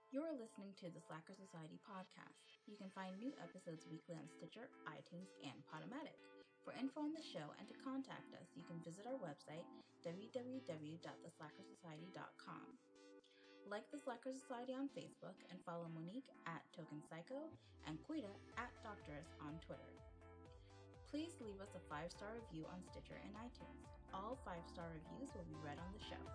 You're listening to the Slacker Society podcast. You can find new episodes weekly on Stitcher, iTunes, and Podomatic. For info on the show and to contact us, you can visit our website, www.theslackersociety.com. Like the Slacker Society on Facebook and follow Monique at Token Psycho and Quita at Doctoress on Twitter. Please leave us a 5-star review on Stitcher and iTunes. All 5-star reviews will be read on the show.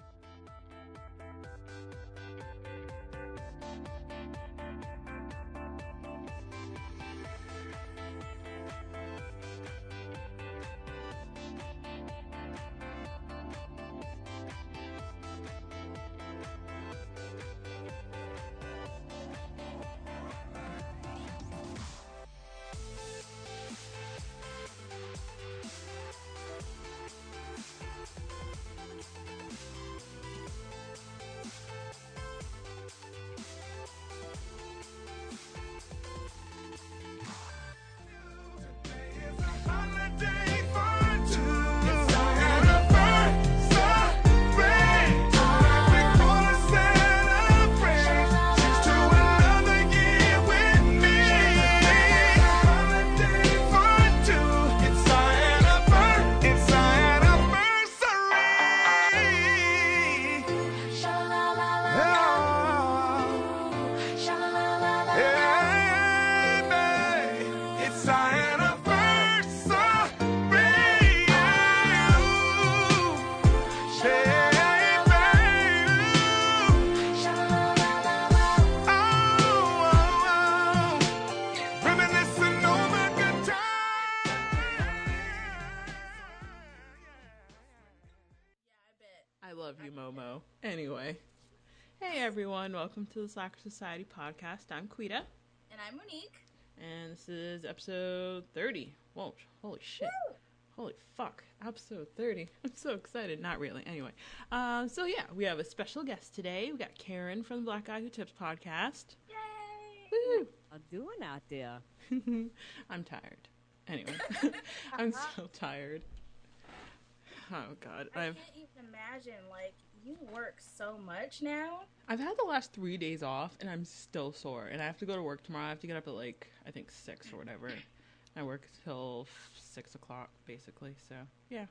Anyway, hey everyone, welcome to the Slacker Society podcast. I'm Quita. And I'm Monique. And this is episode 30. Whoa, holy shit. Woo! Holy fuck, episode 30. I'm so excited. Not really. Anyway, so yeah, we have a special guest today. We got Karen from the Black Guy Who Tips podcast. Yay! Woo! I'm doing out there. I'm tired. Anyway, I'm so tired. Oh god. I can't even imagine, like, you work so much now. I've had the last 3 days off, and I'm still sore. And I have to go to work tomorrow. I have to get up at, like, I think 6 or whatever. I work till 6 o'clock, basically. So, yeah.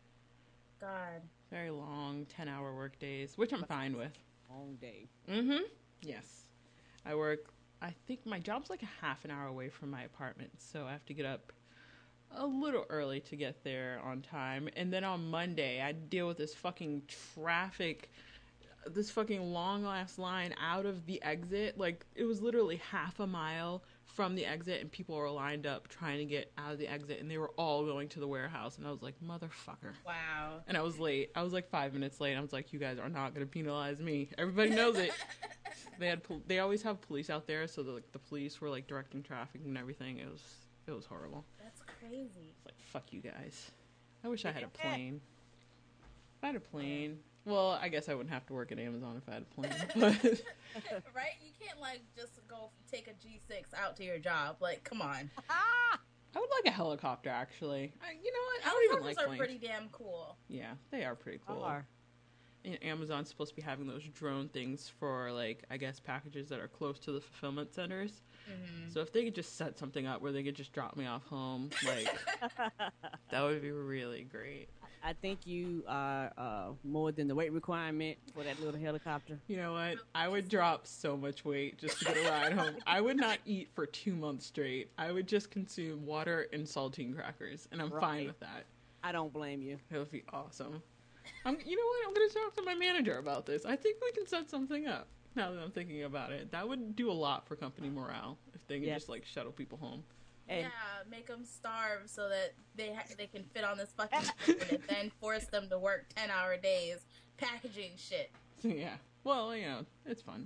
God. Very long, 10-hour work days, which I'm fine with. Long day. Mm-hmm. Yes. I work, I think my job's like a half an hour away from my apartment. So I have to get up a little early to get there on time. And then on Monday, I deal with this fucking traffic, this fucking long ass line out of the exit. Like, it was literally half a mile from the exit, and people were lined up trying to get out of the exit, and they were all going to the warehouse. And I was like, motherfucker. Wow. And I was late. I was like 5 minutes late. I was like, you guys are not going to penalize me. Everybody knows it. They always have police out there, so the police were like directing traffic and everything. It was horrible. That's crazy. It's like, fuck you guys. I wish I had a plane. If I had a plane, well, I guess I wouldn't have to work at Amazon if I had a plane. But Right? You can't, like, just go take a G6 out to your job. Like, come on. I would like a helicopter, actually. You know what? I don't even like Helicopters are planes. pretty damn cool. Yeah, they are pretty cool. Are. And Amazon's supposed to be having those drone things for, like, I guess packages that are close to the fulfillment centers. Mm-hmm. So if they could just set something up where they could just drop me off home, like, that would be really great. I think you are more than the weight requirement for that little helicopter. You know what? I would drop so much weight just to get a ride home. I would not eat for 2 months straight. I would just consume water and saltine crackers, and I'm fine with that. I don't blame you. It would be awesome. You know what? I'm going to talk to my manager about this. I think we can set something up now that I'm thinking about it. That would do a lot for company morale if they could just, like, shuttle people home. And yeah, make them starve so that they can fit on this fucking ship and then force them to work 10-hour days packaging shit. Yeah. Well, you know, it's fun.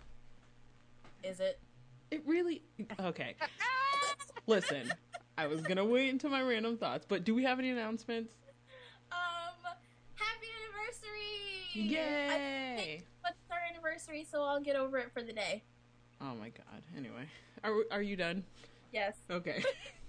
Is it? It really... Okay. Listen, I was going to wait until my random thoughts, but do we have any announcements? Happy anniversary! Yay! It's our anniversary, so I'll get over it for the day. Oh my god. Anyway. Are you done? Yes. Okay.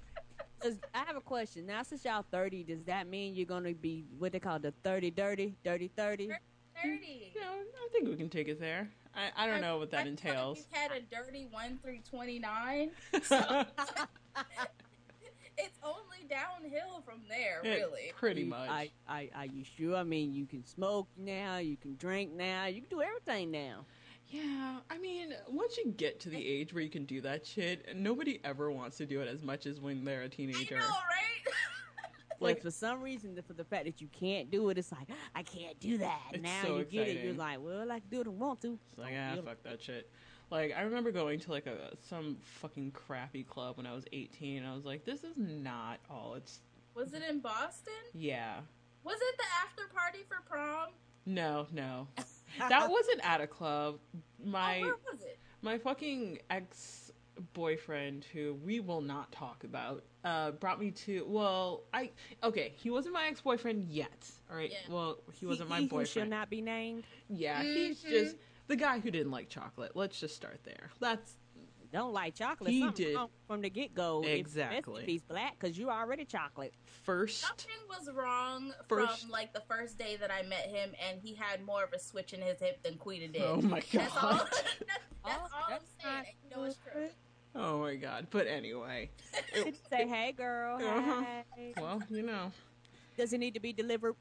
I have a question. Now, since y'all 30, does that mean you're going to be what they call the 30 dirty, dirty 30? 30. Yeah, I think we can take it there. I don't know what that I feel like entails. we've had a dirty 1 through 29, so it's only downhill from there, really. Pretty much. Are you sure? I mean, you can smoke now, you can drink now, you can do everything now. Yeah, I mean, once you get to the age where you can do that shit, nobody ever wants to do it as much as when they're a teenager. I know, right? Like, for some reason, for the fact that you can't do it, it's like, I can't do that. It's Now so you get it, you're exciting. like, well, I can do it if I want to. It's like, fuck that shit. Like, I remember going to, like, some fucking crappy club when I was 18, and I was like, this is not all it's... Was it in Boston? Yeah. Was it the after party for prom? No. That wasn't at a club. Where was it? My fucking ex-boyfriend, who we will not talk about, brought me to, he wasn't my ex-boyfriend yet, alright? Yeah. Well, he wasn't my He boyfriend. shall not be named. Yeah, he's just the guy who didn't like chocolate. Let's just start there. Don't like chocolate. He Something did. wrong from the get-go. Exactly. If he's black, because you're already chocolate. First, Something was wrong from, like, the first day that I met him, and he had more of a switch in his hip than Quita did. oh my god. That's all, that's all I'm that's saying. not And you know it's true. Oh my god. But anyway. He'd say, hey, girl, Uh-huh. hey. Well, you know. Does it need to be delivered?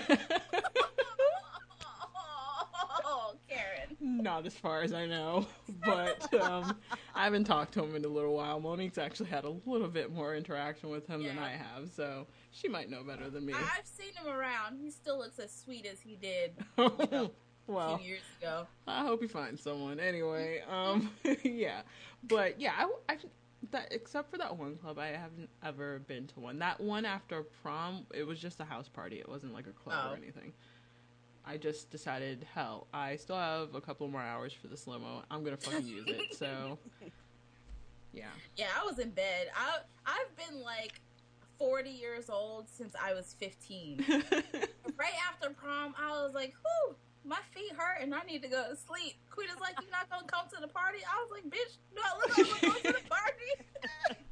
Oh, Karen. Not as far as I know. But I haven't talked to him in a little while. Monique's actually had a little bit more interaction with him than Yeah. I have, so she might know better than me. I've seen him around. He still looks as sweet as he did a Well, few years ago. I hope he finds someone. Anyway, yeah. But yeah, except for that one club, I haven't ever been to one. That one after prom, it was just a house party. It wasn't like a club or anything. I just decided, hell, I still have a couple more hours for this limo. I'm gonna fucking use it. So, yeah. Yeah, I was in bed. I've been like 40 years old since I was 15. Right after prom, I was like, whew, my feet hurt and I need to go to sleep. Quita's like, you're not gonna come to the party? I was like, bitch, do I look like I'm going to the party?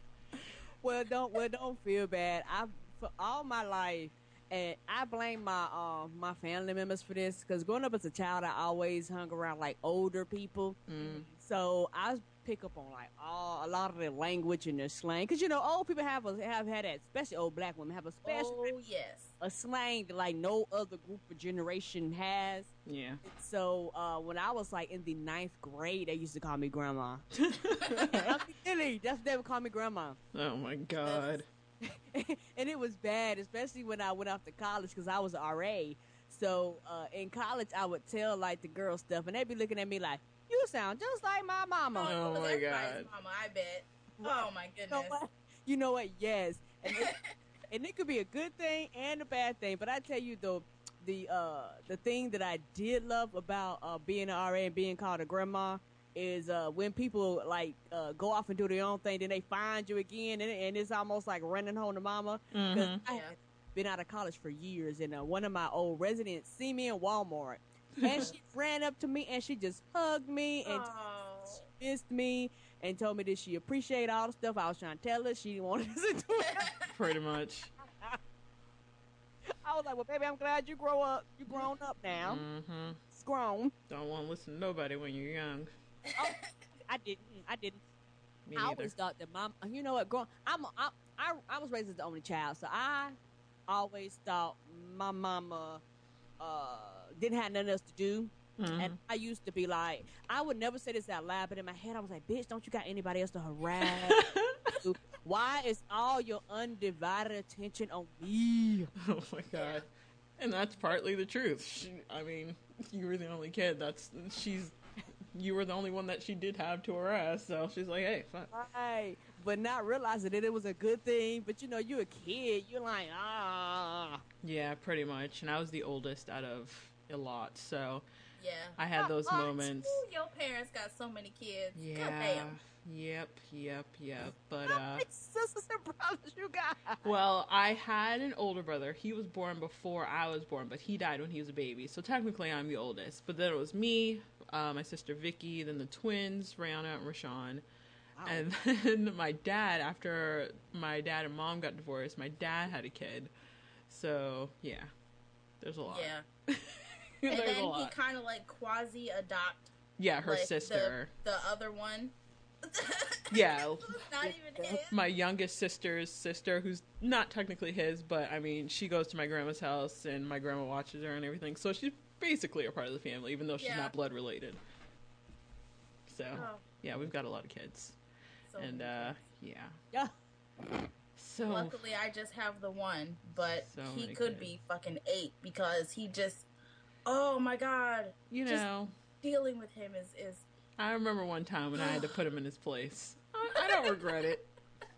Well, don't feel bad. For all my life, and I blame my family members for this, because growing up as a child, I always hung around like older people. So I pick up on like a lot of their language and their slang, because old people have had that, especially old black women have a special Oh, yes. a slang that like no other group or generation has. Yeah. So when I was like in the 9th grade, they used to call me grandma. That's they would call me grandma. Oh my god. And it was bad, especially when I went off to college, because I was an RA. So in college, I would tell like the girl stuff, and they'd be looking at me like, "You sound just like my mama." Oh, it was my everybody's God. Mama, I bet. Oh my goodness. You know what? Yes, and it could be a good thing and a bad thing. But I tell you though, the thing that I did love about being an RA and being called a grandma is when people like go off and do their own thing, then they find you again, and it's almost like running home to mama. 'Cause I had been out of college for years, and one of my old residents see me in Walmart, and she ran up to me and she just hugged me and kissed me and told me that she appreciated all the stuff I was trying to tell her. She didn't want to listen to it. Pretty much. I was like, well, baby, I'm glad you grown up now. Mm-hmm. It's grown. Don't want to listen to nobody when you're young. Oh, I didn't. Me I neither. always thought that mom. You know what? I was raised as the only child, so I always thought my mama didn't have nothing else to do. Mhm. And I used to be like, I would never say this out loud, but in my head I was like, bitch, don't you got anybody else to harass? Why is all your undivided attention on me? Oh my god. And that's partly the truth. I mean, you were the only kid. You were the only one that she did have to harass, so she's like, hey, fuck. Right. But not realizing that it was a good thing. But you're a kid. You're like, ah. Yeah, pretty much. And I was the oldest out of a lot, so Yeah. I had those moments. Ooh, your parents got so many kids. Yeah. God damn. Yep. But, How many sisters and brothers you got? well, I had an older brother. He was born before I was born, but he died when he was a baby. So technically I'm the oldest. But then it was me, my sister Vicky, then the twins, Rihanna and Rashawn. Wow. And then my dad, after my dad and mom got divorced, my dad had a kid. So, yeah. There's a lot. Yeah. And There's then a he lot. kind of like quasi-adopt Yeah, her like, sister. The other one. Yeah. Who's not even his. My youngest sister's sister, who's not technically his, but I mean, she goes to my grandma's house and my grandma watches her and everything. So she's basically a part of the family, even though she's Yeah. not blood related. So, Oh. yeah, we've got a lot of kids. So And, many yeah. Yeah. So, luckily, I just have the one, but So he many could kids. be fucking 8 because he just, oh my god, you just know, dealing with him is I remember one time when I had to put him in his place. I don't regret it.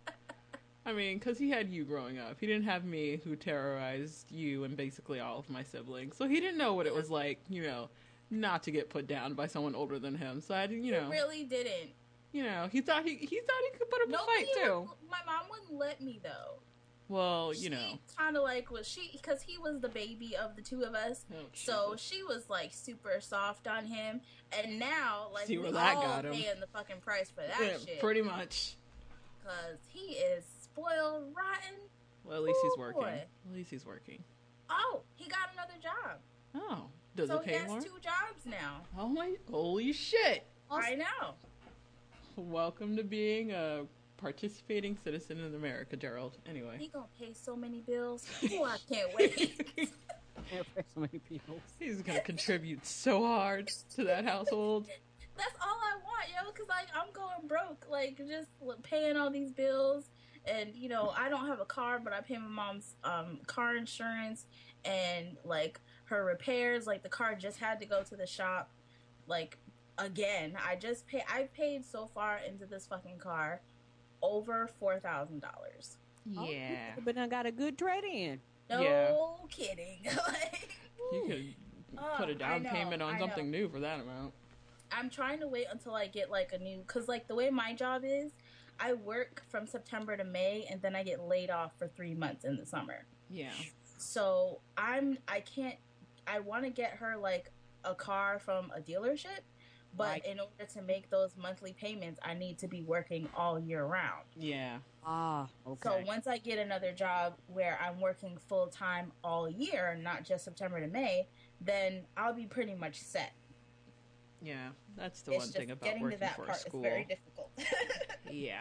I mean, because he had you growing up. He didn't have me, who terrorized you and basically all of my siblings. So he didn't know what it was like, you know, not to get put down by someone older than him. So I didn't, you know. He really didn't. You know, he thought he could put up a fight too. My mom wouldn't let me though. Well, you know. She kind of like because he was the baby of the two of us. Oh, so Jesus. she was like super soft on him, and now like See we where that all got him. paying the fucking price for that Yeah, shit. pretty much. Because he is spoiled rotten. Well, at least he's Ooh, working. boy. At least he's working. Oh, he got another job. Oh, does So it he pay has more? 2 jobs now. Oh my! Holy shit! I know. Welcome to being a participating citizen in America, Gerald. Anyway. He gonna pay so many bills. Oh, I can't wait. So many people. He's gonna contribute so hard to that household. That's all I want, yo. Cause like I'm going broke, like just paying all these bills, and you know I don't have a car, but I pay my mom's car insurance and like her repairs. Like the car just had to go to the shop, like again. I paid so far into this fucking car over $4,000. Yeah. But I got a good trade in. No Yeah. kidding. Like, You could put a down payment on something new for that amount. I'm trying to wait until I get like a new, cause like the way my job is, I work from September to May, and then I get laid off for 3 months in the summer. Yeah. So I want to get her like a car from a dealership, but Right. in order to make those monthly payments, I need to be working all year round. Yeah. Ah, okay. So once I get another job where I'm working full time all year, not just September to May, then I'll be pretty much set. Yeah. That's the It's one just thing about getting to working that for a part school. is very difficult. Yeah.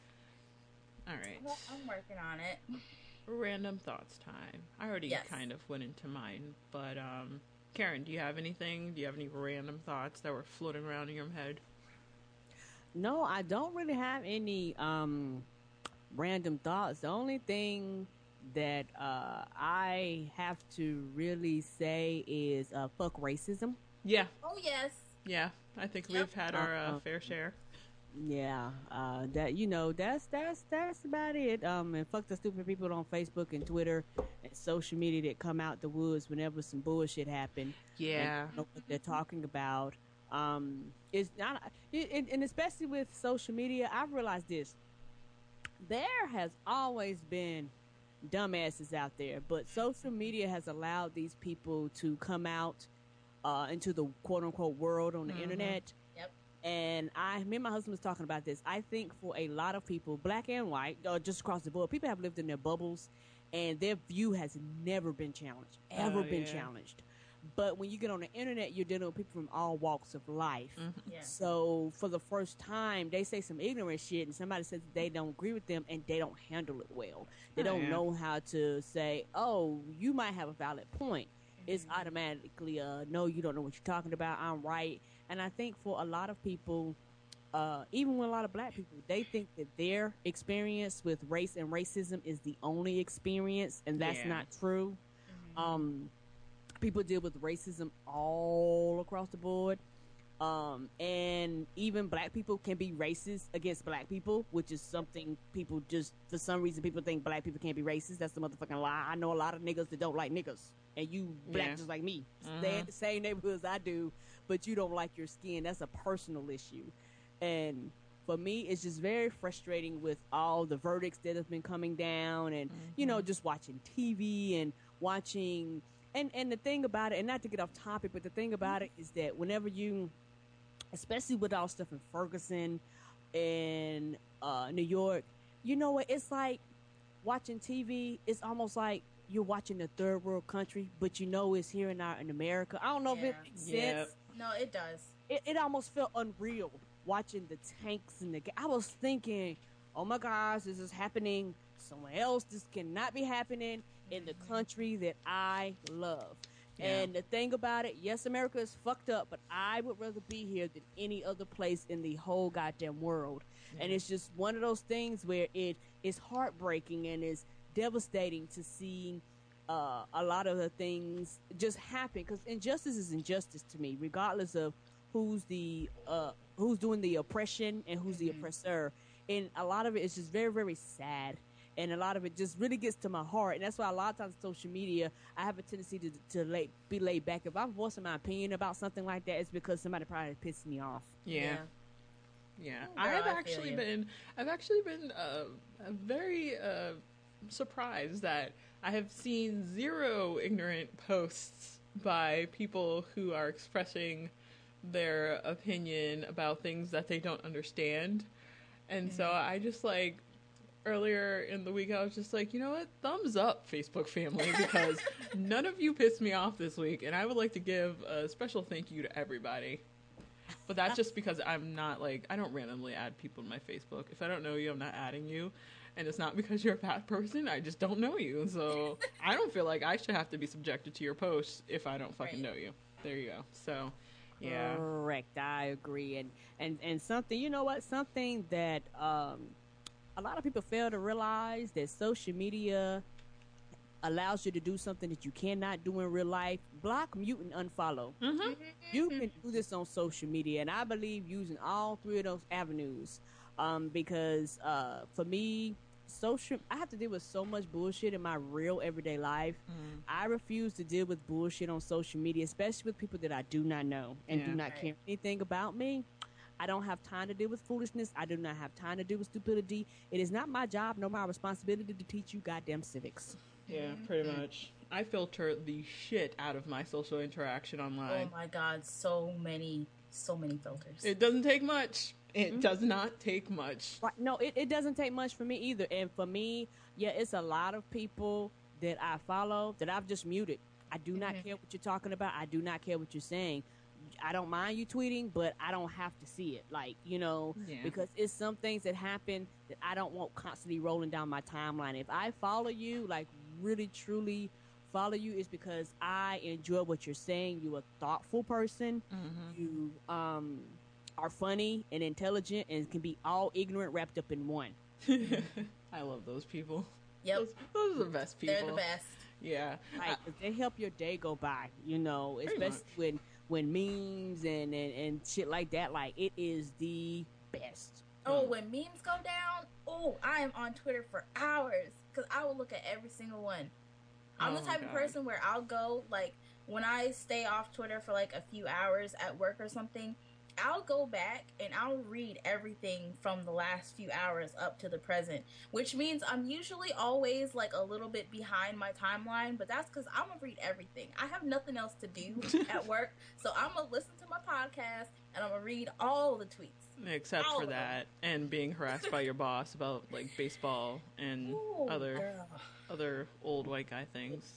All right. Well, I'm working on it. Random thoughts time. I already Yes. kind of went into mine, but Karen, do you have anything? Do you have any random thoughts that were floating around in your head? No, I don't really have any random thoughts. The only thing that I have to really say is fuck racism. Yeah. Oh yes. Yeah. I think Yep. we've had our fair share. Yeah, that that's about it. And fuck the stupid people on Facebook and Twitter and social media that come out the woods whenever some bullshit happen. Yeah. And know what they're talking about. It's not, and especially with social media, I've realized this. There has always been dumbasses out there, but social media has allowed these people to come out into the quote unquote world on the internet. Yep. And me and my husband was talking about this. I think for a lot of people, black and white, just across the board, people have lived in their bubbles, and their view has never been challenged, ever been challenged. But when you get on the internet, you're dealing with people from all walks of life. Yeah. So for the first time, they say some ignorant shit, and somebody says they don't agree with them, and they don't handle it well. They don't know how to say, "Oh, you might have a valid point." It's automatically, "No, you don't know what you're talking about. I'm right." And I think for a lot of people, even with a lot of black people, they think that their experience with race and racism is the only experience, and that's not true. People deal with racism all across the board. And even black people can be racist against black people, which is something people just, for some reason, people think black people can't be racist. That's the motherfucking lie. I know a lot of niggas that don't like niggas, and you black just like me. Stay in the same neighborhoods I do, but you don't like your skin. That's a personal issue. And for me, it's just very frustrating with all the verdicts that have been coming down, and you know, just watching TV and watching. And the thing about it, and not to get off topic, but the thing about it is that whenever you, especially with all stuff in Ferguson and New York, you know what? It's like watching TV. It's almost like you're watching a third world country, but you know it's here in America. I don't know if it makes sense. No, it does. it almost felt unreal watching the tanks and I was thinking, oh my gosh, this is happening somewhere else. This cannot be happening in the country that I love. Yeah. And the thing about it, yes, America is fucked up, but I would rather be here than any other place in the whole goddamn world. Yeah. And it's just one of those things where it is heartbreaking and is devastating to see a lot of the things just happen, because injustice is injustice to me, regardless of who's doing the oppression and who's the oppressor. And a lot of it is just very, very sad. And a lot of it just really gets to my heart. And that's why a lot of times on social media, I have a tendency to be laid back. If I'm voicing my opinion about something like that, it's because somebody probably pissed me off. Yeah. I've actually been very surprised that I have seen zero ignorant posts by people who are expressing their opinion about things that they don't understand. And so I just earlier in the week, I was just like, you know what? Thumbs up, Facebook family, because none of you pissed me off this week. And I would like to give a special thank you to everybody. But that's just because I'm not I don't randomly add people to my Facebook. If I don't know you, I'm not adding you. And it's not because you're a bad person. I just don't know you. And so I don't feel like I should have to be subjected to your posts if I don't fucking know you. There you go. So, yeah. Correct. I agree. And something, you know what? Something that a lot of people fail to realize, that social media allows you to do something that you cannot do in real life. Block, mute, and unfollow. Mm-hmm. You can do this on social media. And I believe using all three of those avenues. Because for me, I have to deal with so much bullshit in my real everyday life. I refuse to deal with bullshit on social media, especially with people that I do not know and do not care anything about me. I don't have time to deal with foolishness. I do not have time to deal with stupidity. It is not my job nor my responsibility to teach you goddamn civics. Yeah, pretty much. I filter the shit out of my social interaction online. Oh my God, so many filters. It doesn't take much. It does not take much. Right. No, it doesn't take much for me either. And for me, it's a lot of people that I follow that I've just muted. I do not care what you're talking about. I do not care what you're saying. I don't mind you tweeting, but I don't have to see it. Because it's some things that happen that I don't want constantly rolling down my timeline. If I follow you, really, truly follow you, is because I enjoy what you're saying. You're a thoughtful person. You are funny and intelligent and can be all ignorant wrapped up in one. I love those people. Yep. Those are the best people. They're the best. Yeah. Right, 'cause they help your day go by, especially when memes and shit like that, it is the best. Oh, when memes go down, I am on Twitter for hours because I will look at every single one. I'm the type of person where I'll go, when I stay off Twitter for a few hours at work or something, I'll go back and I'll read everything from the last few hours up to the present, which means I'm usually always a little bit behind my timeline, but that's because I'm going to read everything. I have nothing else to do at work, so I'm going to listen to my podcast and I'm going to read all the tweets. Except for that, and being harassed by your boss about baseball and other old white guy things.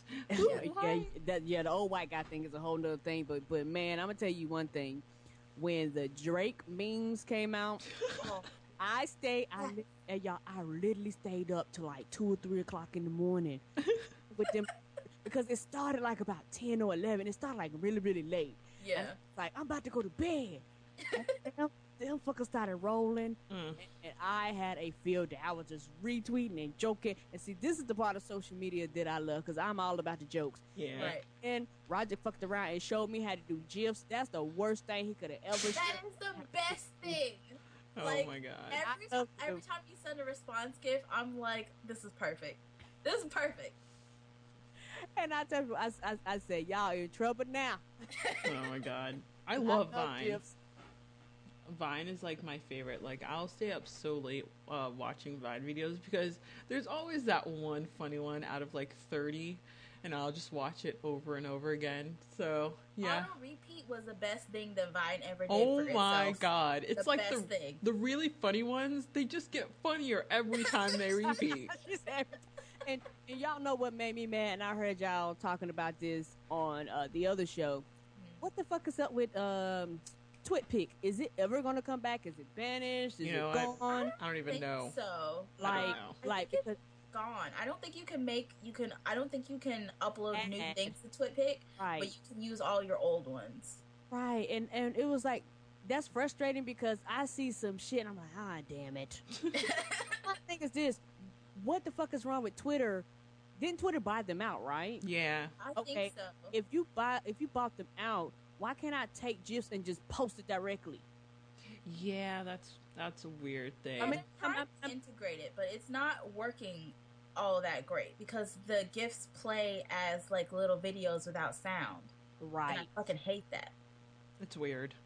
The old white guy thing is a whole nother thing, but man, I'm going to tell you one thing. When the Drake memes came out, I literally stayed up till 2 or 3 o'clock in the morning with them because it started about 10 or 11. It started really, really late. Yeah. I'm about to go to bed. Them fuckers started rolling, and I had a field day. I was just retweeting and joking. And see, this is the part of social media that I love because I'm all about the jokes. Yeah. Right. And Roger fucked around and showed me how to do GIFs. That's the worst thing he could have ever. That is the best thing. Oh my God. Every time you send a response GIF, I'm like, this is perfect. This is perfect. And I tell you, I said, y'all in trouble now. Oh my God. I love Vine. GIFs. Vine is my favorite. I'll stay up so late watching Vine videos because there's always that one funny one out of 30, and I'll just watch it over and over again. So yeah, auto repeat was the best thing that Vine ever did. Oh for my itself. God, it's the really funny ones. They just get funnier every time they repeat. And y'all know what made me mad, and I heard y'all talking about this on the other show. What the fuck is up with TwitPic, is it ever going to come back? Is it banished? Is You know, it gone? I don't even think know. so. I don't Like, know. I like think because it's gone. I don't think you can I don't think you can upload new Add. things to TwitPic, right, but you can use all your old ones. right, and it was like that's frustrating because I see some shit and I'm like, ah, damn it. My thing is this: what the fuck is wrong with Twitter? Didn't Twitter buy them out, right? Yeah. I Okay. think so. If you bought them out, why can't I take GIFs and just post it directly? Yeah, that's a weird thing. I mean, I'm- it's integrate it, but it's not working all that great because the GIFs play as like little videos without sound. And Right. I fucking hate that. It's weird.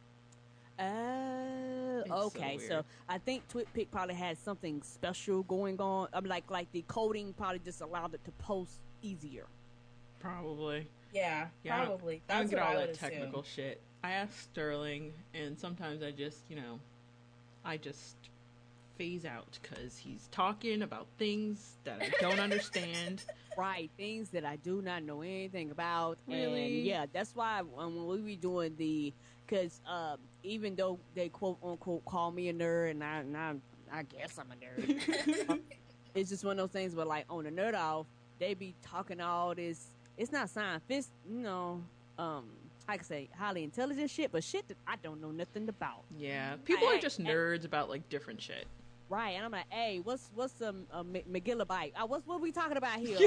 Oh, It's so okay. So, weird. I think TwitPic probably had something special going on. I mean, like the coding probably just allowed it to post easier. Probably. Yeah, Yeah, I don't- probably. I don't That's get what all I would that technical shit. I ask Sterling, and sometimes I just, I just phase out because he's talking about things that I don't understand. Right, things that I do not know anything about. Really? And yeah, that's why when we be doing because even though they quote unquote call me a nerd, and I guess I'm a nerd, it's just one of those things where like on the Nerd Off, they be talking all this. It's not science, I can say highly intelligent shit, but shit that I don't know nothing about. Yeah, people are Right. just nerds about like different shit. Right, and I'm like, hey, what's some McGillabyte? What we talking about here?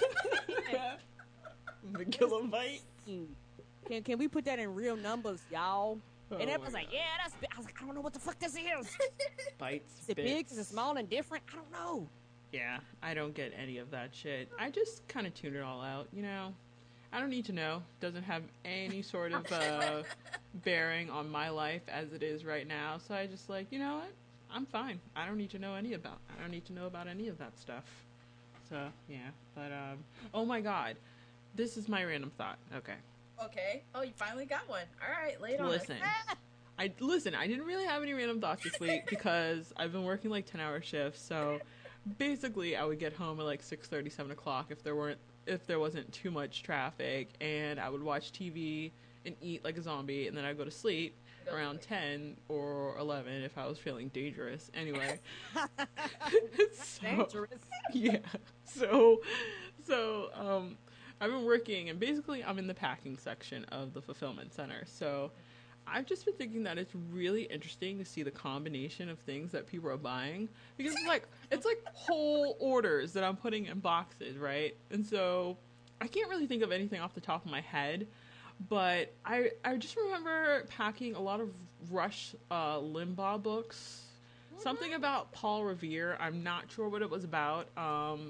Megabyte. Can we put that in real numbers, y'all? Oh And my everyone's like, God. yeah, that's big. I was like, I don't know what the fuck this is. Bytes. Is it big? bits. Is it small and different? I don't know. Yeah, I don't get any of that shit. I just kind of tune it all out, I don't need to know. Doesn't have any sort of bearing on my life as it is right now. So I just like, you know what? I'm fine. I don't need to know any about any of that stuff. So yeah, but oh my god, this is my random thought. Okay, Okay. Oh, you finally got one. All right, lay it on us. listen. I didn't really have any random thoughts this week because I've been working like 10-hour shifts. So basically, I would get home at like 6:30, 7 o'clock if there wasn't too much traffic, and I would watch TV and eat like a zombie, and then I'd go to sleep around 10 or 11 if I was feeling dangerous. Anyway. Dangerous. Yeah. So I've been working, and basically I'm in the packing section of the fulfillment center. So I've just been thinking that it's really interesting to see the combination of things that people are buying, because it's like whole orders that I'm putting in boxes, right? And so I can't really think of anything off the top of my head, but I just remember packing a lot of Rush Limbaugh books. Something about Paul Revere. I'm not sure what it was about. Wow.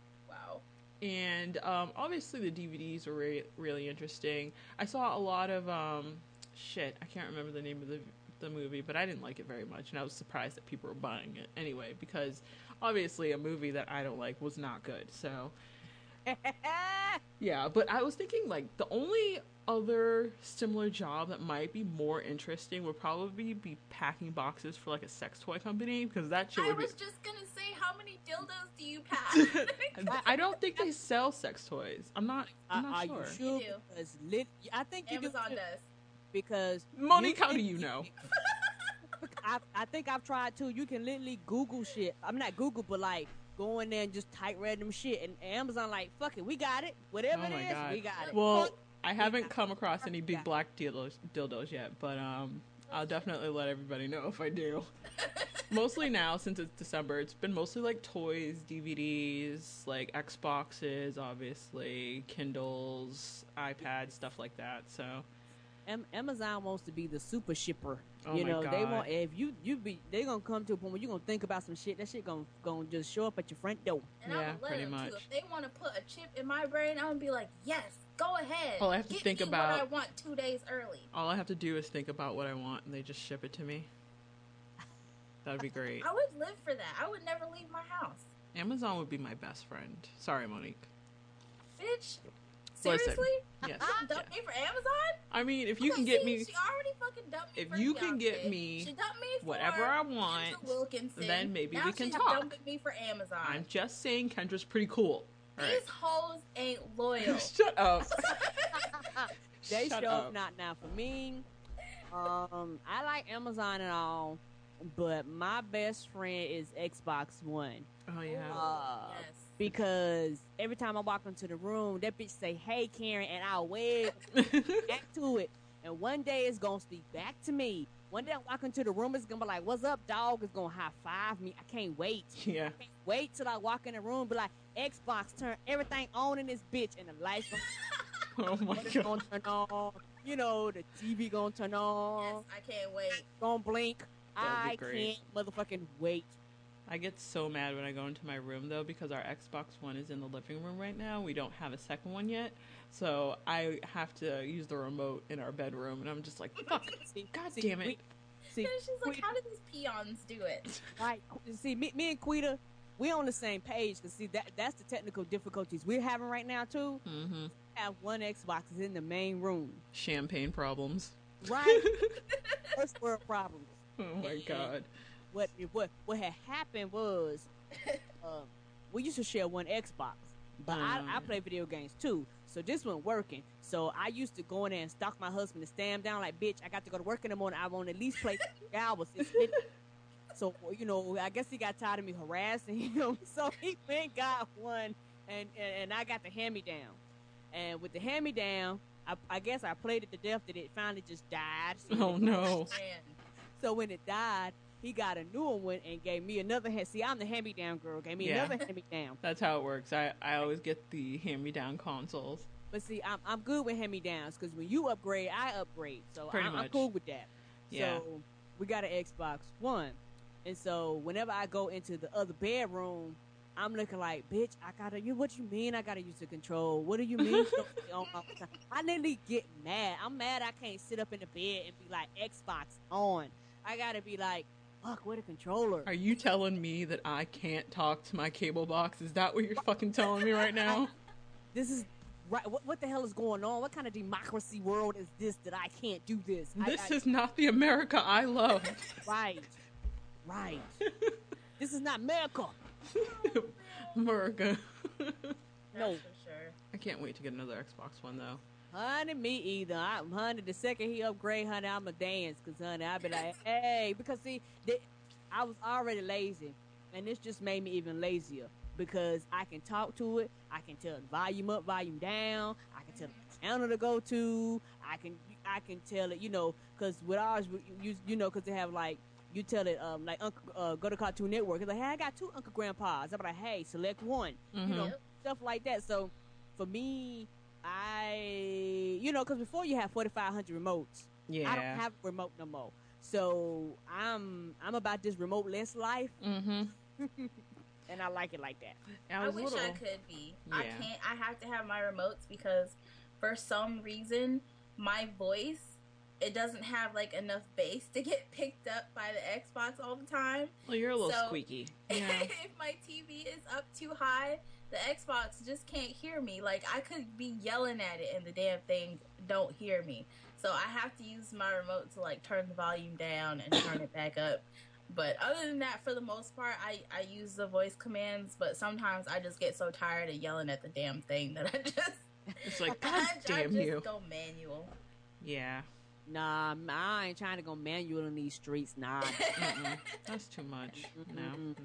And obviously the DVDs were really interesting. I saw a lot of shit. I can't remember the name of the movie, but I didn't like it very much, and I was surprised that people were buying it anyway, because obviously a movie that I don't like was not good. So yeah, but I was thinking like the only other similar job that might be more interesting would probably be packing boxes for like a sex toy company, because that shit I would was be. just gonna say, how many dildos do you pack? I don't think they sell sex toys. I'm not Are sure. you sure? You do. Because I think you Amazon do. does. Because Monique, how do you know? I think I've tried too. You can literally Google shit. I'm not Google, but like go in there and just type random shit, and Amazon like, fuck it, we got it. Whatever Oh it my is, God. we got it. Well, I haven't come across any big black dildos yet, but I'll definitely let everybody know if I do. Mostly now, since it's December, it's been mostly like toys, DVDs, like Xboxes, obviously, Kindles, iPads, stuff like that. So Amazon wants to be the super shipper. Oh you my know, they God. want if they gonna come to a point where you gonna think about some shit. That shit gonna just show up at your front door. And Yeah, I'm gonna let pretty them much. too. If they want to put a chip in my brain, I'm gonna be like, yes, go ahead. All I have to Get think me about- what I want 2 days early. all I have to do is think about what I want, and they just ship it to me. That'd be great. I would live for that. I would never leave my house, Amazon would be my best friend. Sorry, Monique. bitch. Listen, Seriously? yes. Dump me for Amazon? I mean, if you can Okay, get see, me, she already fucking dumped me if for you can get Beyonce. me she dumped me for whatever I want, Kendra Wilkinson. then maybe now we can she's talk. dumping me for Amazon. I'm just saying Kendra's pretty cool. All right. These hoes ain't loyal. Shut up. They Shut show up. up not now for me. I like Amazon and all, but my best friend is Xbox One. Oh yeah. Yes. Because every time I walk into the room, that bitch say, "Hey, Karen," and I'll wave back to it. And one day it's gonna speak back to me. One day I walk into the room, it's gonna be like, "What's up, dog?" It's gonna high five me. I can't wait. Yeah. I can't wait till I walk in the room, be like, "Xbox, turn everything on in this bitch," and the lights Oh my gonna god. turn on. You know, the TV gonna turn on. Yes, I can't wait. Gonna blink. That'll be I great. can't motherfucking wait. I get so mad when I go into my room though because our Xbox One is in the living room right now. We don't have a second one yet. So I have to use the remote in our bedroom and I'm just like, fuck. God damn it. See, And she's like, Quita- how do these peons do it? right? See, me and Quita, we on the same page. Cause see, that's the technical difficulties we're having right now too. Mm-hmm. Have one Xbox is in the main room, Champagne problems. right? First world problems. Oh my god. What had happened was, we used to share one Xbox, but I play video games too. So this wasn't working. So I used to go in there and stalk my husband and stand him down like, "Bitch, I got to go to work in the morning. I want to at least play 3 hours." So I guess he got tired of me harassing him. So he went and got one, and I got the hand-me-down. And with the hand-me-down, I guess I played it to death that it finally just died. Oh no. Man. So when it died, he got a newer one and gave me another hand. See, I'm the hand-me-down girl. Gave me Yeah. another hand-me-down. That's how it works. I always get the hand-me-down consoles. But see, I'm good with hand-me-downs because when you upgrade, I upgrade. So Pretty I'm much. cool with that. Yeah. So we got an Xbox One. And so whenever I go into the other bedroom, I'm looking like, "Bitch, what you mean I gotta use the control? What do you mean?" I literally get mad. I'm mad I can't sit up in the bed and be like, "Xbox on." I gotta be like, "Fuck, where the controller?" Are you telling me that I can't talk to my cable box? Is that what you're fucking telling me right now? This is right. What the hell is going on? What kind of democracy world is this that I can't do this? This is not the America I love. Right. This is not America. America. No. That's for sure. I can't wait to get another Xbox One though. Honey, me either. Honey, the second he upgrade, honey, I'ma dance. Cause honey, I be like, "Hey," because see, I was already lazy, and this just made me even lazier because I can talk to it. I can tell it volume up, volume down. I can tell it the channel to go to. I can tell it, because with ours, because they have like. You tell it, like, go to Cartoon Network. It's like, "Hey, I got 2 Uncle Grandpas." I'm like, "Hey, select one." Yep. Stuff like that. So, for me, because before you have 4,500 remotes. Yeah. I don't have a remote no more. So, I'm about this remote-less life, Mm-hmm. and I like it like that. I wish I could be. I can't. I have to have my remotes because for some reason my voice, it doesn't have like enough bass to get picked up by the Xbox all the time. Well, you're a little So- squeaky. If my TV is up too high, the Xbox just can't hear me. Like I could be yelling at it and the damn thing don't hear me. So I have to use my remote to like turn the volume down and turn it back up. But other than that, for the most part, I use the voice commands. But sometimes I just get so tired of yelling at the damn thing that I just It's like, God I damn just you. go manual. Yeah. Nah, I ain't trying to go manual in these streets. Nah. Mm-mm. That's too much. No.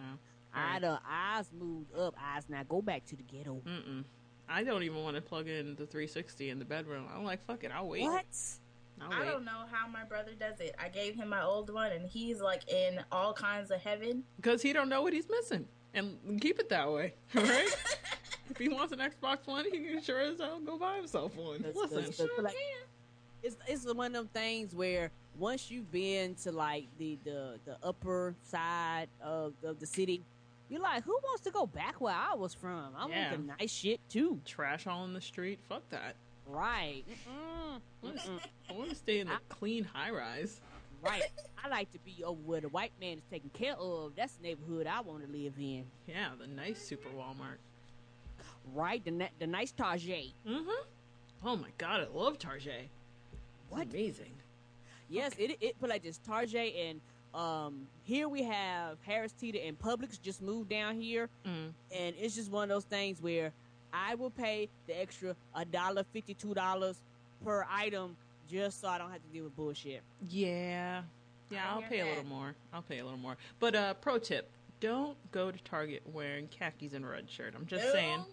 Eyes moved up. Eyes now go back to the ghetto. Mm-mm. I don't even want to plug in the 360 in the bedroom. I'm like, fuck it, I'll wait. What? I'll I wait. don't know how my brother does it. I gave him my old one, and he's like in all kinds of heaven. Because he don't know what he's missing. And keep it that way, all right? If he wants an Xbox One, he can sure as hell go buy himself one. Listen. Sure like, it's one of them things where once you've been to like the upper side of the city, you're like, who wants to go back where I was from? I Yeah. want the nice shit too. Trash all in the street, fuck that. Right. I want to stay in the clean high rise. Right. I like to be over where the white man is taken care of. That's the neighborhood I want to live in. Yeah, the nice super Walmart. Right. The nice Target. Mm-hmm. Oh my god, I love Target. What? Amazing. Yes, it put like this Target and here we have Harris Teeter and Publix just moved down here, and it's just one of those things where I will pay the extra $1.50, $2 per item just so I don't have to deal with bullshit. Yeah. Yeah, I I'll hear pay a that. little more. But pro tip, don't go to Target wearing khakis and a red shirt. I'm just saying.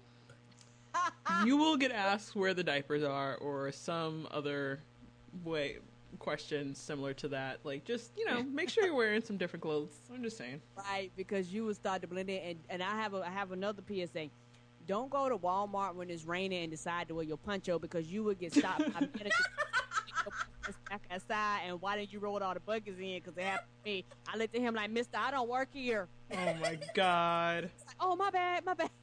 You will get asked where the diapers are or some other questions similar to that. Like, just, make sure you're wearing some different clothes. I'm just saying. Right, because you will start to blend in. And I have another PSA. Don't go to Walmart when it's raining and decide to wear your poncho because you will get stopped by managers back outside. And why didn't you roll all the buckets in? Because it happened to me. I looked at him like, Mister, I don't work here. Oh, my God. It's like, oh, my bad.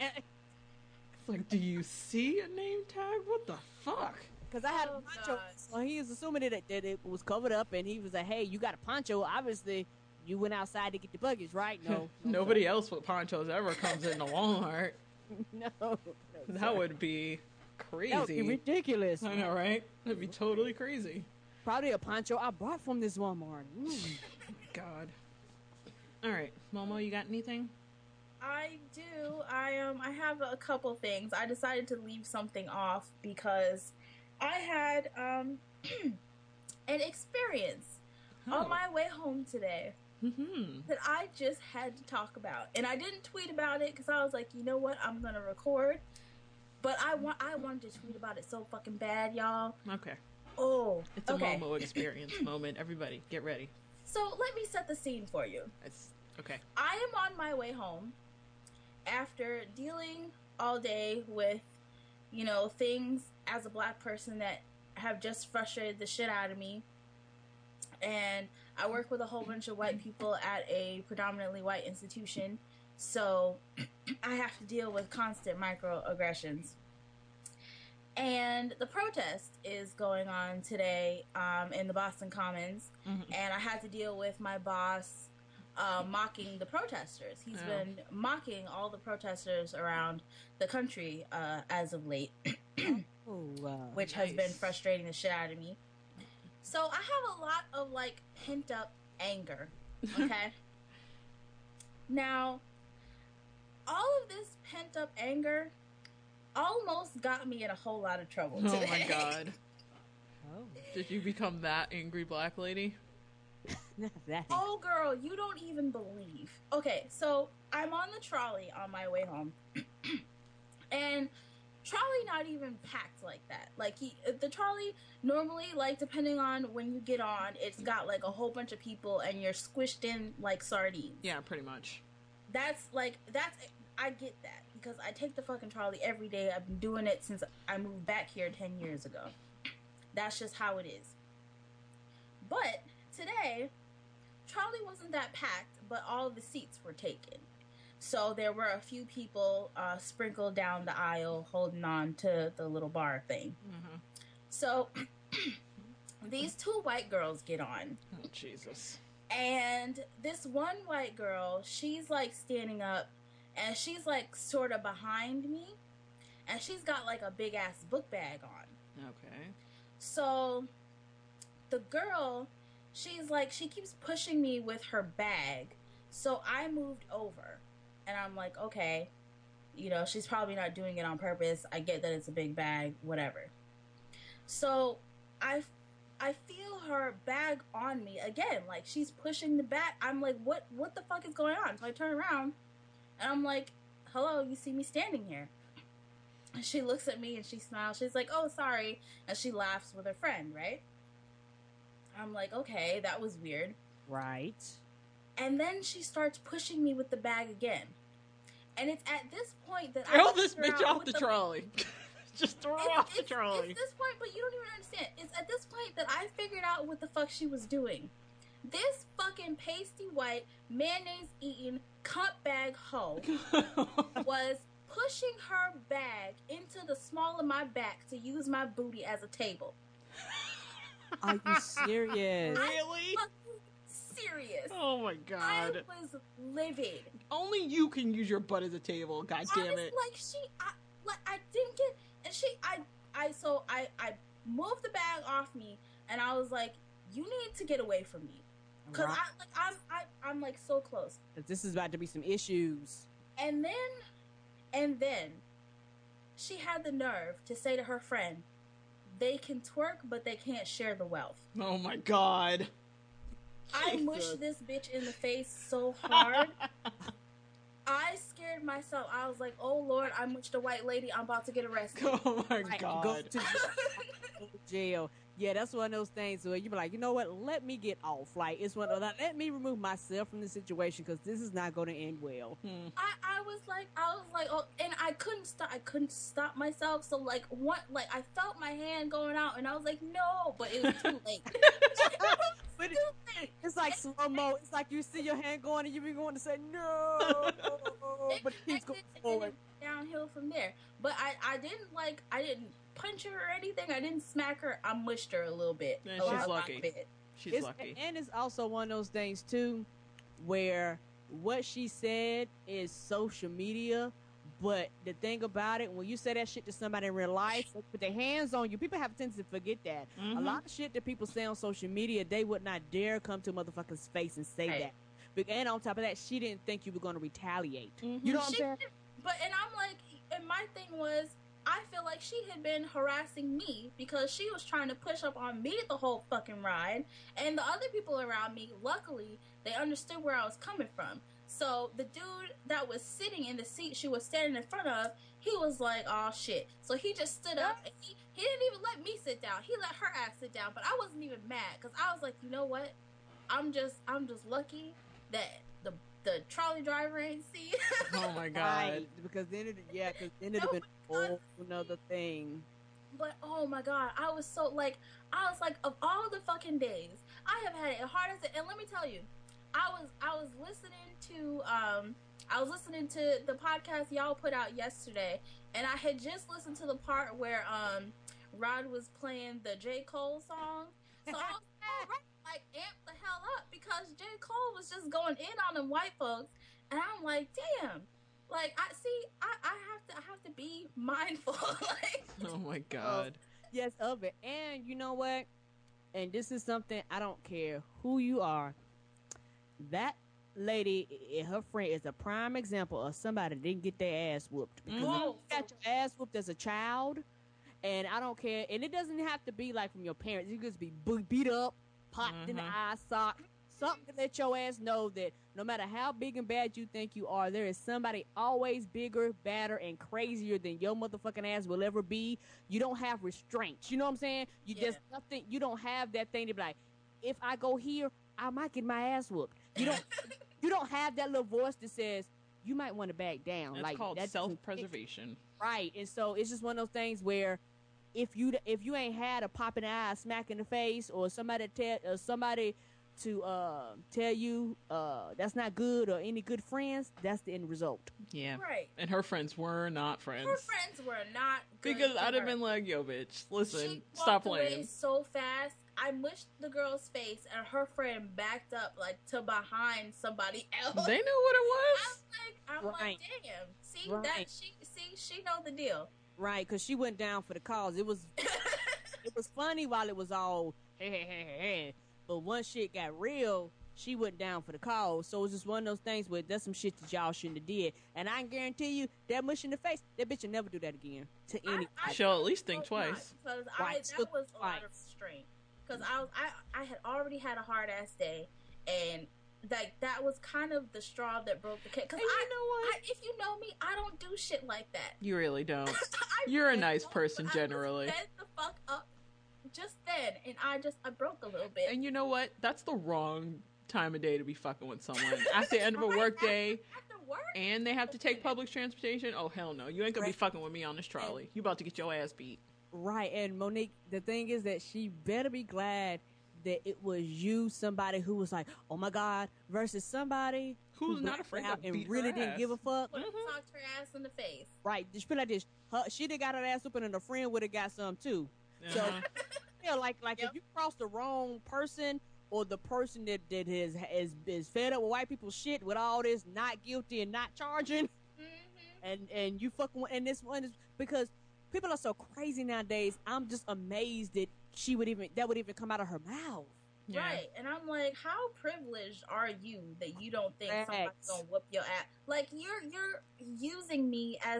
It's like, do you see a name tag? What the fuck? Because I had Oh, a poncho, God. so he was assuming that it was covered up, and he was like, "Hey, you got a poncho? Obviously, you went outside to get the buckets, right?" No, Nobody else with ponchos ever comes into Walmart. no, That would be crazy. that would be ridiculous. I know, right? That'd be totally crazy. Probably a poncho I bought from this Walmart. God. All right, Momo, you got anything? I do. I have a couple things. I decided to leave something off because I had an experience on my way home today Mm-hmm. that I just had to talk about. And I didn't tweet about it because I was like, you know what? I'm going to record. But I wanted to tweet about it so fucking bad, y'all. Okay. Oh, It's a okay. Momo experience moment. Everybody, get ready. So let me set the scene for you. It's okay. I am on my way home after dealing all day with, things as a black person that have just frustrated the shit out of me. And I work with a whole bunch of white people at a predominantly white institution. So I have to deal with constant microaggressions. And the protest is going on today in the Boston Commons. Mm-hmm. And I had to deal with my boss mocking the protesters. He's been mocking all the protesters around the country as of late, which has been Nice. frustrating the shit out of me. So I have a lot of pent up anger. Okay. Now, all of this pent up anger almost got me in a whole lot of trouble Oh today. my God. Oh, Did you become that angry black lady? not that. Oh, girl, you don't even believe. Okay, so I'm on the trolley on my way home, and trolley not even packed like that. The trolley normally, depending on when you get on, it's got a whole bunch of people, and you're squished in like sardines. Yeah, pretty much. That's I get that because I take the fucking trolley every day. I've been doing it since I moved back here 10 years ago. That's just how it is. But today, trolley wasn't that packed, but all of the seats were taken. So there were a few people sprinkled down the aisle holding on to the little bar thing. Mm-hmm. So these two white girls get on. Oh, Jesus. And this one white girl, she's standing up and she's sort of behind me. And she's got a big ass book bag on. Okay. So the girl, she keeps pushing me with her bag. So I moved over. And I'm like, okay, she's probably not doing it on purpose. I get that it's a big bag, whatever. So I feel her bag on me again. She's pushing the bag. I'm like, what the fuck is going on? So I turn around and I'm like, hello, you see me standing here. And she looks at me and she smiles. She's like, oh, sorry. And she laughs with her friend, right? I'm like, okay, that was weird. Right. And then she starts pushing me with the bag again. And it's at this point that Throw I this figure bitch out off what the trolley. Just throw her off the trolley. It's this point, but you don't even understand. It's at this point that I figured out what the fuck she was doing. This fucking pasty white, mayonnaise-eating, cunt bag hoe was pushing her bag into the small of my back to use my booty as a table. Are you serious? Really? Fucking serious. Oh my I God. was livid. Only you can use your butt as a table. God damn it. I didn't get, and I moved the bag off me, and I was like, you need to get away from me, cause Right. I'm so close. This is about to be some issues. And then she had the nerve to say to her friend, they can twerk, but they can't share the wealth. Oh my god. I mushed this bitch in the face so hard. I scared myself. I was like, oh Lord, I mushed a white lady. I'm about to get arrested. Oh my god. Go to jail. Yeah, that's one of those things where you be like, you know what? Let me get off. Like, it's one of those, let me remove myself from the situation because this is not going to end well. I was like, oh, and I couldn't stop myself. So like, I felt my hand going out, and I was like, no, but it was too late. But it's like slow mo. It's like you see your hand going, and you be going to say no, but it keeps going forward. Downhill from there. But I didn't punch her or anything. I didn't smack her. I mushed her a little bit. And she's lucky. She's lucky. And it's also one of those things too, where what she said is social media. But the thing about it, when you say that shit to somebody in real life, they put their hands on you. People have a tendency to forget that. A lot of shit that people say on social media, they would not dare come to a motherfucker's face and say that. And on top of that, she didn't think you were going to retaliate. You know what I'm saying? And I'm like, and my thing was, I feel like she had been harassing me because she was trying to push up on me the whole fucking ride. And the other people around me, luckily, they understood where I was coming from. So the dude that was sitting in the seat she was standing in front of, he was like, oh shit. So he just stood up and he didn't even let me sit down. He let her ass sit down, but I wasn't even mad because I was like, you know what? I'm just lucky that the trolley driver ain't see. Oh my god! Right, because then it'd have been a whole another thing. But oh my god, I was of all the fucking days, I have had it hard as it. And let me tell you, I was listening to the podcast y'all put out yesterday, and I had just listened to the part where Rod was playing the J. Cole song. So I was like amped the hell up because J. Cole was just going in on them white folks, and I'm like, damn, like I have to be mindful. Like, oh my god. Yes, of it. And you know what? And this is something, I don't care who you are. That lady and her friend is a prime example of somebody that didn't get their ass whooped. Because if you got your ass whooped as a child, and I don't care, and it doesn't have to be like from your parents. You can just be beat up, popped in the eye sock, something to let your ass know that no matter how big and bad you think you are, there is somebody always bigger, badder, and crazier than your motherfucking ass will ever be. You don't have restraints. You know what I'm saying? Just nothing. You don't have that thing to be like, if I go here, I might get my ass whooped. You don't have that little voice that says you might want to back down. That's like called self-preservation. Right. And so it's just one of those things where if you ain't had a pop in the eye, smack in the face, or somebody to tell you that's not good, or any good friends, that's the end result. Yeah. Right. And her friends were not friends. Her friends were not good. Because I'd have been like, yo, bitch, listen, she stop walked away playing. so fast. I mushed the girl's face, and her friend backed up like to behind somebody else. They knew what it was. I'm like, damn. See that she know the deal. Right, because she went down for the cause. It was funny while it was all hey. But once shit got real, she went down for the cause. So it's just one of those things where that's some shit that y'all shouldn't have did. And I can guarantee you, that mush in the face, that bitch will never do that again to any. She'll at least think twice. Because that was a lot of restraint. Because I had already had a hard ass day, and like that was kind of the straw that broke the cake. Because you know what? If you know me, I don't do shit like that. You really don't. You're a nice person generally. I fed the fuck up just then, and I broke a little bit. And you know what? That's the wrong time of day to be fucking with someone at the end of a work day. After work, and they have to take public transportation. Oh hell no! You ain't gonna be fucking with me on this trolley. You about to get your ass beat. Right, and Monique, the thing is that she better be glad that it was you, somebody who was like, oh my god, versus somebody who's not afraid to beat and really didn't give a fuck. Talked her ass in the face. Right, just feel like this. She'd have got her ass up, and her friend would have got some too. So, yeah, like if you cross the wrong person, or the person that is fed up with white people's shit with all this not guilty and not charging, and you fucking, and this one is because people are so crazy nowadays. I'm just amazed that that would even come out of her mouth. Yeah. Right, and I'm like, how privileged are you that you don't think somebody's gonna whoop your ass? Like you're using me as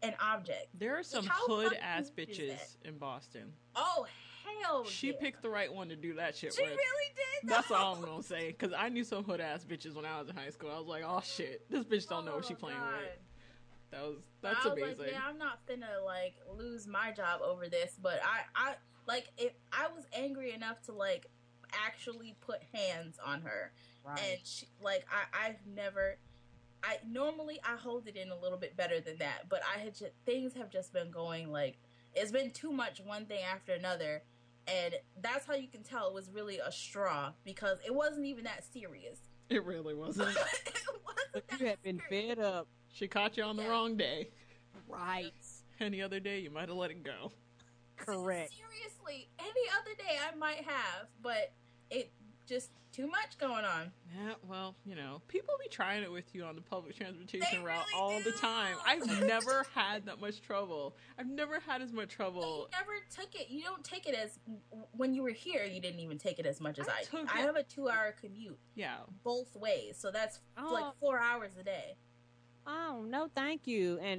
an object. There are some How hood fucking ass weird is bitches that? in Boston. Oh hell, She yeah. picked the right one to do that shit She with. really did. That's though. all I'm gonna say. Because I knew some hood ass bitches when I was in high school. I was like, oh shit, this bitch don't know what she Oh, playing God. with. But That's I was amazing. like, yeah, I'm not finna like lose my job over this. But I like if I was angry enough to like actually put hands on her, and she, like I've never. I normally I hold it in a little bit better than that, but I had things have just been going like it's been too much one thing after another, and that's how you can tell it was really a straw because it wasn't even that serious. It really wasn't. It wasn't But that you had been serious. fed up. She caught you on the Yeah. wrong day. Right. Any other day, you might have let it go. Correct. Seriously, any other day I might have, but it just too much going on. Yeah, well, you know, people be trying it with you on the public transportation They route really all the do. time. I've never had that much trouble. I've never had as much trouble. You never took it. You don't take it as when you were here. You didn't even take it as much as I I do. took I it- have a 2-hour commute Yeah. both ways, so that's like 4 hours a day. Oh no, thank you. And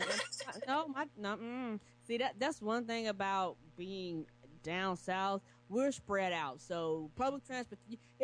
See that's one thing about being down south. We're spread out, so public transport.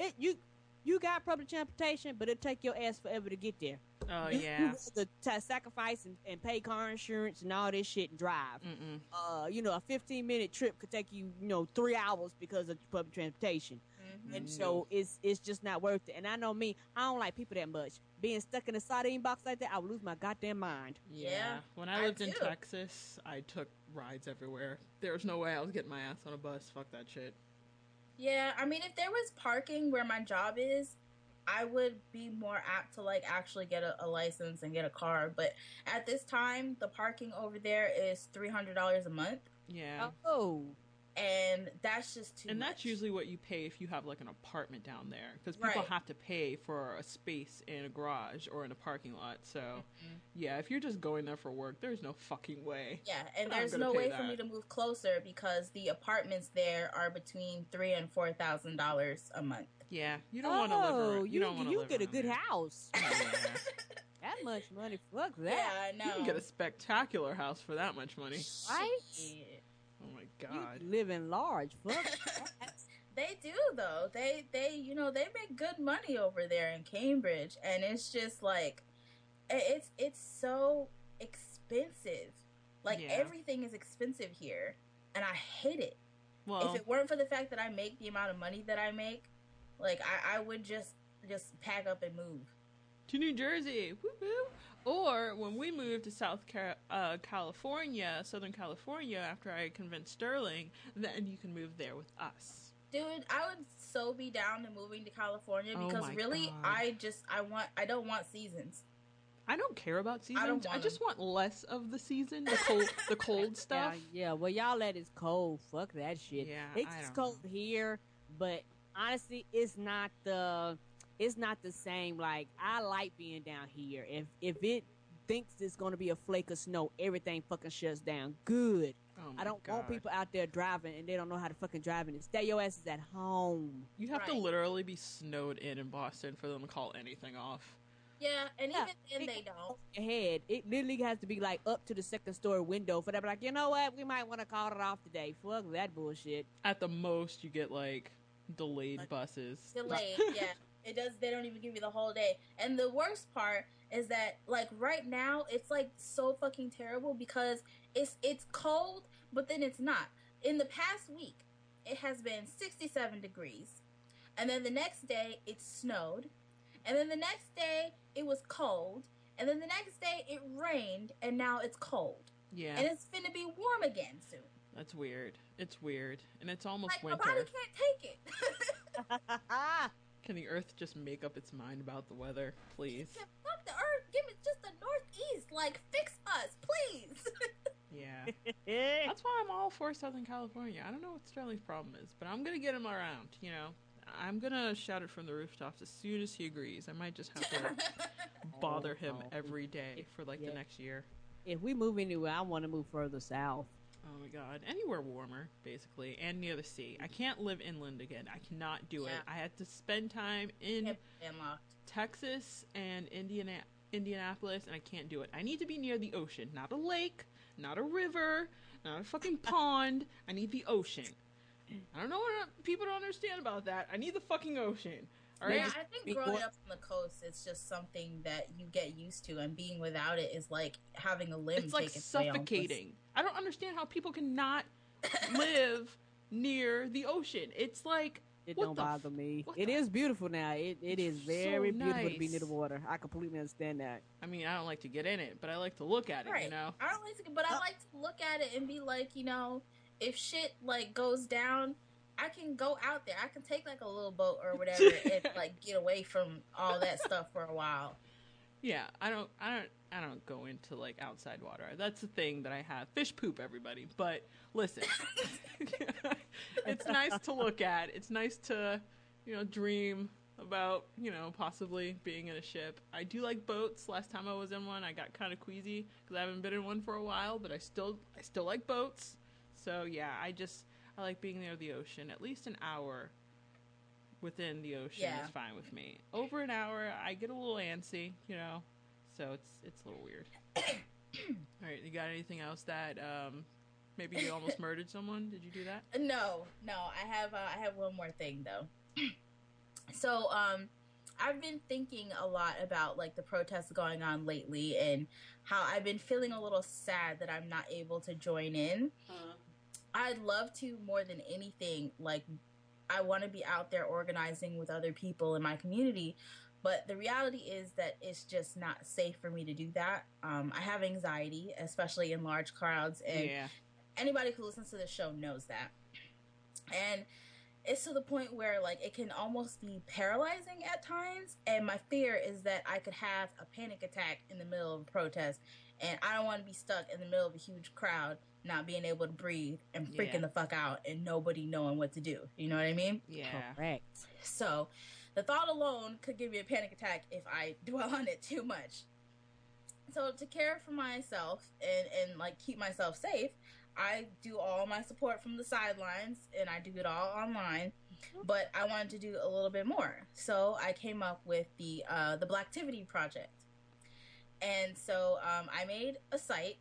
You got public transportation, but it take your ass forever to get there. Oh, You yeah. rather sacrifice and pay car insurance and all this shit and drive. Mm-mm. A 15-minute trip could take you 3 hours because of public transportation. And so it's just not worth it. And I know me, I don't like people that much. Being stuck in a sardine box like that, I would lose my goddamn mind. Yeah, When I I lived in do. Texas, I took rides everywhere. There was no way I was getting my ass on a bus. Fuck that shit. Yeah, I mean, if there was parking where my job is, I would be more apt to like actually get a license and get a car. But at this time, the parking over there is $300 a month, Yeah. Oh, and that's just too. And much. that's usually what you pay if you have like an apartment down there, because people Right. have to pay for a space in a garage or in a parking lot. So, Mm-hmm. yeah, if you're just going there for work, there's no fucking way. Yeah, and I'm there's gonna no pay way for that. me to move closer because the apartments there are between $3,000 and $4,000 a month. Yeah, you don't want to live. Around, you don't want to you live get a around good there. house. Yeah. That much money, fuck that. Yeah, I know. You can get a spectacular house for that much money. Right? Shit. Oh my You god. living large, fuck that. They do though. They they make good money over there in Cambridge, and it's just like it's so expensive. Like Yeah. everything is expensive here, and I hate it. Well, If it weren't for the fact that I make the amount of money that I make, like I would just pack up and move. to New Jersey, woo-hoo. Or when we moved to California, Southern California, after I convinced Sterling, then you can move there with us. Dude, I would so be down to moving to California Oh because my really, God. I don't want seasons. I don't care about seasons. don't I want just want less of the season, the cold stuff. Yeah, well, y'all let it's cold. Fuck that shit. Yeah, it's I just don't cold here, but honestly, it's not the same. Like I like being down here. If it thinks it's gonna be a flake of snow, everything fucking shuts down. Good. Oh my I don't God. want people out there driving and they don't know how to fucking drive and stay your asses at home. You have to Right. literally be snowed in Boston for them to call anything off. Yeah, and Yeah, even then they don't. Your head, it literally has to be like up to the second story window for that. Be like, you know what? We might want to call it off today. Fuck that bullshit. At the most, you get like delayed buses. Delayed, yeah. It does. They don't even give you the whole day. And the worst part is that, like right now, it's like so fucking terrible because it's cold, but then it's not. In the past week, it has been 67 degrees, and then the next day it snowed, and then the next day it was cold, and then the next day it rained, and now it's cold, Yeah, and it's finna be warm again soon. that's weird. It's weird, and it's almost Like my winter. body can't take it. Can the Earth just make up its mind about the weather, please? Yeah, fuck the earth. Give me just the northeast. Like, fix us, please. Yeah, that's why I'm all for Southern California. I don't know what Sterling's problem is, but I'm gonna get him around. You know, I'm gonna shout it from the rooftops as soon as he agrees. I might just have to bother him every day for like the Yeah. next year. If we move anywhere, I want to move further south. Oh my god, anywhere warmer, basically, and near the sea. I can't live inland again. I cannot do it. Yeah. I had to spend time in Yep, landlocked. Texas and Indianapolis, and I can't do it. I need to be near the ocean, not a lake, not a river, not a fucking pond. I need the ocean. I don't know what people don't understand about that. I need the fucking ocean. All right. Yeah, I think growing up on the coast, it's just something that you get used to, and being without it is like having a limb. It's like suffocating. I don't understand how people cannot live near the ocean. It's like it don't bother me. It is beautiful now. It is very beautiful to be near the water. I completely understand that. I mean, I don't like to get in it, but I like to look at it. Right. You know, I don't like to, but I like to look at it and be like, you know, if shit like goes down, I can go out there. I can take like a little boat or whatever and like get away from all that stuff for a while. Yeah, I don't go into like outside water. That's the thing that I have. Fish poop, everybody. But listen, it's nice to look at. It's nice to, you know, dream about, you know, possibly being in a ship. I do like boats. Last time I was in one, I got kind of queasy because I haven't been in one for a while. But I still like boats. So yeah, I like being near the ocean. At least an hour within the ocean is fine with me. Over an hour, I get a little antsy, you know. So it's a little weird. All right, you got anything else that maybe you almost murdered someone? Did you do that? No. I have one more thing though. So I've been thinking a lot about like the protests going on lately and how I've been feeling a little sad that I'm not able to join in. I'd love to more than anything. Like, I want to be out there organizing with other people in my community, but the reality is that it's just not safe for me to do that. I have anxiety, especially in large crowds, and anybody who listens to the show knows that. And it's to the point where, like, it can almost be paralyzing at times, and my fear is that I could have a panic attack in the middle of a protest, and I don't want to be stuck in the middle of a huge crowd not being able to breathe and freaking the fuck out and nobody knowing what to do. You know what I mean? Yeah. Correct. So the thought alone could give me a panic attack if I dwell on it too much. So to care for myself and like keep myself safe, I do all my support from the sidelines and I do it all online. But I wanted to do a little bit more. So I came up with the Blacktivity Project. And so I made a site,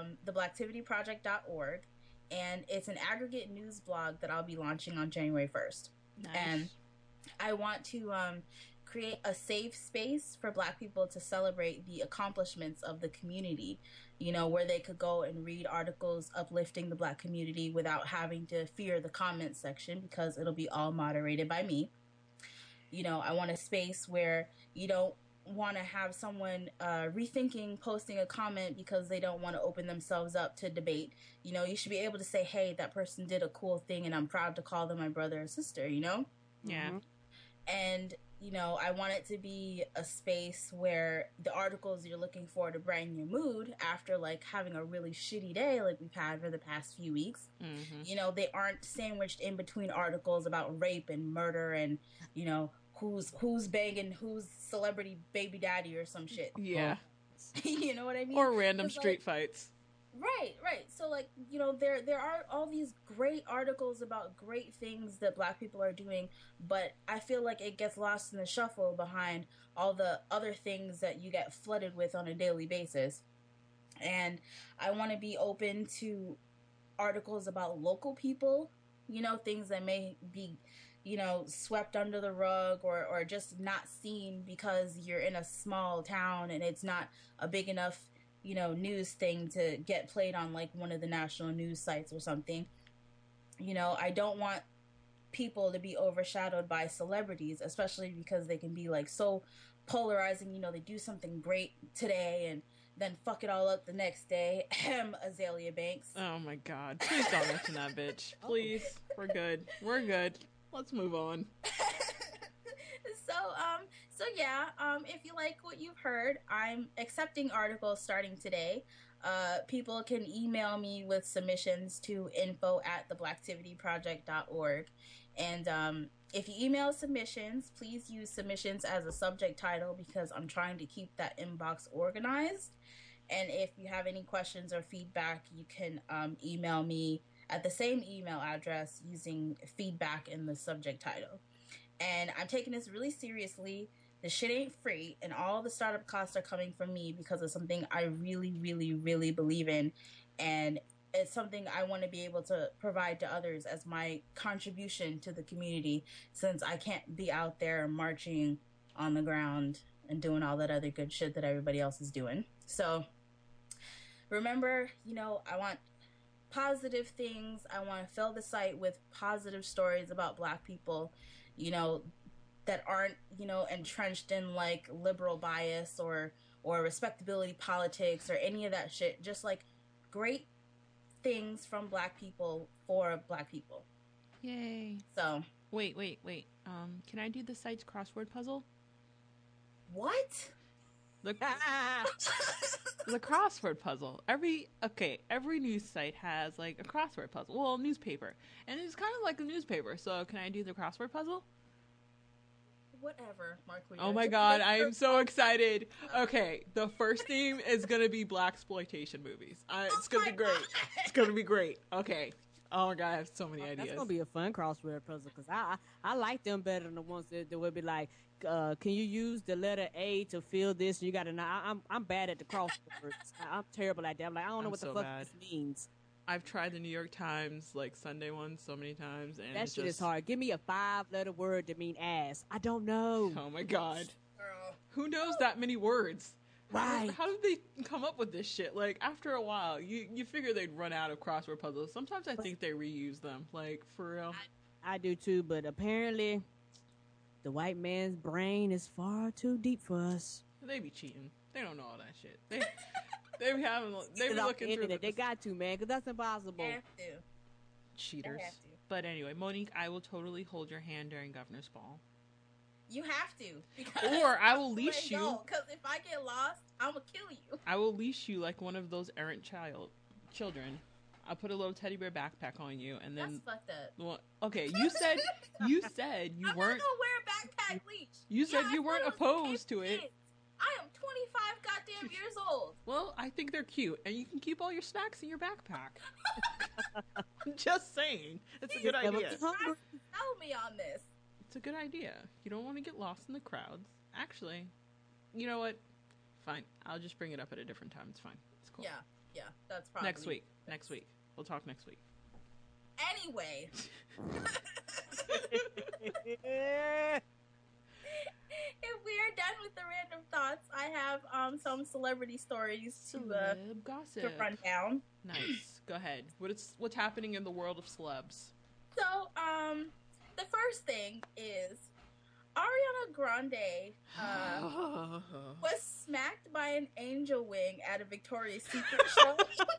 theblacktivityproject.org, and it's an aggregate news blog that I'll be launching on January 1st. Nice. And I want to create a safe space for Black people to celebrate the accomplishments of the community, you know, where they could go and read articles uplifting the Black community without having to fear the comment section because it'll be all moderated by me. You know, I want a space where you don't want to have someone rethinking posting a comment because they don't want to open themselves up to debate. You know, you should be able to say, hey, that person did a cool thing and I'm proud to call them my brother or sister, you know? Yeah. And, you know, I want it to be a space where the articles you're looking for to brighten your mood after, like, having a really shitty day like we've had for the past few weeks, you know, they aren't sandwiched in between articles about rape and murder and, you know, who's banging who's celebrity baby daddy or some shit. Yeah. You know what I mean? Or random street fights. Right. So, like, you know, there are all these great articles about great things that Black people are doing, but I feel like it gets lost in the shuffle behind all the other things that you get flooded with on a daily basis. And I want to be open to articles about local people, you know, things that may be, you know, swept under the rug or just not seen because you're in a small town and it's not a big enough, you know, news thing to get played on like one of the national news sites or something. You know, I don't want people to be overshadowed by celebrities, especially because they can be like so polarizing. You know, they do something great today and then fuck it all up the next day. Azalea Banks. Oh my God. Please don't mention that bitch. Please. We're good. Let's move on. So yeah, if you like what you've heard, I'm accepting articles starting today. People can email me with submissions to info@theblacktivityproject.org. And if you email submissions, please use submissions as a subject title because I'm trying to keep that inbox organized. And if you have any questions or feedback, you can email me at the same email address using feedback in the subject title. And I'm taking this really seriously. The shit ain't free, and all the startup costs are coming from me because of something I really, really, really believe in. and it's something I want to be able to provide to others as my contribution to the community, since I can't be out there marching on the ground and doing all that other good shit that everybody else is doing. So remember, I want positive things. I want to fill the site with positive stories about Black people, that aren't, entrenched in like liberal bias or respectability politics or any of that shit. Just like great things from Black people for Black people. Yay. So wait. Can I do the site's crossword puzzle? What? The crossword puzzle. Every news site has like a crossword puzzle. Well, newspaper. And it's kind of like a newspaper. So can I do the crossword puzzle? Whatever, Mark. Oh my god, I am so excited. Okay, the first theme is going to be Blaxploitation movies. It's going to be great. It's going to be great. Okay. Oh my god, I have so many ideas. That's going to be a fun crossword puzzle, because I like them better than the ones that would be like, can you use the letter A to fill this? You got to know. I'm bad at the crosswords. I'm terrible at that. I'm like, I don't know what the fuck this means. I've tried the New York Times, like, Sunday one so many times. And that shit is hard. Give me a 5-letter word to mean ass. I don't know. Oh, my God. Girl. Who knows that many words? Right. How did they come up with this shit? Like, after a while, you figure they'd run out of crossword puzzles. Sometimes I think they reuse them. Like, for real. I do, too. But apparently, the white man's brain is far too deep for us. They be cheating. They don't know all that shit. They be looking through They got to, man, because that's impossible. They have to. Cheaters. They have to. But anyway, Monique, I will totally hold your hand during Governor's Ball. You have to. Or I will leash you. Because if I get lost, I'm going to kill you. I will leash you like one of those errant children. I'll put a little teddy bear backpack on you, and then... That's fucked up. Well, okay, you said you weren't... I'm not going to wear a backpack leash. You said you weren't opposed to it. I am 25 goddamn years old. Well, I think they're cute, and you can keep all your snacks in your backpack. I'm just saying. It's a good idea. Tell me on this. It's a good idea. You don't want to get lost in the crowds. Actually, you know what? Fine. I'll just bring it up at a different time. It's fine. It's cool. Yeah, that's probably... Next week. We'll talk next week. Anyway. If we are done with the random thoughts, I have some celebrity stories to run down. Nice. Go ahead. What's happening in the world of celebs? So, the first thing is Ariana Grande was smacked by an angel wing at a Victoria's Secret show.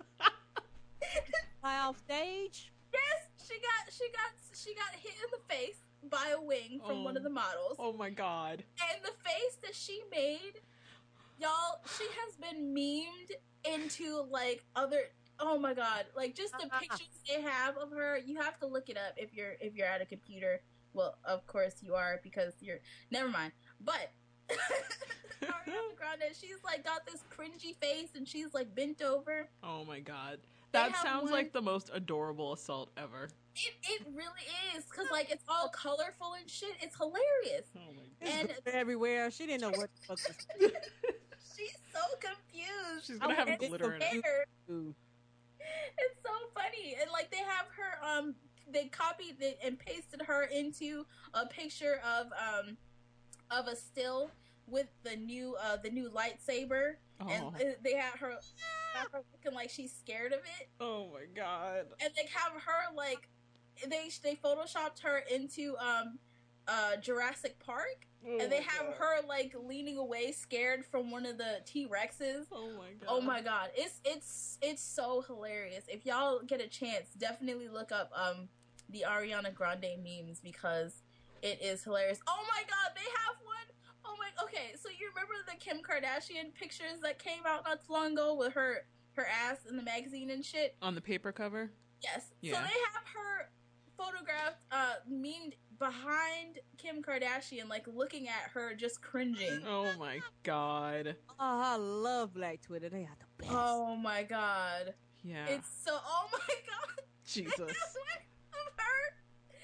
Off stage? Yes, she got hit in the face by a wing from one of the models. Oh my god. And the face that she made, y'all, she has been memed into like other, oh my god, like just the pictures they have of her. You have to look it up if you're at a computer. Well, of course you are, because you're, never mind. But Ariana Grande, she's like got this cringy face and she's like bent over. Oh my god. That sounds like the most adorable assault ever. It really is, because like it's all colorful and shit. It's hilarious. Oh my god. And everywhere. She didn't know what the fuck to say. She's so confused. She's gonna have glitter in her. It's so funny. And like they have her they copied it and pasted her into a picture of a still with the new lightsaber. Oh. And they have her looking like she's scared of it. Oh my god. And they have her like they photoshopped her into Jurassic Park. Oh, and they have her like leaning away scared from one of the T-Rexes. Oh my god. Oh my god. It's so hilarious. If y'all get a chance, definitely look up the Ariana Grande memes, because it is hilarious. Oh my god, they have one. Oh my, okay, so you remember the Kim Kardashian pictures that came out not too long ago with her ass in the magazine and shit? On the paper cover? Yes. Yeah. So they have her photographed, memed behind Kim Kardashian, like looking at her just cringing. Oh my god. Oh, I love Black Twitter. They are the best. Oh my god. Yeah. It's so, oh my god. Jesus. Of her.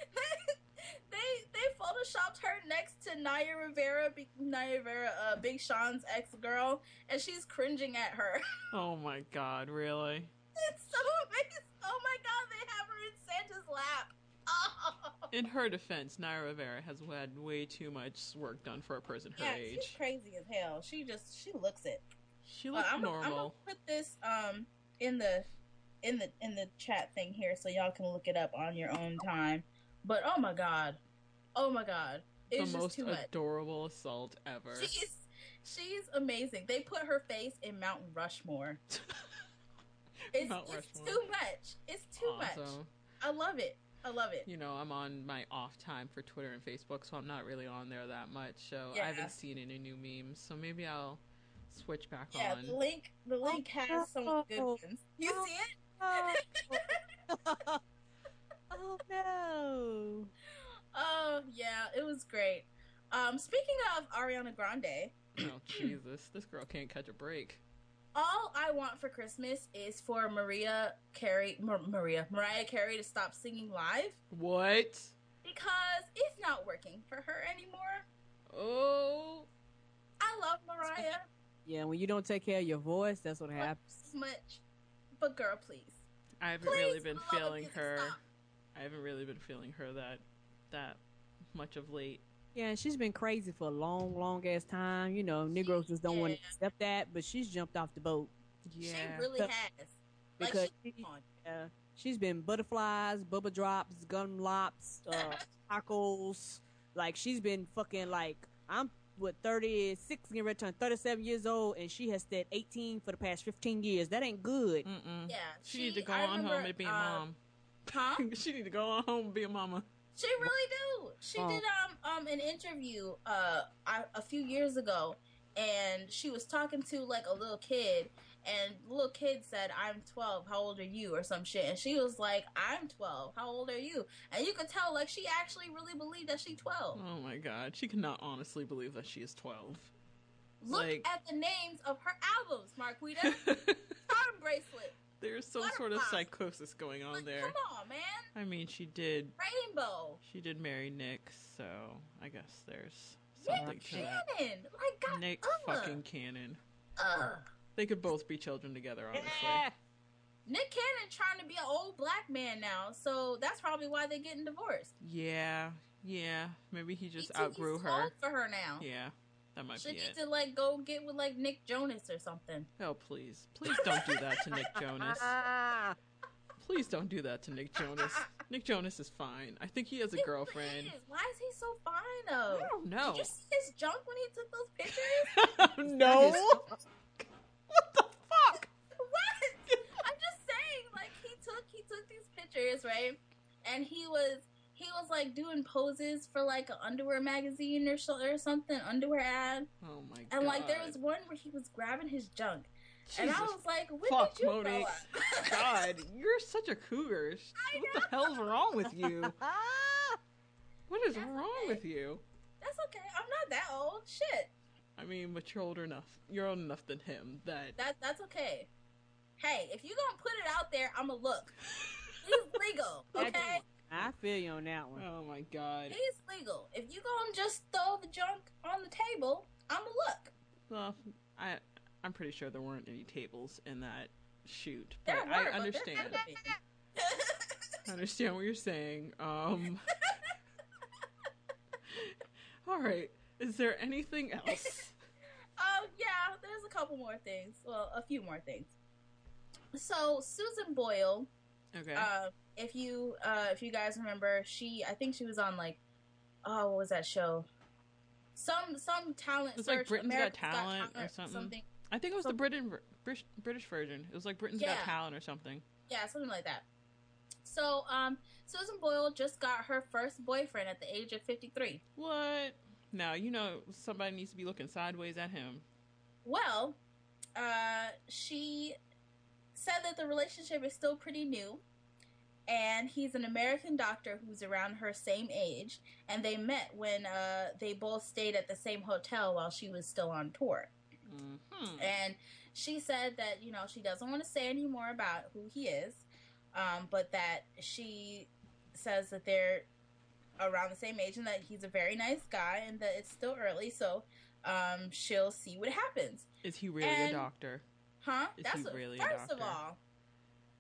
They photoshopped her next to Naya Rivera, Big Sean's ex-girl, and she's cringing at her. Oh my god, really? It's so amazing. Oh my god, they have her in Santa's lap. Oh. In her defense, Naya Rivera has had way too much work done for a person her age. She's crazy as hell. She looks it. She looks normal. I'm gonna put this in the chat thing here so y'all can look it up on your own time. But oh my god, it's the just too most much. Adorable assault ever. She's amazing. They put her face in Mount Rushmore. It's too much. It's too much. I love it. You know, I'm on my off time for Twitter and Facebook, so I'm not really on there that much. So Yeah. I haven't seen any new memes. So maybe I'll switch back on. Yeah, the link has some good ones. You see it? Oh no. Oh yeah, it was great. Speaking of Ariana Grande, Oh Jesus, this girl can't catch a break. all I want for Christmas is for Mariah Carey to stop singing live What? because it's not working for her anymore. Oh, I love Mariah Yeah, when you don't take care of your voice, that's what happens. so much, but girl, please. I haven't Please, really been for the love of feeling music, her. stop. I haven't really been feeling her that much of late. Yeah, and she's been crazy for a long ass time. You know, Negroes just don't want to Yeah. accept that, but she's jumped off the boat Yeah. She really has. Like, because she's on. she's been butterflies, bubba drops, gum lops, tacos. Like she's been fucking like I'm 36, getting ready to turn 37 years old, and she has stayed 18 for the past 15 years. That ain't good. Mm-mm. Yeah, She need to go I on remember, home and be a mom. Huh? She need to go on home and be a mama. She really do. She did an interview a few years ago, and she was talking to like a little kid, and the little kid said, "I'm 12. How old are you?" or some shit, and she was like, "I'm 12. How old are you?" And you could tell like she actually really believed that she's 12. Oh my god, she cannot honestly believe that she is 12. Look Like- at the names of her albums, Marquita. Charm Bracelet. There's some sort of psychosis going on Like, there. come on, man. I mean, she did Rainbow. marry Nick, so I guess there's something Nick to that. Cannon. Like, God. Nick fucking Cannon. Ugh. They could both be children together, honestly. Nick Cannon trying to be an old black man now, so that's probably why they're getting divorced. Yeah. Maybe he just He's outgrew too her. old for her now. Yeah, that might She be needs it. to like go get with like Nick Jonas or something. Oh, please don't do that to Nick Jonas. Please don't do that to Nick Jonas. Nick Jonas is fine. I think he has a He girlfriend. really is. Why is he so fine though? I don't know. Did you see his junk when he took those pictures? No. What the fuck? What? I'm just saying, like he took these pictures, right? And he was like doing poses for like an underwear magazine or something, underwear ad. Oh my god. And like there was one where he was grabbing his junk. And I Jesus was like, when fuck, did you grow Monique. up? God, you're such a cougar. What the hell's wrong with you? What is wrong with you? That's okay. I'm not that old. Shit. I mean, but you're old enough. You're old enough than him. That's okay. Hey, if you gonna put it out there, I'ma look. He's legal, okay? I feel you on that one. Oh my god. He's legal. If you gonna just throw the junk on the table, I'ma look. Well, I'm pretty sure there weren't any tables in that shoot, There but were, I but there understand. had to be. I understand what you're saying. All right. Is there anything else? Yeah, there's a couple more things. Well, a few more things. So Susan Boyle, Okay. if you guys remember, I think she was on like, what was that show? Some talent It was like search. Britain's Got America's Talent or something. I think it was the British version. It was like Britain's Got Yeah. Talent or something. Yeah, something like that. So, Susan Boyle just got her first boyfriend at the age of 53. What? Now, you know somebody needs to be looking sideways at him. Well, she said that the relationship is still pretty new, and he's an American doctor who's around her same age, and they met when they both stayed at the same hotel while she was still on tour. Mm-hmm. And she said that, she doesn't want to say any more about who he is, but that she says that they're around the same age and that he's a very nice guy and that it's still early, so she'll see what happens. Is he really a doctor? Huh? Is That's he what, really a first of doctor? all,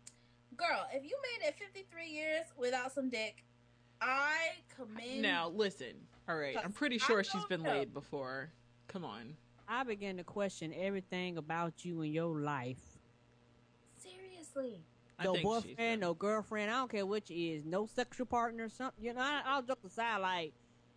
Girl, if you made it 53 years without some dick, I commend. Now, listen. All right, I'm pretty sure she's been laid before. Come on. I began to question everything about you in your life. Seriously. No boyfriend, no girlfriend. I don't care which is. No sexual partner. Something. You know, I'll joke aside. Like,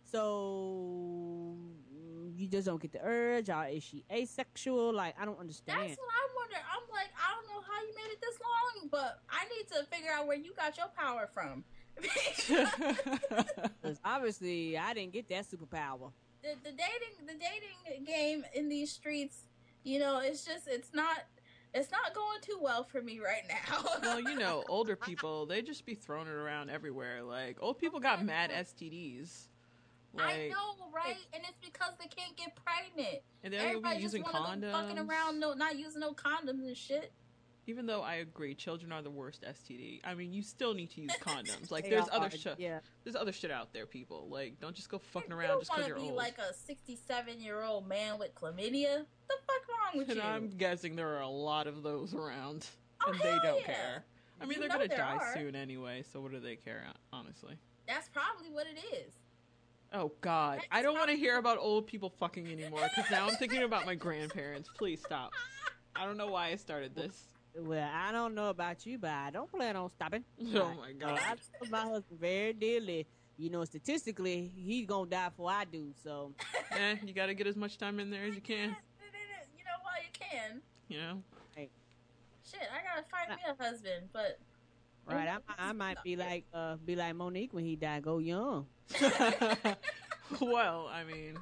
so you just don't get the urge, or is she asexual? Like, I don't understand. That's what I'm wondering. I'm like, I don't know how you made it this long, but I need to figure out where you got your power from. Because obviously, I didn't get that superpower. The dating game in these streets, you know, it's not going too well for me right now. Well, you know, older people, they just be throwing it around everywhere. Like, old people got mad STDs. Like, I know, right? And it's because they can't get pregnant. And they're be using condoms. Fucking around, not using no condoms and shit. Even though I agree, children are the worst STD. I mean, you still need to use condoms. Like, there's other shit. Yeah. There's other shit out there, people. Like, don't just go fucking around just because you're old. You don't want to be like a 67-year-old man with chlamydia. What the fuck wrong with you? And I'm guessing there are a lot of those around, and they don't care. I mean, they're gonna die soon anyway, so what do they care? Honestly, that's probably what it is. Oh God, I don't want to hear about old people fucking anymore. Because now I'm thinking about my grandparents. Please stop. I don't know why I started this. Well, I don't know about you, but I don't plan on stopping. Oh my God. I love my husband very dearly. You know, statistically, he's gonna die before I do, so. You gotta get as much time in there as you can. You know, while you can. You know? Hey. Shit, I gotta find me a husband, but. Right, I might be like Monique when he died, go young. Well, I mean.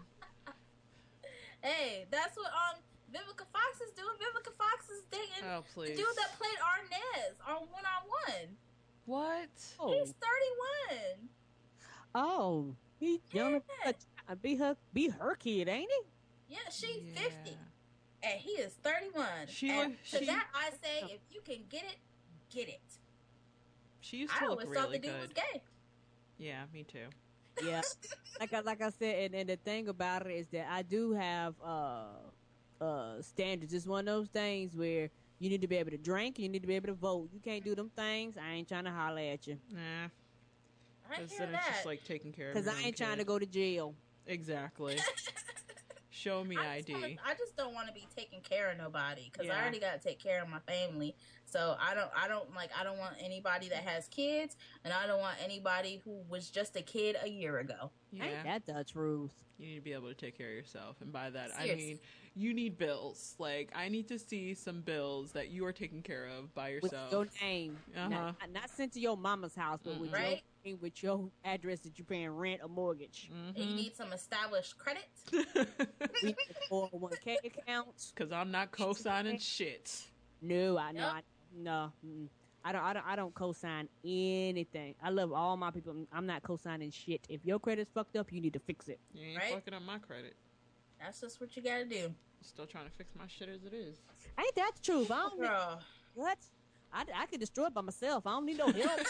Hey, that's what Vivica Fox is doing. Vivica Fox is dating the dude that played Arnez on One-on-One. What? Oh. He's 31. Oh, he young. Be her kid, ain't he? Yeah, she's 50, and he is 31. That I say, if you can get it, get it. She used to look really good. I always thought the dude was gay. Yeah, me too. Yeah, like I said, and the thing about it is that I do have standards. It's one of those things where you need to be able to drink, you need to be able to vote. You can't do them things. I ain't trying to holler at you. Nah. I hear then that. It's just like taking care of. Because I ain't trying to go to jail. Exactly. Show me ID. I just don't want to be taking care of nobody because I already got to take care of my family. So I don't want anybody that has kids, and I don't want anybody who was just a kid a year ago. Yeah. Ain't that the truth? You need to be able to take care of yourself, and by that I mean you need bills. Like, I need to see some bills that you are taking care of by yourself. With your name, not sent to your mama's house, but with your address that you're paying rent or mortgage. Mm-hmm. And you need some established credit. We need 401k accounts. Because I'm not co-signing shit. No, no. I don't co-sign anything. I love all my people. I'm not co-signing shit. If your credit's fucked up, you need to fix it. You ain't fucking up my credit. That's just what you gotta do. Still trying to fix my shit as it is. Ain't that the truth? I don't need, what? I could destroy it by myself. I don't need no help.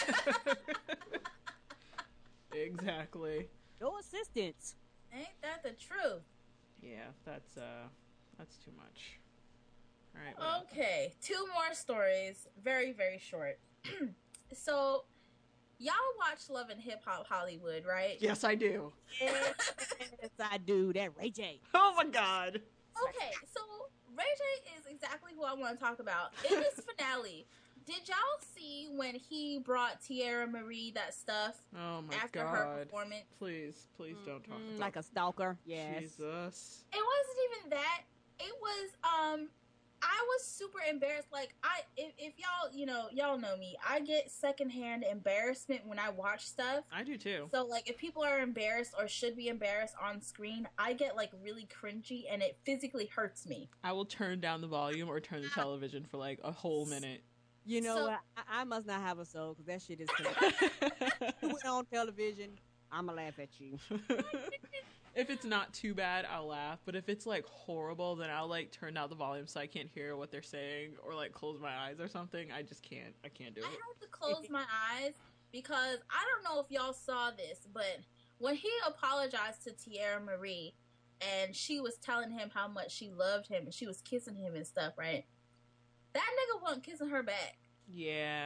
Exactly. No assistance. Ain't that the truth? Yeah, that's too much. All right. Okay, 2 more stories. Very, very short. So, y'all watch Love and Hip Hop Hollywood, right? Yes, I do. Yes, I do. That Ray J. Oh my God. Okay, so Ray J is exactly who I want to talk about. In this finale, did y'all see when he brought Tierra Marie that stuff after her performance? Please don't talk about like a stalker. Yes. Jesus. It wasn't even that. It was I was super embarrassed. Like, if y'all know me, I get secondhand embarrassment when I watch stuff. I do too. So, like, if people are embarrassed or should be embarrassed on screen, I get, like, really cringy and it physically hurts me. I will turn down the volume or turn the television for, like, a whole minute. You know what? I must not have a soul because that shit is you went on television, I'm going to laugh at you. If it's not too bad, I'll laugh. But if it's, like, horrible, then I'll, like, turn down the volume so I can't hear what they're saying or, like, close my eyes or something. I just can't. I can't do it. I had to close my eyes because I don't know if y'all saw this, but when he apologized to Tierra Marie and she was telling him how much she loved him and she was kissing him and stuff, right? That nigga wasn't kissing her back. Yeah.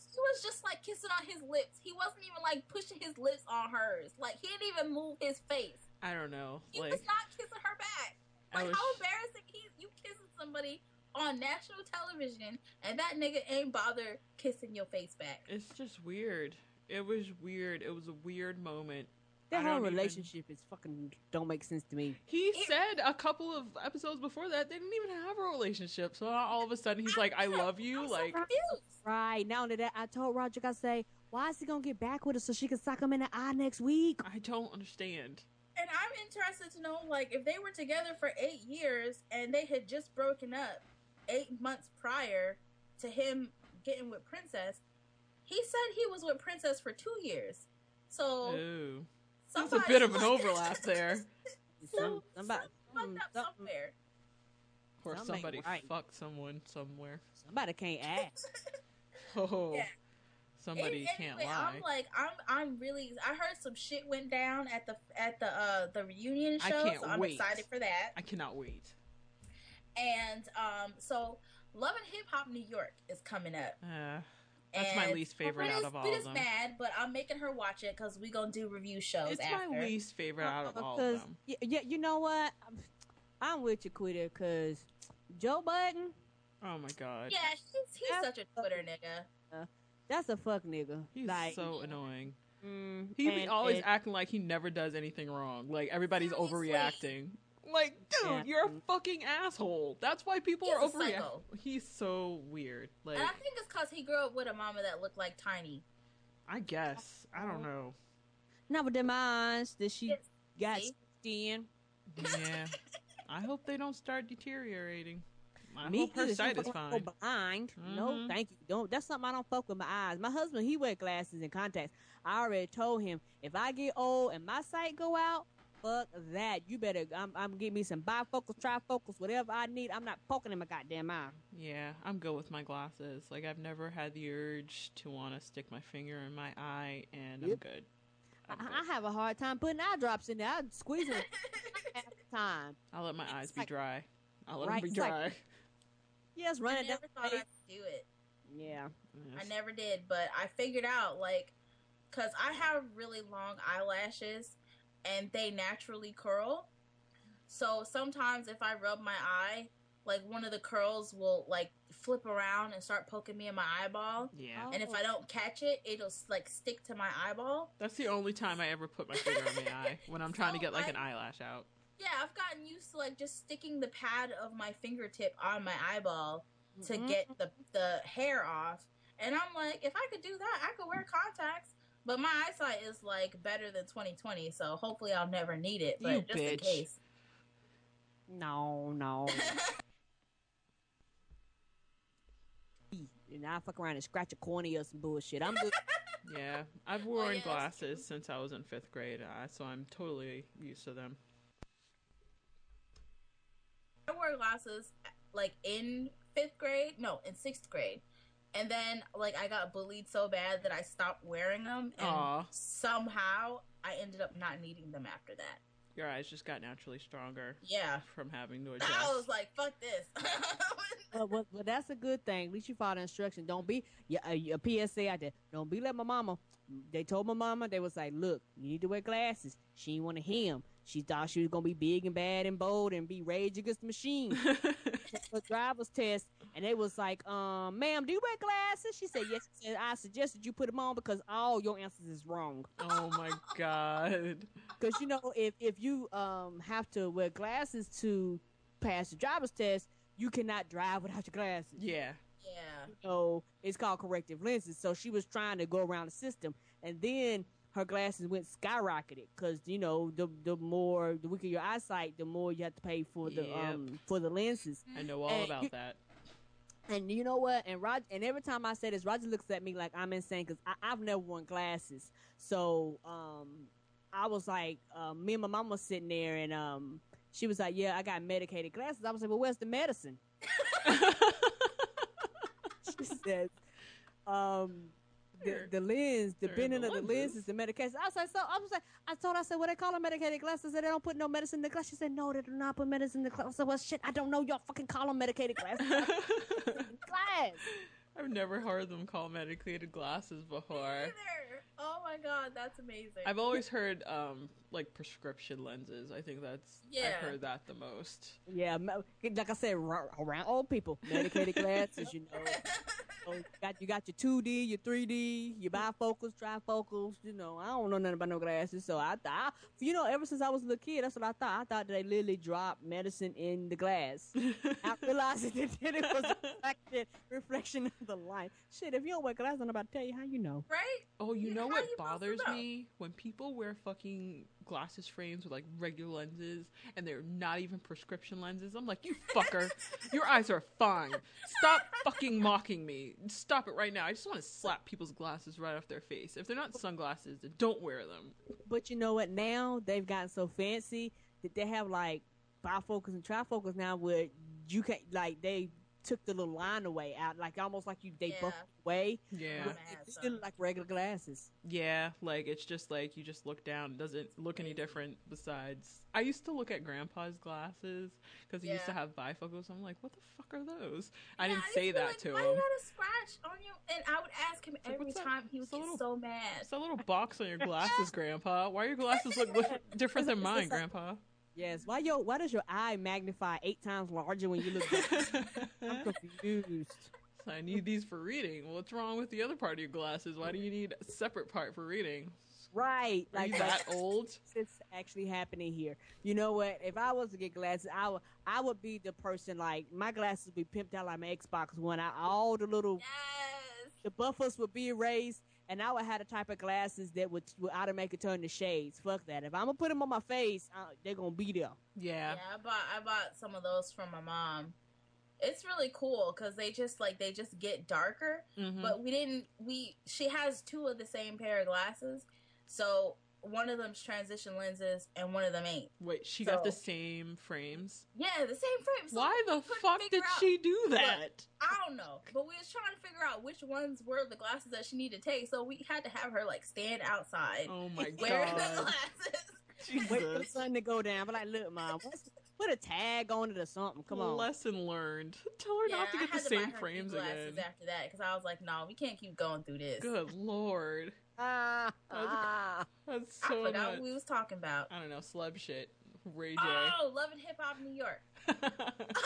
he was just like kissing on his lips. He wasn't even like pushing his lips on hers. Like he didn't even move his face. I don't know. He Like, was not kissing her back. Like how embarrassing! You kissing somebody on national television, and that nigga ain't bother kissing your face back. it's just weird. It was weird. It was a weird moment. That I whole don't even- relationship is fucking don't make sense to me. He said a couple of episodes before that they didn't even have a relationship. So all of a sudden he's like, "I love you." I'm Like, so confused. Right. Not only that, I told Roger, I say, why is he gonna get back with her so she can sock him in the eye next week? I don't understand. And I'm interested to know, like, if they were together for 8 years and they had just broken up 8 months prior to him getting with Princess, he said he was with Princess for 2 years. So Ooh, that's a somebody- bit of an overlap there. Somebody fucked up somewhere. Or Something ain't somebody right. fucked someone somewhere. somebody can't act. Oh, Yeah. somebody can't Anyway, lie. I'm like, I'm really. I heard some shit went down at the reunion I show, can't so I'm wait. excited for that. I cannot wait. And so Love and Hip Hop New York is coming up. That's my And least favorite out of all Quita's of them. mad, but I'm making her watch it because we gonna do review shows It's after. my least favorite out of all of 'Cause, them. yeah, you know what? I'm with you, Quitter, because Joe Budden, Oh my god. Yeah, he's such a Twitter nigga. that's a fuck nigga. He's like, so annoying. mm, He be and- always and- acting like he never does anything wrong. Like everybody's Seriously. overreacting. Like, dude, Yeah. you're a fucking asshole. That's why people He's are a overreacting. psycho. He's so weird. Like, And I think it's because he grew up with a mama that looked like Tiny. I guess. I don't know. Not with them eyes that she Yes, got see? in. Yeah. I hope they don't start deteriorating. I Me hope her either. She sight is fucking fine. go blind. No, Mhm. thank you. Don't. That's something I don't fuck with my eyes. My husband, he wear glasses and contacts. I already told him if I get old and my sight go out, fuck that. You better. I'm getting me some bifocals, trifocals, whatever I need. I'm not poking in my goddamn eye. Yeah, I'm good with my glasses. Like, I've never had the urge to want to stick my finger in my eye, and I'm Yep. good. I have a hard time putting eye drops in there. I squeeze them half the time. I'll let my eyes be like- dry. I'll let Right, them be it's like- dry. Yes, I run it down. never thought I'd do it. Yeah. I never did, but I figured out, like, because I have really long eyelashes and they naturally curl. So sometimes if I rub my eye, like, one of the curls will, like, flip around and start poking me in my eyeball. Yeah. Oh. And if I don't catch it, it'll, like, stick to my eyeball. That's the only time I ever put my finger in my eye, when I'm trying to get, like, an eyelash out. Yeah, I've gotten used to, like, just sticking the pad of my fingertip on my eyeball to Mhm. get the hair off. And I'm like, if I could do that, I could wear contacts. But my eyesight is, like, better than 20/20, so hopefully I'll never need it. But You just in bitch. case. No. And I fuck around and scratch a cornea or some bullshit. I'm good. Yeah, I've worn yeah, that's glasses since I was in 5th grade, so I'm totally used to them. I wore glasses, like, in 5th grade. No, in 6th grade. And then, like, I got bullied so bad that I stopped wearing them. And Aw. somehow I ended up not needing them after that. Your eyes just got naturally stronger Yeah. from having to adjust. I was like, fuck this. Well, that's a good thing. At least you follow the instruction. Don't be a PSA out there. Don't be like my mama. They told my mama, they was like, look, you need to wear glasses. She didn't want to hear him. She thought she was going to be big and bad and bold and be Rage Against the Machine. For driver's test. And they was like, ma'am, do you wear glasses? She said, yes. She said, I suggested you put them on because all your answers is wrong. Oh my god. Because, you know, if you have to wear glasses to pass the driver's test, you cannot drive without your glasses. Yeah. Yeah. So it's called corrective lenses. So she was trying to go around the system, and then her glasses went skyrocketed because the weaker your eyesight, the more you have to pay for the lenses. I know all And about you- that. And you know what? And Roger, and every time I say this, Roger looks at me like I'm insane because I've never worn glasses. So I was like, me and my mom was sitting there, and she was like, "Yeah, I got medicated glasses." I was like, "Well, where's the medicine?" She says, the lens, the They're in bending the of the lens lenses. is the medication. I told her, I said, well, they call them medicated glasses. They don't put no medicine in the glass. She said, no, they do not put medicine in the glass. I said, well, shit, I don't know. Y'all fucking call them medicated glasses. Glass. I've never heard them call medicated glasses before. Either. Oh my god, that's amazing. I've always heard like prescription lenses. I think Yeah. I've heard that the most. Yeah, like I said, around old people, medicated glasses, you know. So you got your 2D, your 3D, your bifocals, trifocals. You know, I don't know nothing about no glasses, so I thought, you know, ever since I was a little kid, that's what I thought. I thought they literally dropped medicine in the glass. I realized that it was a reflection of the light. Shit, if you don't wear glasses, I'm about to tell you how you know. Right? Oh, you know how what you supposed to bothers know? me? When people wear fucking glasses frames with like regular lenses and they're not even prescription lenses. I'm like, you fucker, your eyes are fine. Stop fucking mocking me. Stop it right now. I just want to slap people's glasses right off their face. If they're not sunglasses, then don't wear them. But you know what? Now they've gotten so fancy that they have like bifocals and trifocals now where you can like they took the little line away out, like almost like they Yeah. broke away. Yeah. Dumbass, It still look like regular glasses. Yeah, like it's just like you just look down. It doesn't look any different besides. I used to look at Grandpa's glasses because he used to Yeah. have bifocals. I'm like, what the fuck are those? I Yeah, didn't used say be that like, to why him. you got a scratch on you? And I would ask him like, every what's that? time. He would It's a get little- so mad. It's a little box on your glasses, Grandpa. Why your glasses look different than mine, Grandpa? Yes. Why does your eye magnify 8 times larger when you look down? I'm confused. I need these for reading. What's wrong with the other part of your glasses? Why do you need a separate part for reading? Right. Are you that old? It's actually happening here. You know what? If I was to get glasses, I would be the person like my glasses would be pimped out like my Xbox One. All the little Yes. the buffers would be erased, and I would have the type of glasses that would automatically turn to shades. Fuck that. If I'm gonna put them on my face, they're gonna be there. Yeah. Yeah, I bought some of those from my mom. It's really cool because they just get darker. Mhm. But she has 2 of the same pair of glasses, so one of them's transition lenses and one of them ain't. Wait, she got the So- same frames? Yeah, the same frame. So Why the we couldn't fuck figure did out- she do that? I don't know, but we was trying to figure out which ones were the glasses that she needed to take. So we had to have her like stand outside Oh my wearing the god. glasses. Wait for the Jesus. sun to go down. But like, look, mom, put a tag on it or something. Come on. Lesson learned. Tell her not to I get the had to buy same her frames new glasses again. after that because I was like, no, we can't keep going through this. Good lord. Ah, That's I so forgot nuts. what we was talking about. I don't know, celeb shit. Ray J. Oh, Love and Hip Hop New York. I don't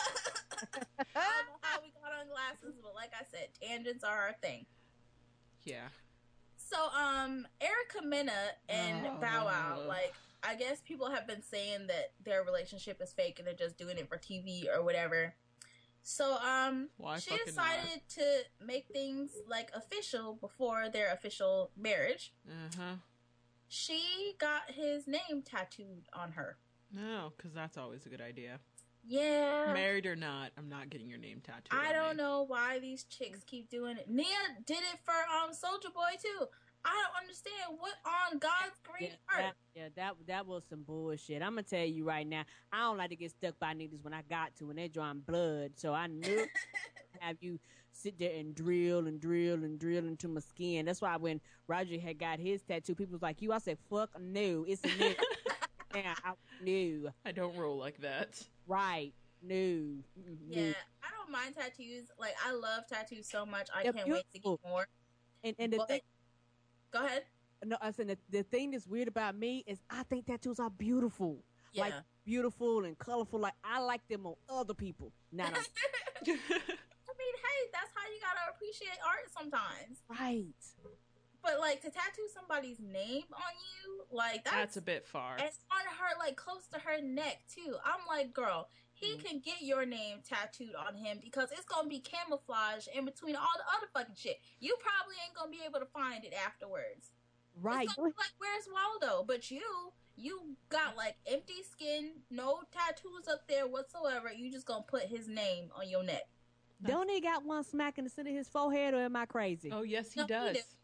know how we got on glasses, but like I said, tangents are our thing. Yeah. So, Erica Mena and Oh. Bow Wow, like, I guess people have been saying that their relationship is fake and they're just doing it for TV or whatever. So, Why she fucking decided to make things, like, official before their official marriage. Uh-huh. She got his name tattooed on her. No, because that's always a good idea. Yeah. Married or not, I'm not getting your name tattooed. I on don't me. know why these chicks keep doing it. Nia did it for Soldier Boy too. I don't understand what on God's green earth. that was some bullshit. I'm gonna tell you right now. I don't like to get stuck by needles when I got to, when they're drawing blood. So I knew have you sit there and drill and drill and drill into my skin. That's why when Roger had got his tattoo, people was like, "You," I said, "Fuck no, it's a no." Yeah, I knew. I don't roll like that. Right, no. Yeah, I don't mind tattoos. Like I love tattoos so much. I They're can't wait to beautiful. get more. And the But- thing. Go ahead. No, I said the thing that's weird about me is I think tattoos are beautiful. Yeah. Like beautiful and colorful. Like I like them on other people. Not on I mean, hey, that's how you gotta appreciate art sometimes. right. But like to tattoo somebody's name on you, like That's a bit far. and it's on her, like close to her neck too. I'm like, girl, he can get your name tattooed on him because it's gonna be camouflage in between all the other fucking shit. You probably ain't gonna be able to find it afterwards. Right. It's gonna be like, where's Waldo? But you got like empty skin, no tattoos up there whatsoever. You just gonna put his name on your neck. Don't he got one smack in the center of his forehead, or am I crazy? Oh, yes, he No, he does. did.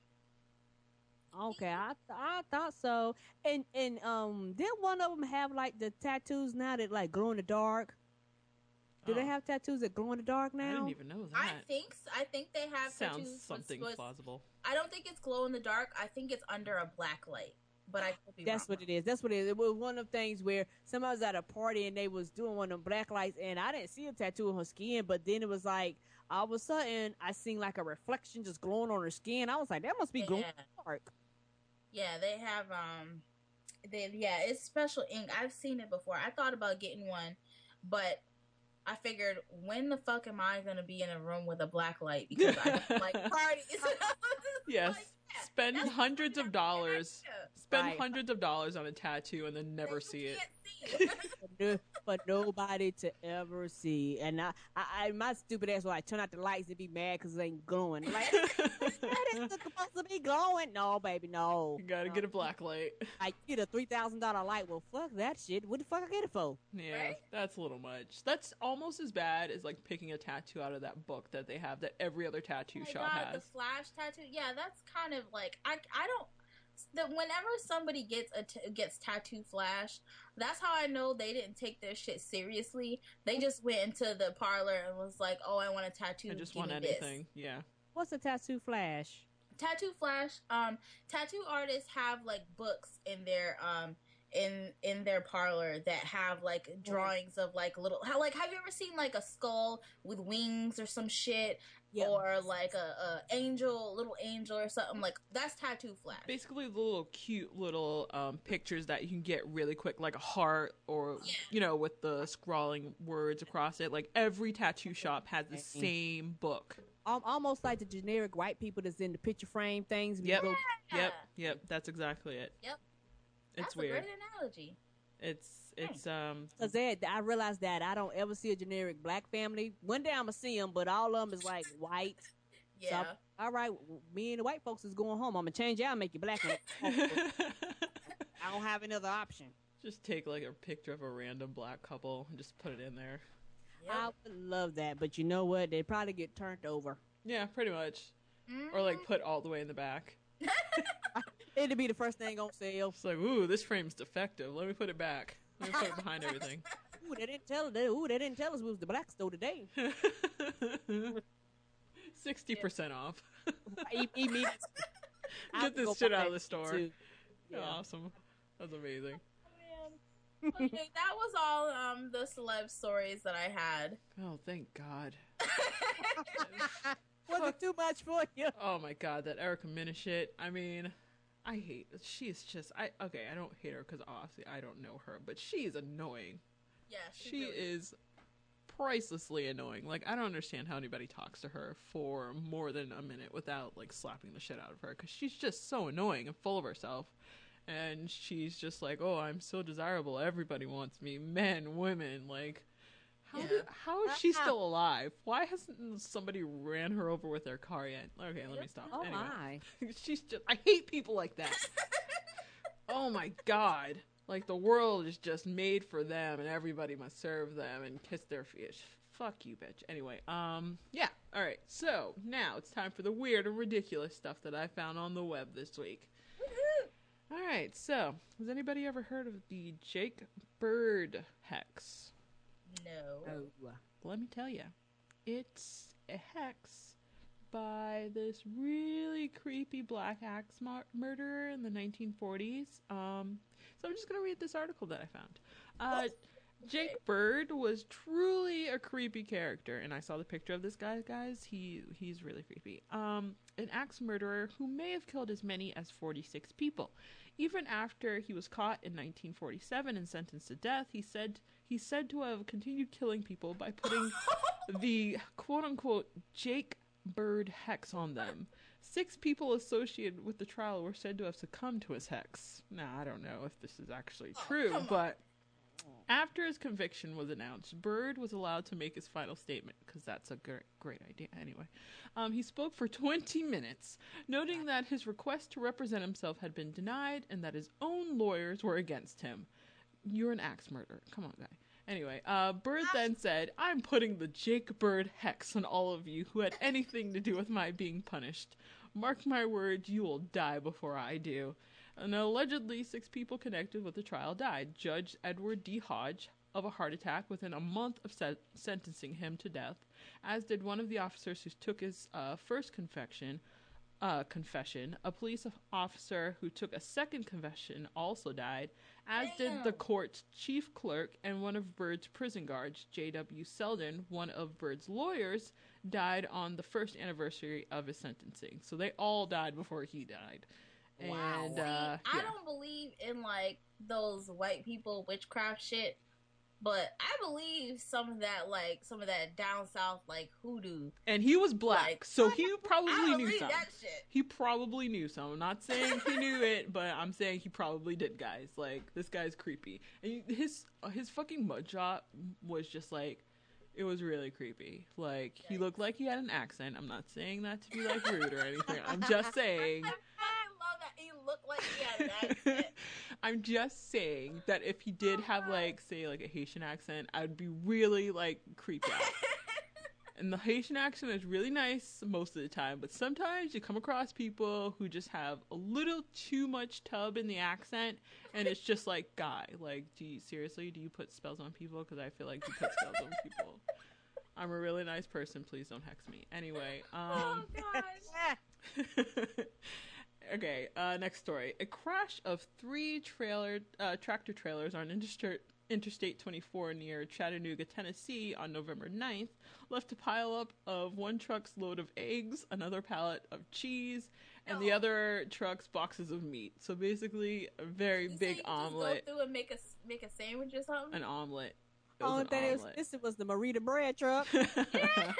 Okay, I thought so. And didn't one of them have like the tattoos now that like glow in the dark? Do they Oh, have tattoos that glow in the dark I now? didn't even know I that. think they have Sounds tattoos. something was- plausible. I don't think it's glow in the dark. I think it's under a black light. but I could be That's wrong. what it is. That's what it is. It was one of the things where somebody was at a party and they was doing one of them black lights, and I didn't see a tattoo on her skin, but then it was like all of a sudden I seen like a reflection just glowing on her skin. I was like, that must be glowing dark. Yeah, they have it's special ink. I've seen it before. I thought about getting one, but I figured, when the fuck am I gonna be in a room with a black light because I don't like parties? Yes. Like, yeah, Spend that's hundreds of dollars. Spend Right. hundreds of dollars on a tattoo and then never see it. For nobody to ever see. And I my stupid ass will like turn out the lights and be mad because it ain't glowing. Like, that is supposed to be glowing. No, baby, no. You gotta get a black light. I get a $3,000 light. Well, fuck that shit. What the fuck I get it for? Yeah, Right? that's a little much. That's almost as bad as like picking a tattoo out of that book that they have that every other tattoo Oh my shop God, has. the flash tattoo. Yeah, that's kind of like I don't. Whenever somebody gets tattoo flash, that's how I know they didn't take their shit seriously. They just went into the parlor and was like, "Oh, I want a tattoo. I just Give want me anything. Yeah. What's a tattoo flash? Tattoo flash. Tattoo artists have like books in their in their parlor that have like drawings of like little have you ever seen like a skull with wings or some shit? Yep. Or like a little angel or something, like that's tattoo flash. Basically, the little cute little pictures that you can get really quick, like a heart or, you know, with the scrawling words across it. Like every tattoo shop has the same book. Almost like the generic white people that's in the picture frame things. Yep. Yeah. Yep. That's exactly it. Yep. It's That's weird. a great analogy. It's Because I realized that I don't ever see a generic black family. One day I'm going to see them, but all of them is like white. Yeah. So, all right, me and the white folks is going home. I'm going to change y'all and make you black. I don't have another option. Just take like a picture of a random black couple and just put it in there. Yep. I would love that, but you know what? They'd probably get turned over. Yeah, pretty much. Or like put all the way in the back. It'd be the first thing on sale. It's like, ooh, this frame's defective. Let me put it back. Let me put it behind everything. Ooh, they didn't tell us we was the black store today. 60% off. Immediately. Get this shit out of the store. Yeah. Awesome. That's amazing. Okay, that was all the celeb stories that I had. Oh, thank God. Was it too much for you? Oh my God, that Erica Mena shit. I mean, she's just, I don't hate her because obviously I don't know her, but she is annoying. Yeah, She is pricelessly annoying. Like, I don't understand how anybody talks to her for more than a minute without, like, slapping the shit out of her, because she's just so annoying and full of herself. And she's just like, oh, I'm so desirable. Everybody wants me. Men, women. Like, how is she still alive? Why hasn't somebody ran her over with their car yet? Okay, let me stop. Oh Anyway. my! She's just, I hate people like that. Oh my God. Like, the world is just made for them and everybody must serve them and kiss their feet. Fuck you, bitch. Anyway, yeah. All right. So, now it's time for the weird and ridiculous stuff that I found on the web this week. All right. So, has anybody ever heard of the Jake Bird hex? No. Oh. Let me tell you. It's a hex by this really creepy black axe murderer in the 1940s. So I'm just going to read this article that I found. Jake Bird was truly a creepy character, and I saw the picture of this guy, guys. He's really creepy. An axe murderer who may have killed as many as 46 people. Even after he was caught in 1947 and sentenced to death, he's said to have continued killing people by putting the quote-unquote Jake Bird hex on them. 6 people associated with the trial were said to have succumbed to his hex. Now, I don't know if this is actually true, but after his conviction was announced, Bird was allowed to make his final statement, because that's a great idea. Anyway, he spoke for 20 minutes, noting that his request to represent himself had been denied and that his own lawyers were against him. You're an axe murderer. Come on, guy. Anyway, Bird then said, I'm putting the Jake Bird hex on all of you who had anything to do with my being punished. Mark my words, you will die before I do. And allegedly, 6 people connected with the trial died. Judge Edward D. Hodge of a heart attack within a month of sentencing him to death, as did one of the officers who took his first confession, confession, a police officer who took a second confession also died, as Damn. did the court's chief clerk, and one of Bird's prison guards, J.W. Selden, one of Bird's lawyers, died on the first anniversary of his sentencing. So they all died before he died. Wow. And, See, yeah. I don't believe in like those white people witchcraft shit, but I believe some of that down south like hoodoo. And he was black, Like, so he probably I knew believe some. that shit. He probably knew some. I'm not saying he knew it, but I'm saying he probably did, guys. Like, this guy's creepy. And his fucking mugshot was just like, it was really creepy. Like, he looked like he had an accent. I'm not saying that to be like rude or anything. I'm just saying. I love that he looked like he had an accent. I'm just saying that if he did have like, say, like a Haitian accent, I'd be really like creeped out. And the Haitian accent is really nice most of the time, but sometimes you come across people who just have a little too much tub in the accent, and it's just like, guy, like, do you put spells on people? Because I feel like you put spells on people. I'm a really nice person. Please don't hex me. Anyway, Oh gosh. Okay, next story. A crash of 3 tractor trailers on Interstate 24 near Chattanooga, Tennessee on November 9th left a pileup of one truck's load of eggs, another pallet of cheese, and the other truck's boxes of meat. So basically, a very big omelet. Just go through and make a sandwich or something. An omelet. Oh, this was the Marita bread truck. Yeah.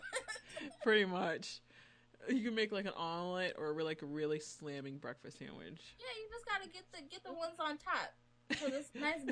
Pretty much. You can make like an omelet or like a really slamming breakfast sandwich. Yeah, you just gotta get the ones on top. So this nice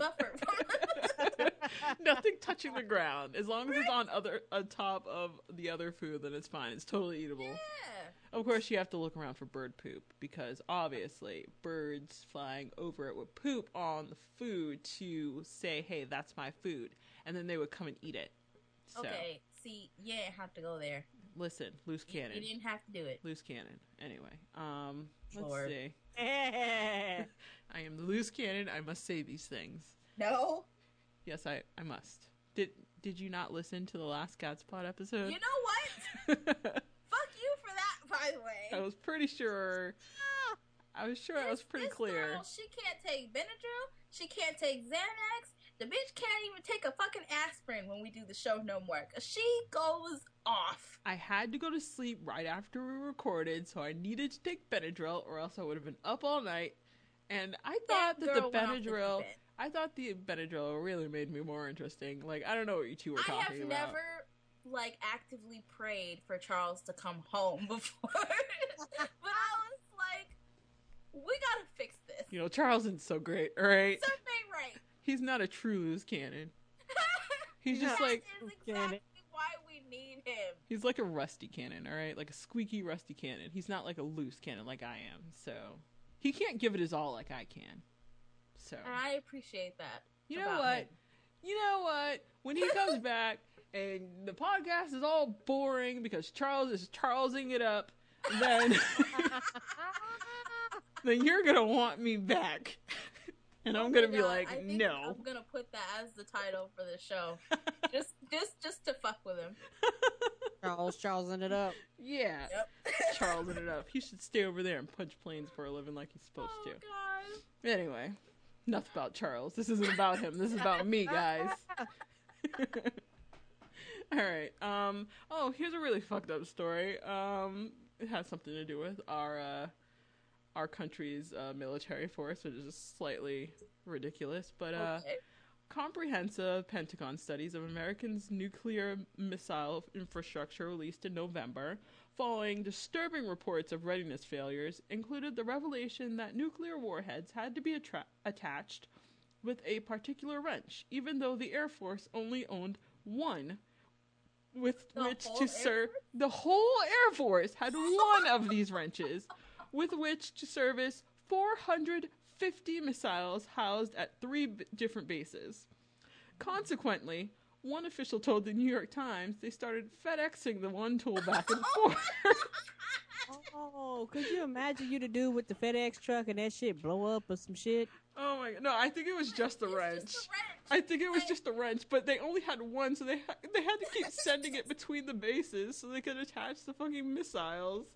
buffer. Nothing touching the ground. As long as it's on top of the other food, then it's fine. It's totally eatable. Yeah. Of course, you have to look around for bird poop because obviously birds flying over it would poop on the food to say, "Hey, that's my food," and then they would come and eat it. So, Okay, see, you didn't have to go there. listen, loose cannon. You didn't have to do it. Loose cannon. Anyway, let's Lord. see. I am the loose cannon. I must say these things. No. Yes, I must. Did you not listen to the last Cat's Plot episode? You know what? Fuck you for that, by the way. I was pretty sure. I was sure I was pretty this clear. Girl, she can't take Benadryl. She can't take Xanax. The bitch can't even take a fucking aspirin when we do the show no more. 'Cause she goes off. I had to go to sleep right after we recorded, so I needed to take Benadryl, or else I would have been up all night. And I thought that the girl went off the Benadryl, deep end. I thought the Benadryl really made me more interesting. Like, I don't know what you two were I talking have about. never like actively prayed for Charles to come home before, but I was like, we gotta fix this. You know, Charles isn't so great, all right? Something ain't right. He's not a true loose cannon. He's just That like, is exactly why we need him. he's like a rusty cannon, all right? Like a squeaky rusty cannon. He's not like a loose cannon like I am. So he can't give it his all like I can. So And I appreciate that. you know about what? him. You know what? When he comes back and the podcast is all boring because Charles is Charlesing it up, then then you're gonna want me back. And I'm gonna be like, I think no. I'm gonna put that as the title for the show. just to fuck with him. Charles ended up. Yeah. Yep. Charles it up. He should stay over there and punch planes for a living like he's supposed Oh to. god. Anyway, enough about Charles. This isn't about him. This is about me, guys. Alright. Oh, here's a really fucked up story. It has something to do with our country's military force, which is just slightly ridiculous. But Okay. comprehensive Pentagon studies of Americans' nuclear missile infrastructure released in November, following disturbing reports of readiness failures, included the revelation that nuclear warheads had to be attached with a particular wrench, even though the Air Force only owned one, with The which whole to Air serve. Force? The whole Air Force had one of these wrenches, with which to service 450 missiles housed at 3 different bases. Consequently, one official told the New York Times they started FedExing the one tool back and forth. Oh, could you imagine you the dude with the FedEx truck and that shit blow up or some shit? Oh my god. No, I think it was just the It's wrench. just a wrench. I think it was just a wrench, but they only had one, so they had to keep sending it between the bases so they could attach the fucking missiles.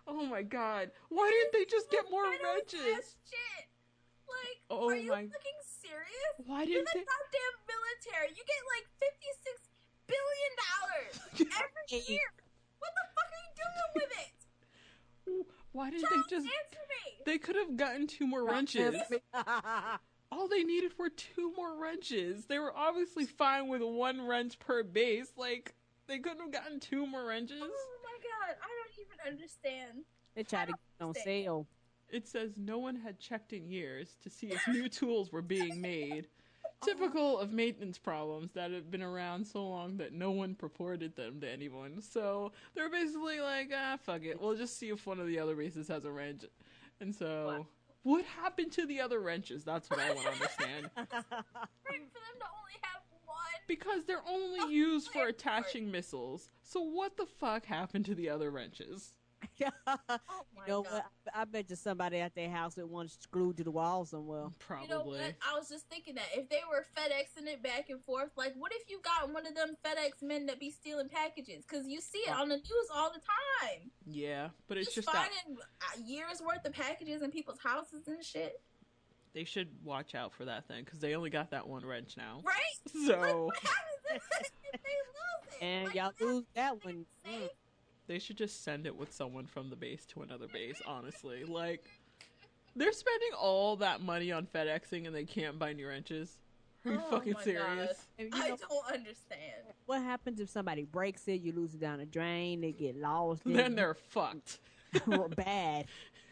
Oh my god. Why didn't they just get more Ghetto-ass wrenches? Shit. Like, Oh are you my- fucking serious? Why You're didn't the they? goddamn military. You get like $56 billion every year. What the fuck are you doing with it? Why didn't Charles, they just? answer me. They could have gotten 2 more wrenches. All they needed were 2 more wrenches. They were obviously fine with 1 wrench per base. Like, they couldn't have gotten 2 more wrenches. Oh my god, I don't even understand. They tried to get it on sale. It says no one had checked in years to see if new tools were being made. Typical of maintenance problems that have been around so long that no one reported them to anyone. So they're basically like, fuck it. We'll just see if one of the other bases has a wrench. And so, what happened to the other wrenches? That's what I want to understand. Right, for them to only have one. Because they're only used for attaching missiles. So what the fuck happened to the other wrenches? Oh my You know god. what? I bet you somebody at their house with one screwed to the wall somewhere. Probably. You know what? I was just thinking that if they were FedExing it back and forth, like, what if you got one of them FedEx men that be stealing packages? Because you see it on the news all the time. Yeah, but it's Just just that finding years worth of packages in people's houses and shit. they should watch out for that thing because they only got that one wrench now. Right? So What happens if they lose it? And Like, y'all is that lose that one. safe? they should just send it with someone from the base to another base, honestly. Like, they're spending all that money on FedExing and they can't buy new wrenches. Are you Oh fucking my serious? God. And you I know don't understand. what happens if somebody breaks it? You lose it down the drain. They get lost. Then they're fucked. bad.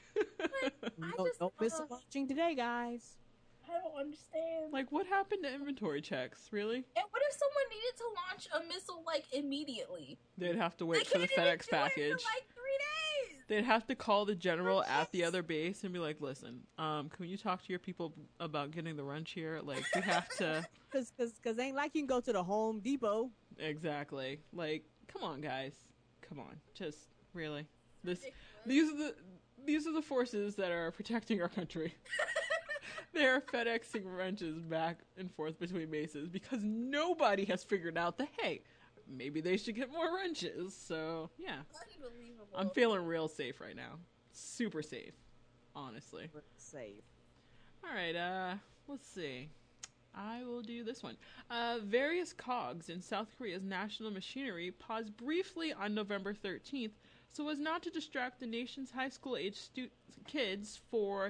No, just, don't miss watching today, guys. I don't understand. Like, what happened to inventory checks? Really? And what if someone needed to launch a missile like immediately? They'd have to They wait for the can't even FedEx do it package. for like 3 days. They'd have to call the general at the other base and be like, "Listen, can you talk to your people about getting the wrench here? Like, we have to." Cause ain't like you can go to the Home Depot. Exactly. Like, come on, guys. Come on. Just really. Ridiculous. These are the forces that are protecting our country. They're FedExing wrenches back and forth between bases because nobody has figured out that, hey, maybe they should get more wrenches. So, yeah. Unbelievable. I'm feeling real safe right now. Super safe. Honestly. Safe. All right, let's see. I will do this one. Various cogs in South Korea's national machinery paused briefly on November 13th so as not to distract the nation's high school-age kids. For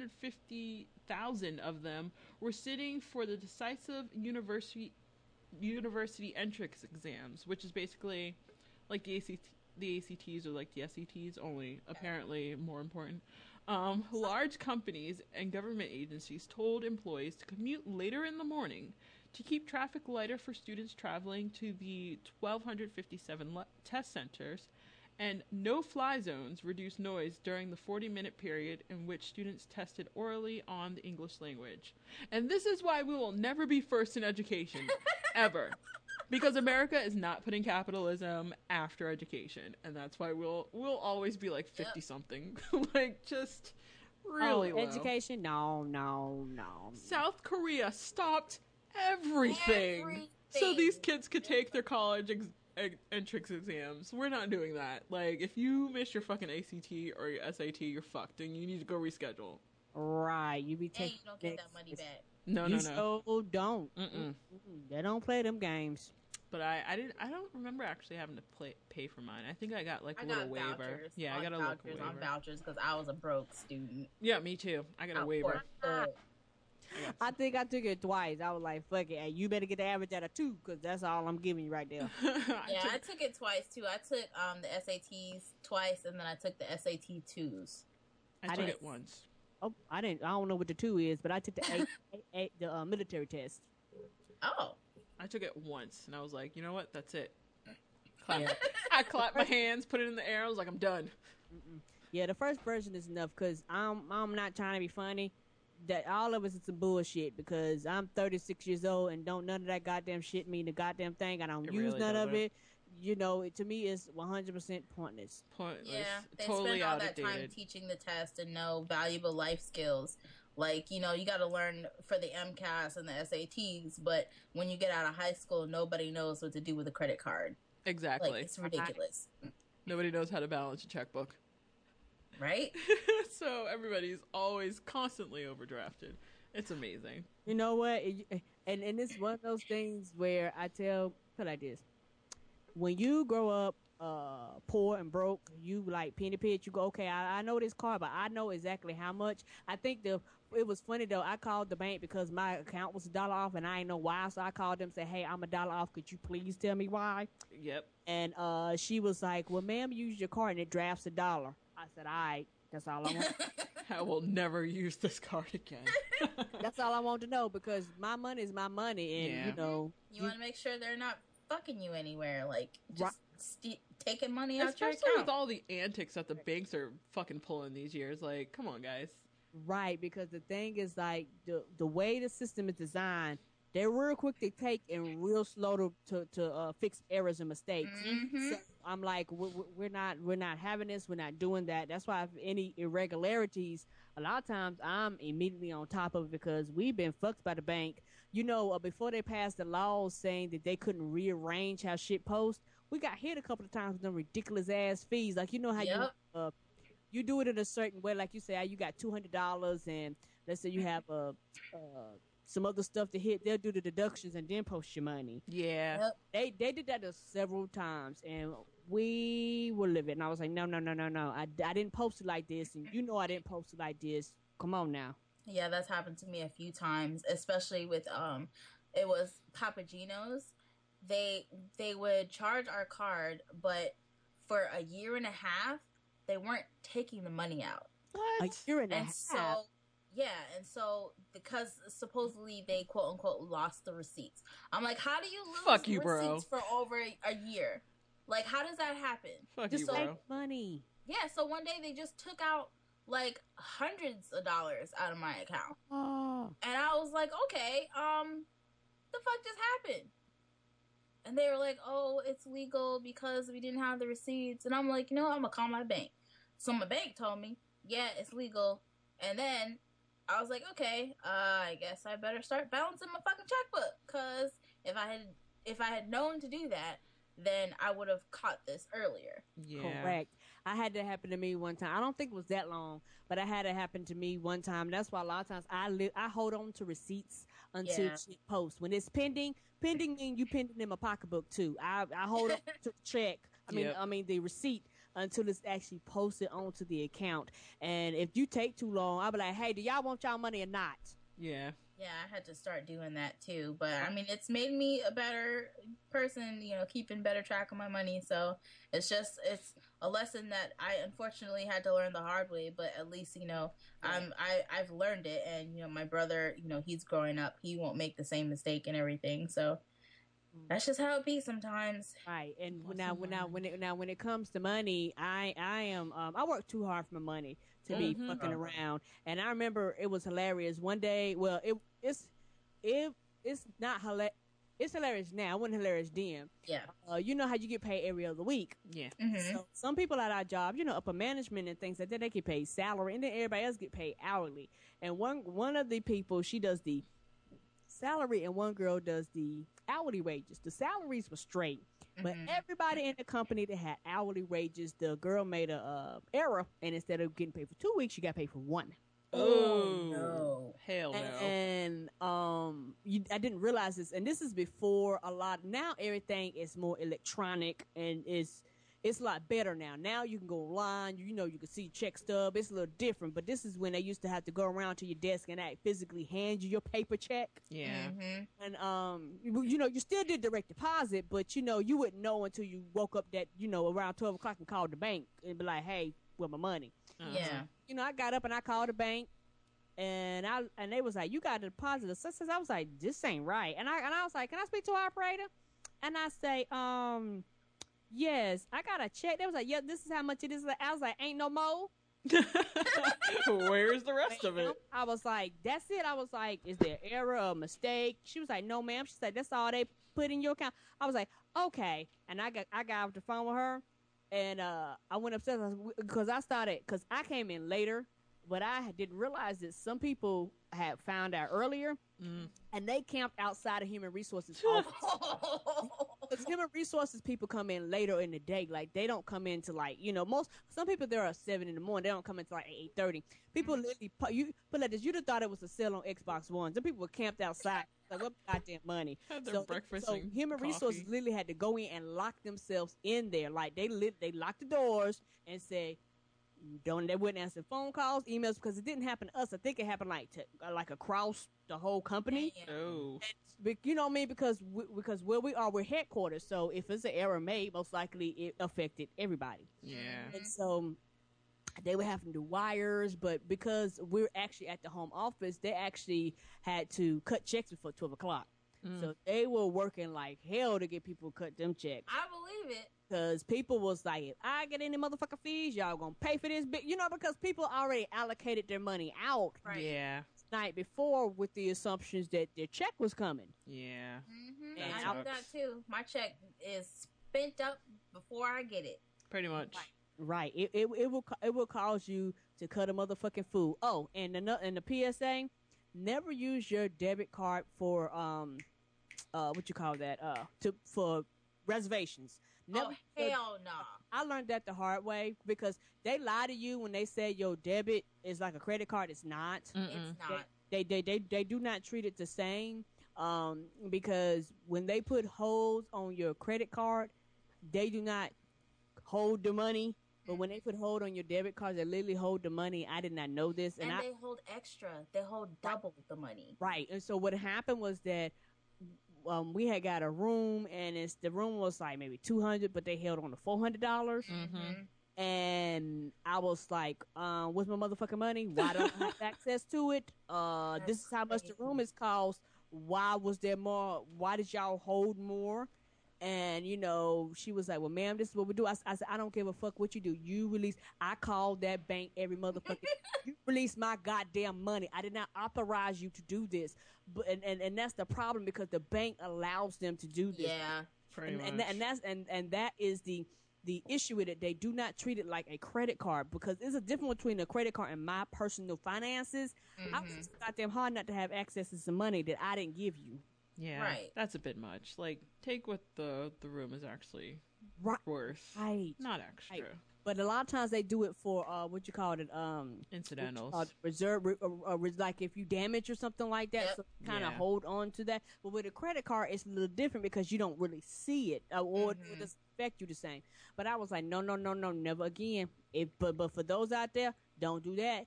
650,000 of them were sitting for the decisive university entrance exams, which is basically like the ACTs or like the SATs, only apparently more important. Large companies and government agencies told employees to commute later in the morning to keep traffic lighter for students traveling to the 1,257 test centers, and no-fly zones reduced noise during the 40-minute period in which students tested orally on the English language. And this is why we will never be first in education, ever. Because America is not putting capitalism after education, and that's why we'll always be like 50-something. Like, just really low. Education? No. South Korea stopped everything so these kids could take their college entrance exams. We're not doing that. Like, if you miss your fucking ACT or your SAT, you're fucked, and you need to go reschedule. Right. You be And taking. you don't get that money back. No. So don't. Mm-mm. They don't play them games. But I don't remember actually having to pay for mine. I think I got like a little waiver. Vouchers. Yeah, I got a vouchers local on waiver. vouchers because I was a broke student. Yeah, me too. I got a Of waiver. course. I think I took it twice. I was like, fuck it. Hey, you better get the average out of 2 because that's all I'm giving you right there. I took it twice too. I took the SATs twice, and then I took the SAT 2s. I I took didn't- it once. Oh, I don't know what the 2 is, but I took the the military test. Oh, I took it once, and I was like, you know what? That's it. I clapped my hands, put it in the air. I was like, I'm done. Yeah, the first version is enough because I'm not trying to be funny. That all of us is some bullshit because I'm 36 years old and don't none of that goddamn shit mean the goddamn thing. I don't It use really none of doesn't. it. You know, to me, it's 100% pointless. Pointless. yeah. They Totally spend all that time outdated. teaching the test and know valuable life skills. Like, you know, you got to learn for the MCAS and the SATs, but when you get out of high school, nobody knows what to do with a credit card. Exactly. Like, it's ridiculous. Nobody knows how to balance a checkbook. Right? So everybody's always constantly overdrafted. It's amazing. You know what? And it's one of those things where I put like this: when you grow up poor and broke, you like penny pinch. You go, okay, I know this car, but I know exactly how much. I think it was funny though. I called the bank because my account was $1 off, and I didn't know why. So I called them and said, "Hey, I'm $1 off. Could you please tell me why?" Yep. And she was like, "Well, ma'am, use your card and it drafts $1." I said, "All right, that's all I want." I will never use this card again. That's all I want to know because my money is my money, and Yeah. you know, You want to make sure they're not fucking you anywhere, like Right. just taking money out your Especially account. with all the antics that the banks are fucking pulling these years. Like, come on, guys. right? Because the thing is, like the way the system is designed, they're real quick to take and real slow to fix errors and mistakes. Mhm. So I'm like, we're not having this. We're not doing that. That's why if any irregularities, a lot of times I'm immediately on top of it because we've been fucked by the bank. You know, before they passed the laws saying that they couldn't rearrange how shit posts, we got hit a couple of times with them ridiculous ass fees. Like you know how Yep. you do it in a certain way. Like you say, you got $200, and let's say you have some other stuff to hit. They'll do the deductions and then post your money. Yeah. Yep. They did that several times, and we were livid. And I was like, no. I didn't post it like this, and you know I didn't post it like this. Come on now. Yeah, that's happened to me a few times, especially with it was Papagino's. They would charge our card, but for a year and a half, they weren't taking the money out. A year and a And half. so, yeah, and so because supposedly they quote unquote lost the receipts. I'm like, how do you lose Fuck you, bro. receipts for over a year? Like, how does that happen? Fuck Just you, make bro. money. Yeah, so one day they just took out like hundreds of dollars out of my account. Oh, And I was like, okay, the fuck just happened? And they were like, oh, it's legal because we didn't have the receipts. And I'm like, you know what? I'm gonna call my bank. So my bank told me, yeah, it's legal. And then I was like, okay, I guess I better start balancing my fucking checkbook. Cause if I had known to do that, then I would have caught this earlier. Yeah. correct. I had that happen to me one time. I don't think it was that long, but I had it happen to me one time. That's why a lot of times I hold on to receipts until Yeah. shit posts. When it's pending mean you pending in my pocketbook too. I hold on to the check. Yep. I mean the receipt until it's actually posted onto the account. And if you take too long, I'll be like, hey, do y'all want y'all money or not? Yeah. Yeah, I had to start doing that too. But I mean, it's made me a better person, you know, keeping better track of my money. So it's a lesson that I unfortunately had to learn the hard way. But at least, you know, I've learned it, and you know, my brother, you know, he's growing up. He won't make the same mistake and everything. So that's just how it be sometimes. Right. And Lesson when it comes to money, I am I work too hard for my money to be Mhm. fucking around. And I remember it was hilarious one day. Well, it's not hilarious. It's hilarious now. It wasn't hilarious then. Yeah. You know how you get paid every other week. Yeah. Mm-hmm. So some people at our job, you know, upper management and things like that, they get paid salary, and then everybody else get paid hourly. And one of the people, she does the salary, and one girl does the hourly wages. The salaries were straight, but Mhm. everybody in the company that had hourly wages, the girl made a error, and instead of getting paid for 2 weeks, she got paid for one. Oh, no. Hell no. And I didn't realize this, and this is before a lot. Now everything is more electronic, and it's a lot better now. Now you can go online, you know, you can see your check stub. It's a little different, but this is when they used to have to go around to your desk and physically hand you your paper check. Yeah. Mm-hmm. And you know, you still did direct deposit, but you know, you wouldn't know until you woke up that, you know, around 12 o'clock and called the bank and be like, hey, where my money? Uh-huh. Yeah. You know, I got up and I called the bank, and they was like, you got a deposit of such. I was like, this ain't right. And I was like, can I speak to our operator? And I say, yes, I got a check. They was like, yeah, this is how much it is. I was like, ain't no more. Where's the rest of it? I was like, that's it. I was like, is there error or mistake? She was like, no, ma'am. She said, that's all they put in your account. I was like, okay. And I got off the phone with her, and I went upstairs because I came in later, but I didn't realize that some people had found out earlier, Mm. and they camped outside of human resources office. Because human resources people come in later in the day. Like they don't come in to like some people there are 7 in the morning. They don't come in till like 8:30. People literally you put like this. You'd have thought it was a sale on Xbox One. Some people were camped outside. Like what goddamn money? Had their breakfast So and human coffee. resources literally had to go in and lock themselves in there. Like they locked the doors and say. They wouldn't answer phone calls, emails because it didn't happen to us. I think it happened like across the whole company. Oh. You know what I mean? Because where we are, we're headquarters. So if it's an error made, most likely it affected everybody. Yeah. And so they were having to do wires, but because we're actually at the home office, they actually had to cut checks before 12 o'clock. So they were working like hell to get people to cut them checks. I believe it. Because people was like, if I get any motherfucking fees, y'all gonna pay for this bit. Because people already allocated their money out Right. Yeah. the night before with the assumptions that their check was coming. Yeah. Mm-hmm. And I do that too. My check is spent up before I get it. Pretty much. Right. It will cause you to cut a motherfucking food. Oh, and the PSA, never use your debit card for what you call that? For reservations. Never, hell no. I learned that the hard way because they lie to you when they say your debit is like a credit card. It's not. It's not. They do not treat it the same. Because when they put holds on your credit card, they do not hold the money. But when they put hold on your debit card, they literally hold the money. I did not know this, And they hold extra. They hold double the money. Right. And so what happened was that we had got a room, and the room was like maybe $200, but they held on to $400. Mm-hmm. And I was like, what's my motherfucking money? Why don't I have access to it? This is how much the room is cost. Why was there more? Why did y'all hold more? And, she was like, well, ma'am, this is what we do. I said, I don't give a fuck what you do. You release. I called that bank every motherfucking you release my goddamn money. I did not authorize you to do this. But and that's the problem because the bank allows them to do this. Yeah. Pretty much. And that is the issue with it. They do not treat it like a credit card because there's a difference between a credit card and my personal finances. I was goddamn hard not to have access to some money that I didn't give you. Yeah, Right. That's a bit much. Like, take what the room is actually Right. worth, Right. not extra. Right. But a lot of times they do it for what you call it, Incidentals. reserve, like if you damage or something like that. Yep. So kind of Yeah. hold on to that. But with a credit card, it's a little different because you don't really see it, or it doesn't affect you the same. But I was like, no, never again. But for those out there, don't do that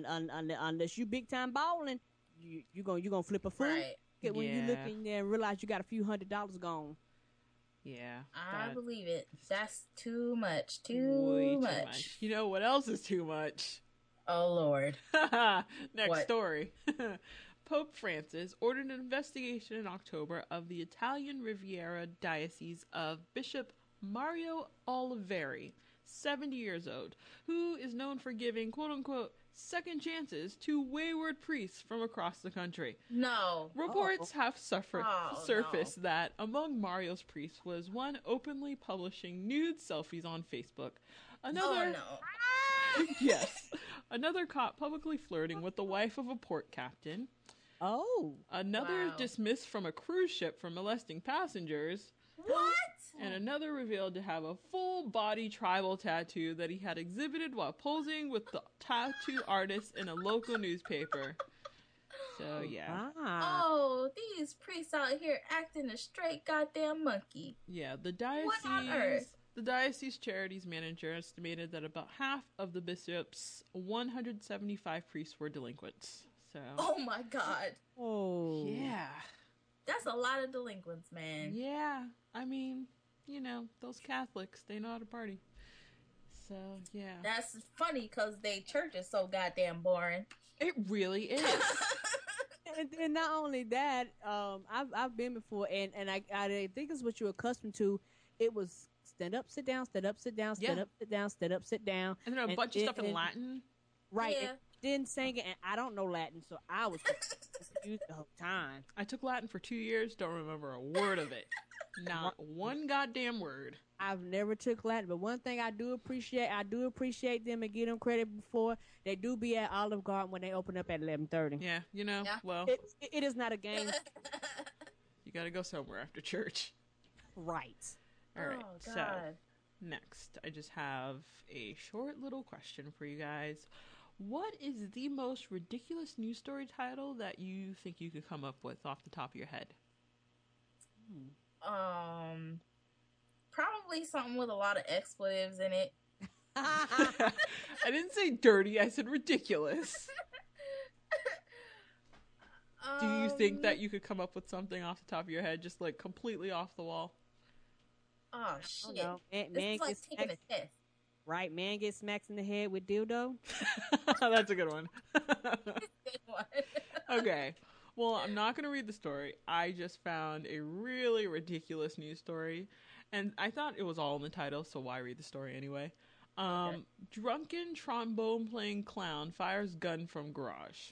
unless you big time balling. You gonna flip a food. Right. When you look Yeah. in there and realize you got a few $100s gone. Yeah. I that- believe it. That's too much. way Too much. You know what else is too much? Oh, Lord. Next What? story. Pope Francis ordered an investigation in October of the Italian Riviera Diocese of Bishop Mario Oliveri, 70 years old, who is known for giving quote-unquote second chances to wayward priests from across the country. No. Reports have Oh, surfaced that among Mario's priests was one openly publishing nude selfies on Facebook. Another, Oh, no. yes, another caught publicly flirting with the wife of a port captain. Oh. Another Wow. dismissed from a cruise ship for molesting passengers. What? And another revealed to have a full body tribal tattoo that he had exhibited while posing with the tattoo artist in a local newspaper. So, yeah. Ah. Oh, these priests out here acting a straight goddamn monkey. Yeah, What on earth? the diocese charities manager estimated that about half of the bishop's 175 priests were delinquents. So, Oh, my God. Oh. yeah. That's a lot of delinquents, man. Yeah. I mean, those Catholics, they know how to party. So, yeah. That's funny because they church is so goddamn boring. It really is. And not only that, I've been before, and I think it's what you're accustomed to. It was stand up, sit down, stand up, sit down, stand Yeah. up, sit down, stand up, sit down. And then a bunch of stuff in Latin. Right. Yeah. And then sing it, and I don't know Latin, so I was confused the whole time. I took Latin for 2 years, don't remember a word of it. Not one goddamn word. I've never took Latin, but one thing I do appreciate them and give them credit before they do be at Olive Garden when they open up at 11:30. Yeah, Yeah. well, It is not a game. you gotta go somewhere after church. Right. All right. Oh, So God. next, I just have a short little question for you guys. What is the most ridiculous news story title that you think you could come up with off the top of your head? Probably something with a lot of expletives in it. I didn't say dirty, I said ridiculous. Do you think that you could come up with something off the top of your head, just like completely off the wall? Oh, shit. No. This Man is like gets taking smacked, a test. right? Man gets smacked in the head with dildo. That's a good one. Good one. Okay. Well, I'm not going to read the story. I just found a really ridiculous news story, and I thought it was all in the title, so why read the story anyway? Okay. Drunken trombone playing clown fires gun from garage.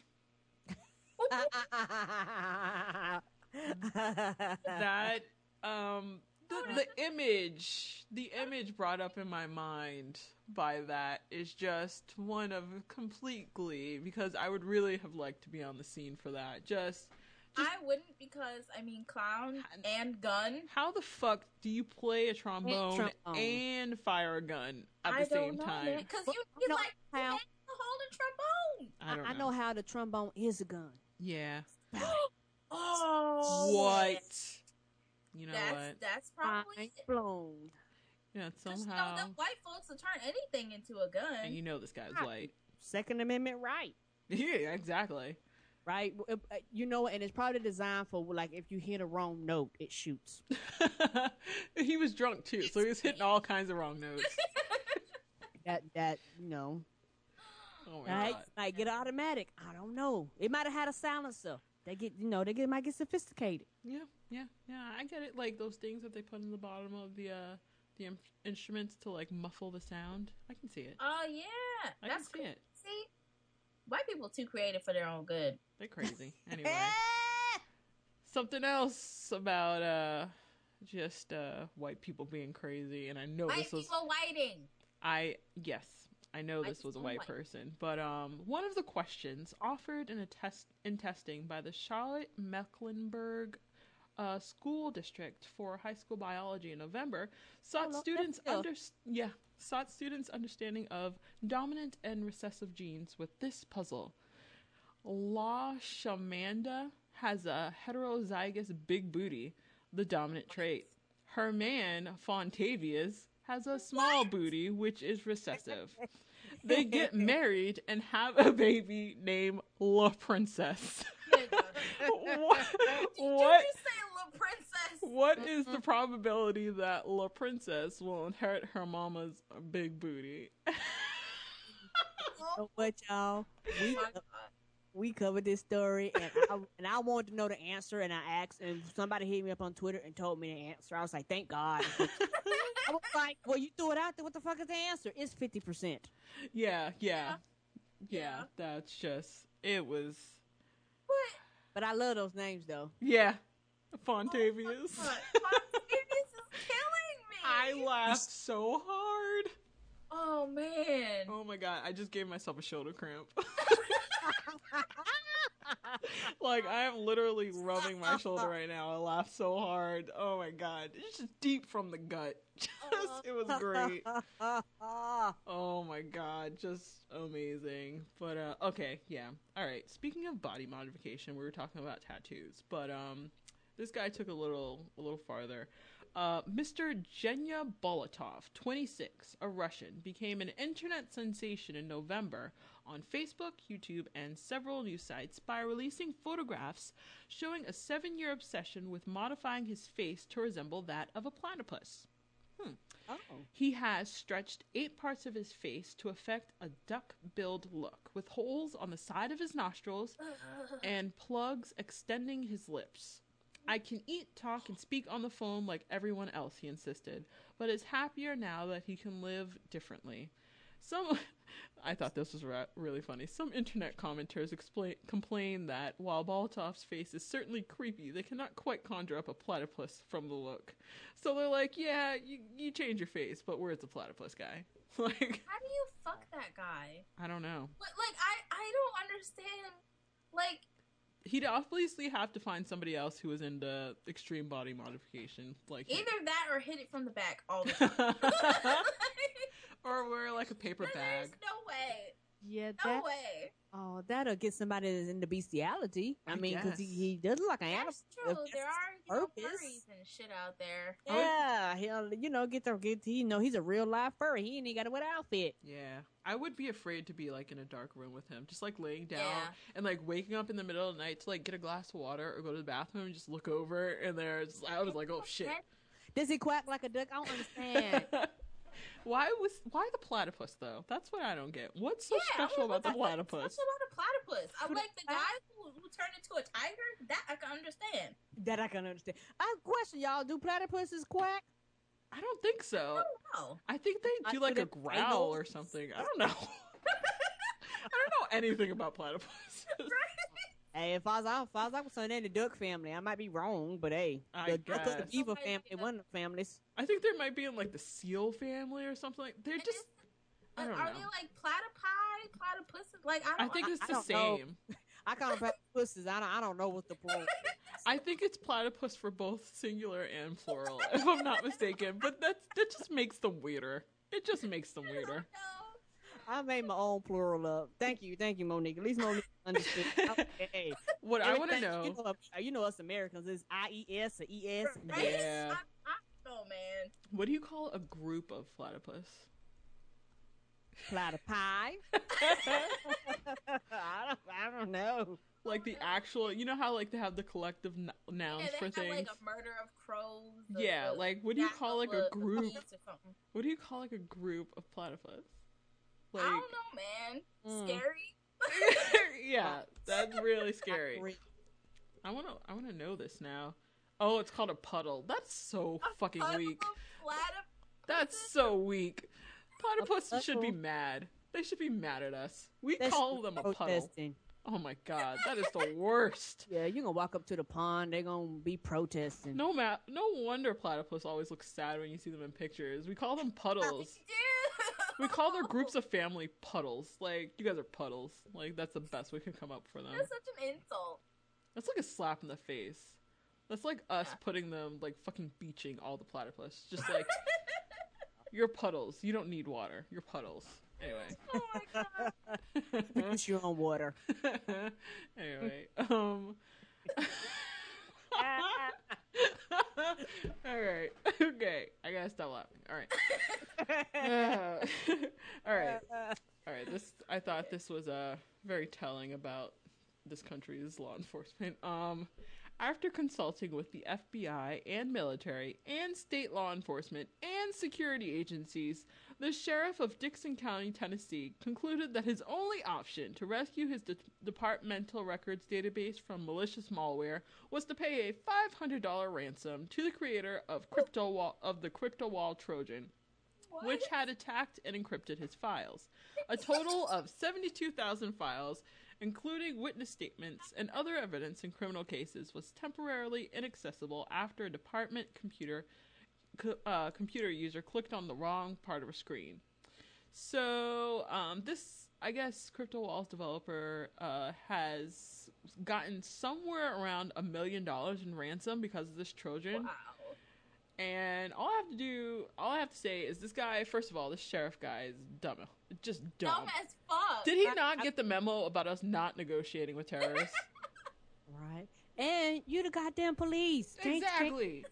That the image brought up in my mind by that is just one of complete glee, because I would really have liked to be on the scene for that. Just I wouldn't, because, I mean, clown and gun. how the fuck do you play a trombone and fire a gun at the same time? Because Well, you I know like how- you to hold a trombone. I don't know how the trombone is a gun. Yeah. Oh, What? You know what? That's probably Mind blown. Yeah, because somehow. the white folks will turn anything into a gun. And you know this guy's Right. white. Second Amendment right. Yeah, exactly. Right? You know, and it's probably designed for, like, if you hit a wrong note, it shoots. He was drunk too, so he was hitting all kinds of wrong notes. That you know. Oh my Right? god. Might get automatic. I don't know. It might have had a silencer. They might get sophisticated. Yeah. I get it. Like those things that they put in the bottom of the instruments to like muffle the sound. I can see it. Oh yeah, I that's can see it. See, white people too creative for their own good. They're crazy. Anyway, something else about just white people being crazy, and I know White this was people whiting. I know White this was a people white white. person, but one of the questions offered in testing by the Charlotte Mecklenburg school district for high school biology in November sought no, students that's sought students' understanding of dominant and recessive genes with this puzzle. La Shamanda has a heterozygous big booty, the dominant trait. Her man, Fontavious, has a small booty, which is recessive. They get married and have a baby named La Princess. What? Did you say La Princess? What is the probability that La Princess will inherit her mama's big booty? So what, y'all? Oh my God. We covered this story, and I wanted to know the answer, and I asked, and somebody hit me up on Twitter and told me the answer. I was like, thank God. I was like, well, you threw it out there. What the fuck is the answer? It's 50%. Yeah. Yeah. That's just, it was, What? But I love those names, though. yeah. Fontavious. Oh, Fontavious is killing me. I laughed so hard. Oh man. Oh my god, I just gave myself a shoulder cramp. Like, I am literally rubbing my shoulder right now. I laughed so hard. Oh my god. It's just deep from the gut. It was great. Oh my god, just amazing. But okay, yeah. All right. Speaking of body modification, we were talking about tattoos, but this guy took a little farther. Mr. Genya Bolotov, 26, a Russian, became an internet sensation in November on Facebook, YouTube, and several news sites by releasing photographs showing a 7-year obsession with modifying his face to resemble that of a platypus. Oh. He has stretched 8 parts of his face to effect a duck-billed look, with holes on the side of his nostrils and plugs extending his lips. I can eat, talk, and speak on the phone like everyone else, he insisted, but is happier now that he can live differently. I thought this was really funny. Some internet commenters complain that while Bolotov's face is certainly creepy, they cannot quite conjure up a platypus from the look. So they're like, yeah, you change your face, but where's the platypus guy? Like, How do you fuck that guy? I don't know. Like I don't understand. Like, He'd obviously have to find somebody else who was into extreme body modification, like Either that or hit it from the back all the time. or wear like a paper bag. There's no way. Yeah, No way. Oh, that'll get somebody that's into bestiality. I mean, because guess. he does look like an animal. That's true. If There that's are his purpose. furries and shit out there. Yeah, he'll he's a real live furry. He ain't even got to wear an outfit. Yeah, I would be afraid to be like in a dark room with him, just like laying down Yeah. and like waking up in the middle of the night to like get a glass of water or go to the bathroom and just look over and there's I was like, oh shit. Does he quack like a duck? I don't understand. Why the platypus though? That's what I don't get. What's so special about the platypus? What's about a platypus? I like the guy who turned into a tiger. That I can understand. That I can understand. I have a question, y'all. Do platypuses quack? I don't think so. I don't know. I think they do like a growl or something. I don't know. I don't know anything about platypus. Hey, if I was concerned in the duck family, I might be wrong, but hey, I the duck or the guess. beaver family, one of the families. I think there might be in like the seal family or something. They're just. I don't Are know. they like platypuses? Like I think it's I the don't know. same. I call them platypuses. I don't know what the plural. I think it's platypus for both singular and plural, if I'm not mistaken. But that just makes them weirder. It just makes them weirder. I made my own plural up. Thank you, Monique. At least Monique understood. Okay. What I want to Everything- know. you know us Americans is IES or ES. Right? Yeah. I don't know, man. What do you call a group of platypus? Platypi. I don't know. Like the actual, you know how like they have the collective nouns Yeah, for they have things. like a murder of crows. Yeah, like what do you call like a group? Or something. What do you call like a group of platypus? Like, I don't know, man. Mm. Scary. yeah, that's really scary. I wanna know this now. Oh, it's called a puddle. That's so fucking Puddle weak. of platypus. That's so weak. Platypus should be puddle? mad. They should be mad at us. We That's call them a puddle. protesting. Oh my god, that is the worst. Yeah, you're gonna walk up to the pond, they're gonna be protesting. No wonder platypus always looks sad when you see them in pictures. We call them puddles. We call their groups of family puddles. Like, you guys are puddles. Like, that's the best we can come up for them. That's such an insult. That's like a slap in the face. That's like us putting them, like, fucking beaching all the platypus. Just like, you're puddles. You don't need water. You're puddles. Anyway. Oh my god. Produce your own water. Anyway. Alright. Okay. I gotta stop laughing. Alright. Alright. Alright. I thought this was very telling about this country's law enforcement. After consulting with the FBI and military and state law enforcement and security agencies, the sheriff of Dixon County, Tennessee, concluded that his only option to rescue his departmental records database from malicious malware was to pay a $500 ransom to the creator of the CryptoWall Trojan, which had attacked and encrypted his files. A total of 72,000 files, including witness statements and other evidence in criminal cases, was temporarily inaccessible after a department computer user clicked on the wrong part of a screen. So, this, I guess, CryptoWall's developer has gotten somewhere around $1 million in ransom because of this Trojan. Wow. And all I have to say is this guy, first of all, this sheriff guy is dumb. Just dumb. Dumb as fuck. Did he not get the memo about us not negotiating with terrorists? Right. And you the goddamn police. Exactly.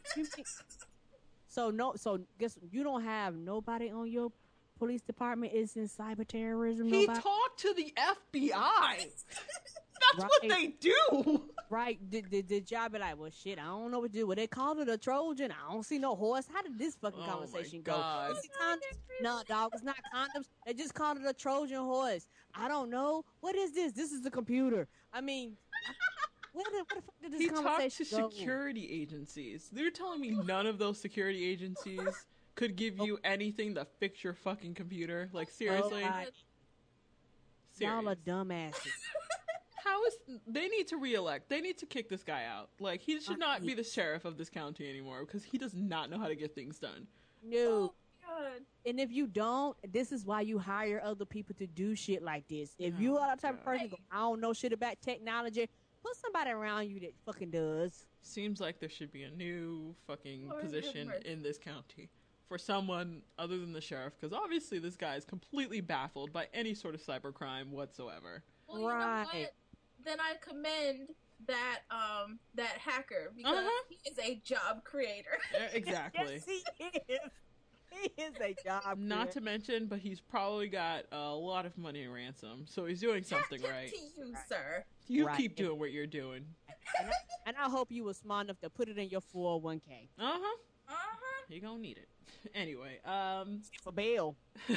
So guess you don't have nobody on your police department is in cyber terrorism. He nobody? talked to the FBI. That's what they do. Right. Did y'all be like, well, shit, I don't know what to do. Well, they called it a Trojan. I don't see no horse. How did this fucking Oh conversation my go? God. Is it condoms? No, dog, it's not condoms. They just called it a Trojan horse. I don't know. What is this? This is the computer. I mean, where the fuck did this He talked to conversation go? security agencies. They're telling me none of those security agencies could give you anything to fix your fucking computer. Like, seriously? God. Y'all are dumbasses. How is they need to reelect? They need to kick this guy out. Like, he should not be the sheriff of this county anymore because he does not know how to get things done. No. God. And if you don't, this is why you hire other people to do shit like this. If you are the type of person who go, I don't know shit about technology, put somebody around you that fucking does. Seems like there should be a new fucking Lord have position mercy. in this county for someone other than the sheriff, because obviously this guy is completely baffled by any sort of cybercrime whatsoever. Well, you know Right. what? Then I commend that that hacker because Uh-huh. he is a job creator. Exactly. Yes, he is. He is a job. Not to mention, but he's probably got a lot of money in ransom, so he's doing something Tip right. to you, sir. You Right. keep doing what you're doing. And I hope you were smart enough to put it in your 401k Uh-huh. Uh-huh. You're gonna need it. Anyway, for bail.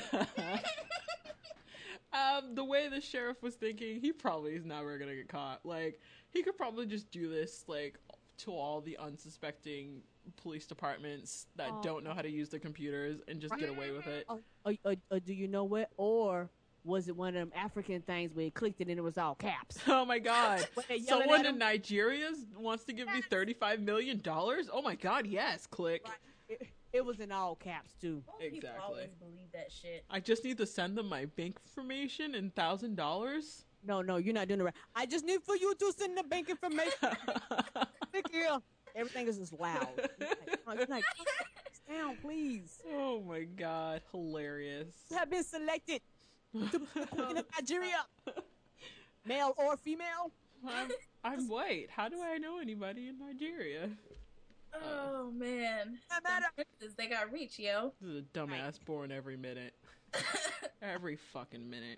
the way the sheriff was thinking, he probably is never gonna get caught. Like, he could probably just do this, like, to all the unsuspecting police departments that Oh. don't know how to use the computers and just get away with it. Or do you know what? Or was it one of them African things where you clicked it and it was all caps? Oh my god. When they yelling Someone at in him? Nigeria wants to give me $35 million? Oh my god, yes, click. It was in all caps too. Well, people Exactly. always believe that shit. I just need to send them my bank information and $1,000. No, you're not doing it right. I just need for you to send the bank information. Click here. Everything is just loud. It's like, sit down, please. Oh my god, hilarious. You have been selected to be the queen of Nigeria. Male or female? I'm white. How do I know anybody in Nigeria? Oh man, No matter. Them princes, they got reach, yo. This is a dumbass born every minute. Every fucking minute.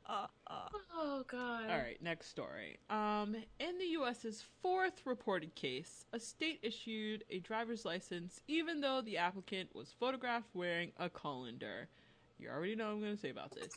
Oh god. All right, next story. In the U.S.'s fourth reported case, a state issued a driver's license even though the applicant was photographed wearing a colander. You already know what I'm going to say about this.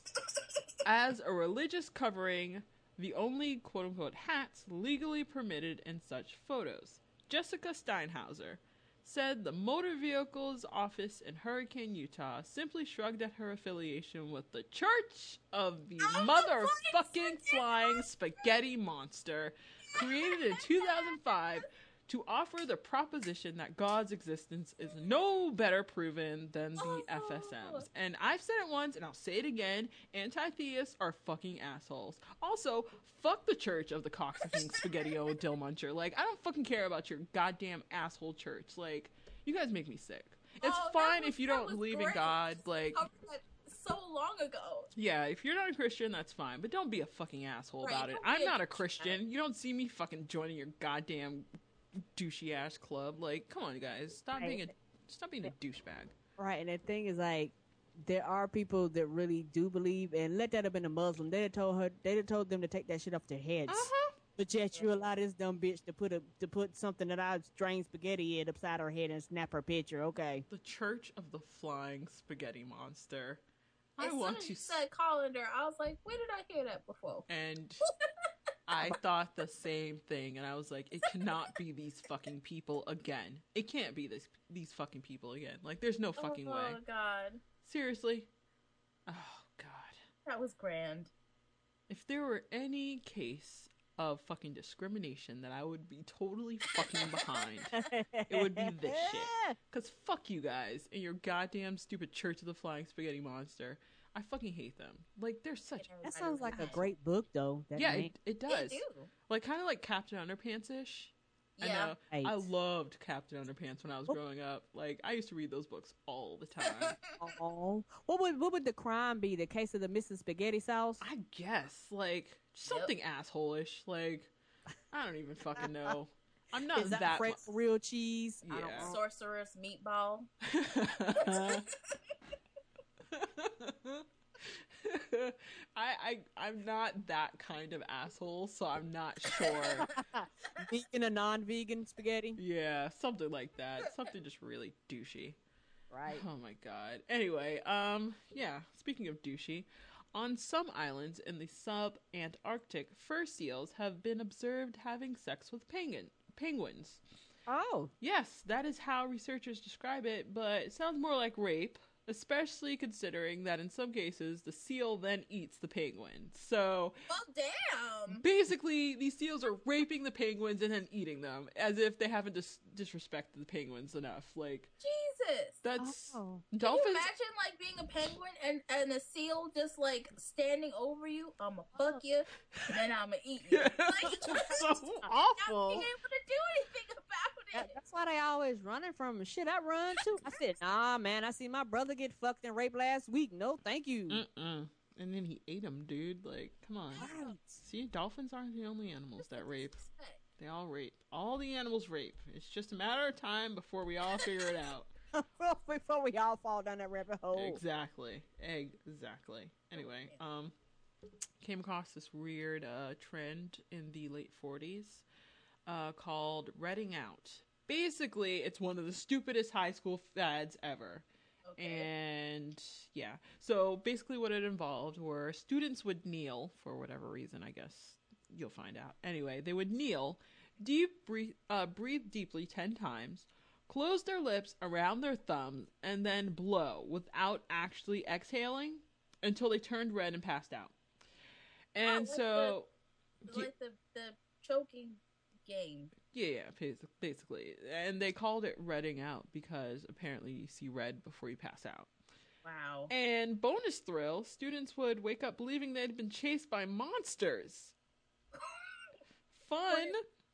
As a religious covering, the only quote-unquote hats legally permitted in such photos. Jessica Steinhauser said the motor vehicles office in Hurricane, Utah simply shrugged at her affiliation with the Church of the Motherfucking Flying Spaghetti Monster, created in 2005 to offer the proposition that God's existence is no better proven than the FSMs. And I've said it once, and I'll say it again, anti-theists are fucking assholes. Also, fuck the Church of the Cocksucking Spaghetti-O Dill Muncher. Like, I don't fucking care about your goddamn asshole church. Like, you guys make me sick. It's Oh, fine that if you was don't believe in great. God, like... How that so long ago. Yeah, if you're not a Christian, that's fine, but don't be a fucking asshole Right, about it. don't I'm be a not a douchebag. Christian. You don't see me fucking joining your goddamn douchey ass club. Like, come on, guys, stop being a douchebag. Right, and the thing is, like, there are people that really do believe, and let that have been a Muslim. They'd have told them to take that shit off their heads. But yet you allow this dumb bitch to put something that I strained spaghetti in upside her head and snap her picture. Okay. The Church of the Flying Spaghetti Monster. As I soon want as to. you said colander, I was like, where did I hear that before? And I thought the same thing, and I was like, it cannot be these fucking people again. It can't be these fucking people again. Like, there's no fucking way. Oh god, Seriously? Oh, God. that was grand. If there were any case of fucking discrimination that I would be totally fucking behind, it would be this shit. Because fuck you guys and your goddamn stupid Church of the Flying Spaghetti Monster. I fucking hate them. Like, they're such... That sounds like a great book, though. That Yeah, name. it They does. do. Like, kind of like Captain Underpants-ish. I Yeah. know. Right. I loved Captain Underpants when I was growing up. Like, I used to read those books all the time. Oh, what would the crime be? The case of the Mrs. Spaghetti sauce? I guess, like, something asshole-ish. Like, I don't even fucking know. I'm not Is that that... French real cheese? I don't Yeah. know. Sorcerer's meatball. I'm not that kind of asshole, so I'm not sure. Vegan or non-vegan spaghetti? Yeah, something like that. Something just really douchey. Right. Oh my god. Anyway, yeah, speaking of douchey, on some islands in the sub-Antarctic, fur seals have been observed having sex with penguins. Oh. Yes, that is how researchers describe it, but it sounds more like rape, especially considering that in some cases the seal then eats the penguin. So Well, damn. basically, these seals are raping the penguins and then eating them, as if they haven't disrespected the penguins enough. Like, Jesus. that's Oh. Can you dolphins. imagine like being a penguin and a seal just like standing over you, I'ma fuck you, and then I'ma eat you. Yeah. Like, That's so not awful. being able to do anything about it. That's why they always running from me. Shit, I run too. I said, nah, man. I see my brother get fucked and raped last week. No, thank you. Mm-mm. And then he ate him, dude. Like, come on. Right. See, dolphins aren't the only animals that rape. They all rape. All the animals rape. It's just a matter of time before we all figure it out. Before we all fall down that rabbit hole. Exactly. Anyway, came across this weird trend in the late 40s called Redding Out. Basically, it's one of the stupidest high school fads ever. Okay. And yeah, so basically what it involved were students would kneel for whatever reason, I guess you'll find out. Anyway, they would kneel, breathe deeply 10 times, close their lips around their thumbs, and then blow without actually exhaling until they turned red and passed out. And so... Like the choking game. Yeah, basically. And they called it redding out because apparently you see red before you pass out. Wow. And bonus thrill, students would wake up believing they had been chased by monsters. Fun.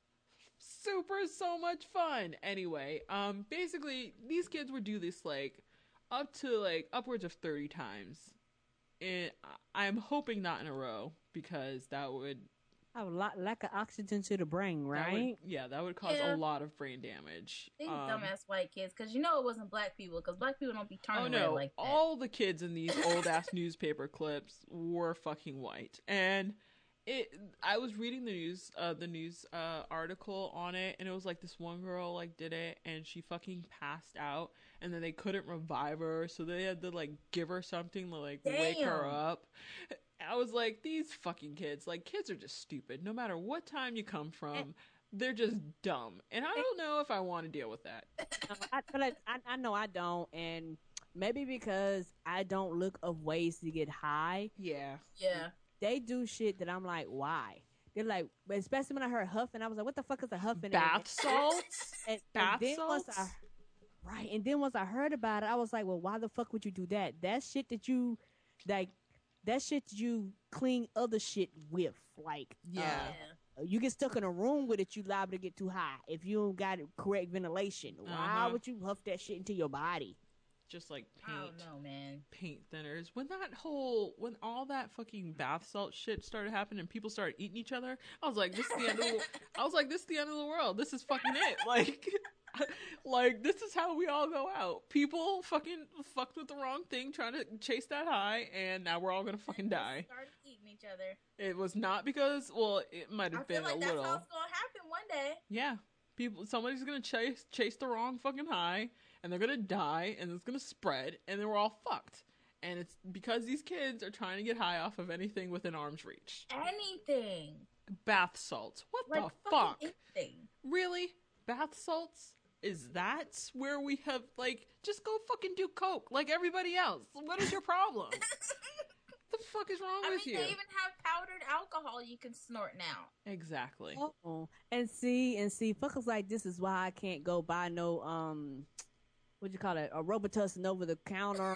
So much fun. Anyway, basically these kids would do this like up to like upwards of 30 times. And I'm hoping not in a row because that would have a lot lack of oxygen to the brain, right? That would cause a lot of brain damage. These dumbass white kids, because you know it wasn't black people, because black people don't be turning red like that. All the kids in these old ass newspaper clips were fucking white, and I was reading the news article on it, and it was like this one girl like did it, and she fucking passed out, and then they couldn't revive her, so they had to like give her something to like wake her up. I was like, these fucking kids, like, kids are just stupid. No matter what time you come from, they're just dumb. And I don't know if I want to deal with that. I know I don't, and maybe because I don't look of ways to get high. Yeah. They do shit that I'm like, why? They're like, especially when I heard huffing, I was like, what the fuck is a huffing? Bath salts? Bath salts? Right. And then once I heard about it, I was like, well, why the fuck would you do that? That shit that you, like, that shit you clean other shit with. Like, you get stuck in a room with it, you liable to get too high. If you don't got correct ventilation, why would you huff that shit into your body? Just like paint. I don't know, man. Paint thinners. When all that fucking bath salt shit started happening and people started eating each other, I was like, this is the end of the world. This is fucking it. Like, this is how we all go out. People fucking fucked with the wrong thing trying to chase that high, and now we're all gonna fucking die. Started eating each other. It was not because, it might have been a little. That's how it's gonna happen one day. Yeah. Somebody's gonna chase the wrong fucking high, and they're gonna die, and it's gonna spread, and then we're all fucked. And it's because these kids are trying to get high off of anything within arm's reach. Anything. Bath salts. What like the fuck? Anything. Really? Bath salts? Is that where we have, like, just go fucking do coke like everybody else? What is your problem? The fuck is wrong with you? They even have powdered alcohol you can snort now. Exactly. And see, fuckers like this is why I can't go buy no, what you call it, a Robitussin over the counter.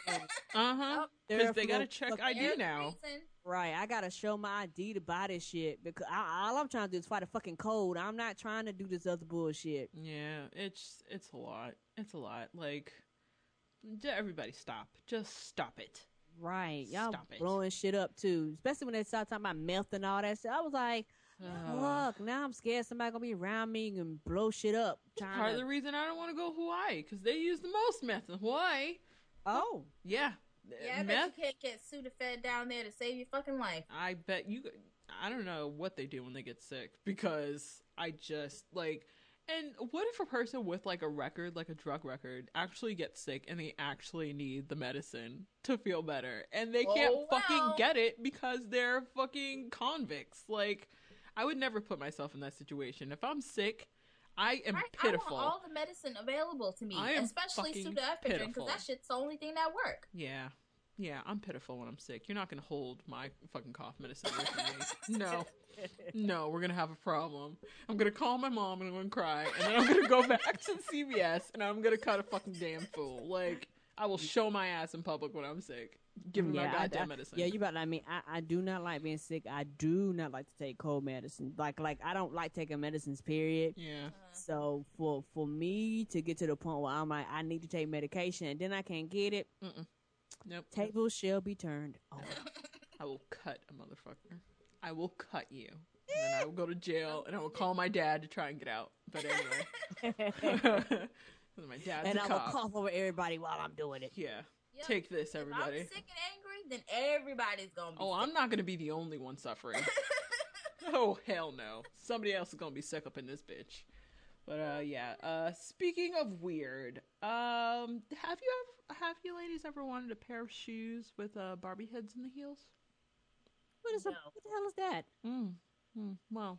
Because they gotta check ID now. Right, I gotta show my ID to buy this shit because all I'm trying to do is fight a fucking cold. I'm not trying to do this other bullshit. Yeah, it's a lot. It's a lot. Like, everybody stop. Just stop it. Right, y'all blowing shit up too, especially when they start talking about meth and all that shit. I was like, look, now I'm scared somebody gonna be around me and blow shit up. Part of the reason I don't want to go Hawaii because they use the most meth in Hawaii. Oh, yeah. Yeah, I bet you can't get Sudafed down there to save your fucking life. I bet you. I don't know what they do when they get sick because I just like. And what if a person with like a record, like a drug record, actually gets sick and they actually need the medicine to feel better and they can't fucking get it because they're fucking convicts? Like, I would never put myself in that situation. If I'm sick, I am pitiful. I want all the medicine available to me, especially pseudoephedrine, because that shit's the only thing that works. Yeah, I'm pitiful when I'm sick. You're not going to hold my fucking cough medicine away from me. No, we're going to have a problem. I'm going to call my mom and I'm going to cry, and then I'm going to go back to CVS and I'm going to cut a fucking damn fool. Like, I will show my ass in public when I'm sick. Give me my goddamn medicine. Yeah, you about. I mean, I do not like being sick. I do not like to take cold medicine. Like I don't like taking medicines. Period. Yeah. So for me to get to the point where I'm like, I need to take medication, and then I can't get it. Nope. Tables shall be turned over. I will cut a motherfucker. I will cut you. And then I will go to jail, and I will call my dad to try and get out. But anyway. My dad's and a I cop. will cough over everybody while I'm doing it. Yeah. Yep. Take this, everybody. If I'm sick and angry, then everybody's gonna be sick. I'm not gonna be the only one suffering. Oh, hell no. Somebody else is gonna be sick up in this bitch. But, yeah. Speaking of weird, have you ladies ever wanted a pair of shoes with, Barbie heads in the heels? What the hell is that? Well,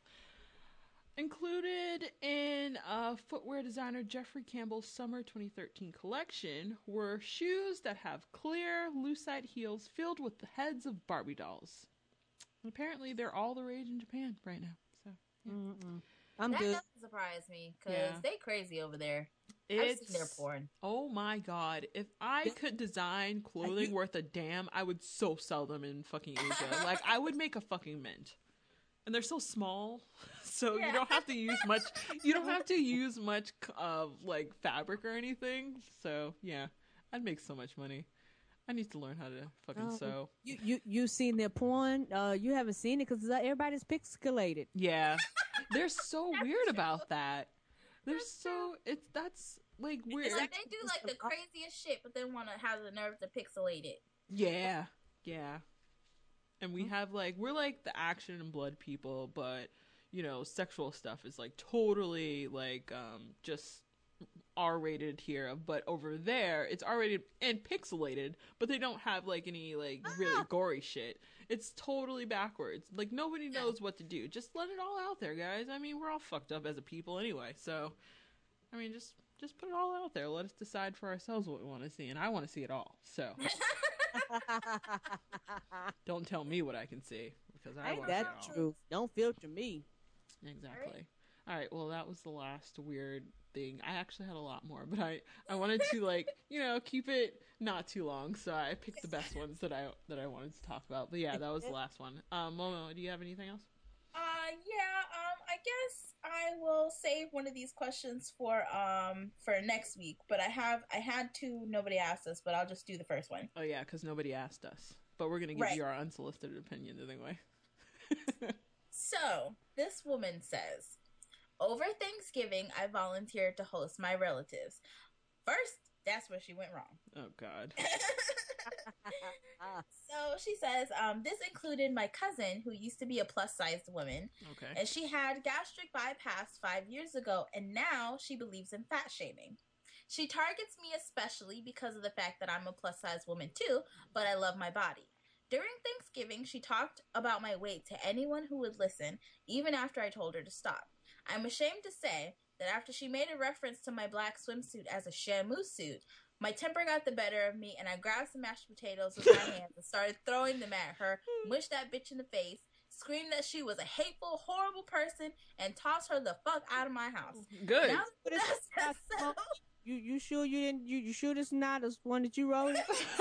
included in footwear designer Jeffrey Campbell's summer 2013 collection were shoes that have clear, lucite heels filled with the heads of Barbie dolls. And apparently, they're all the rage in Japan right now. So, yeah. I'm that good. doesn't surprise me because they crazy over there. I've seen their porn. Oh my god! If I could design clothing worth a damn, I would so sell them in fucking Asia. Like I would make a fucking mint. And they're so small, so you don't have to use much. You don't have to use much like fabric or anything. So yeah, I'd make so much money. I need to learn how to fucking sew. You seen their porn? You haven't seen it because everybody's pixelated. Yeah, they're so weird about that. They're that's like weird. It's like they do like the craziest shit, but then want to have the nerve to pixelate it. Yeah. And we have we're like the action and blood people, but sexual stuff is like totally just R-rated here. But over there, it's R-rated and pixelated, but they don't have any really gory shit. It's totally backwards. Like nobody knows what to do. Just let it all out there, guys. I mean, we're all fucked up as a people anyway. So, I mean, just put it all out there. Let us decide for ourselves what we want to see, and I want to see it all. So. Don't tell me what I can see because I want That's true. Don't filter me. Exactly. All right. Well, that was the last weird thing. I actually had a lot more, but I wanted to keep it not too long, so I picked the best ones that I wanted to talk about. But yeah, that was the last one. Momo, do you have anything else? I guess I will save one of these questions for next week. But I had two nobody asked us, but I'll just do the first one. Oh yeah, because nobody asked us. But we're gonna give you our unsolicited opinion anyway. So this woman says, over Thanksgiving, I volunteered to host my relatives. First, that's where she went wrong. Oh God. So she says, this included my cousin, who used to be a plus-sized woman. Okay. And she had gastric bypass 5 years ago, and now she believes in fat shaming. She targets me especially because of the fact that I'm a plus-sized woman too, but I love my body. During Thanksgiving, she talked about my weight to anyone who would listen, even after I told her to stop. I'm ashamed to say that after she made a reference to my black swimsuit as a Shamu suit, my temper got the better of me, and I grabbed some mashed potatoes with my hands and started throwing them at her, mushed that bitch in the face, screamed that she was a hateful, horrible person, and tossed her the fuck out of my house. Good. Now that the dust has settled, You sure you didn't? You sure this not the one that you wrote?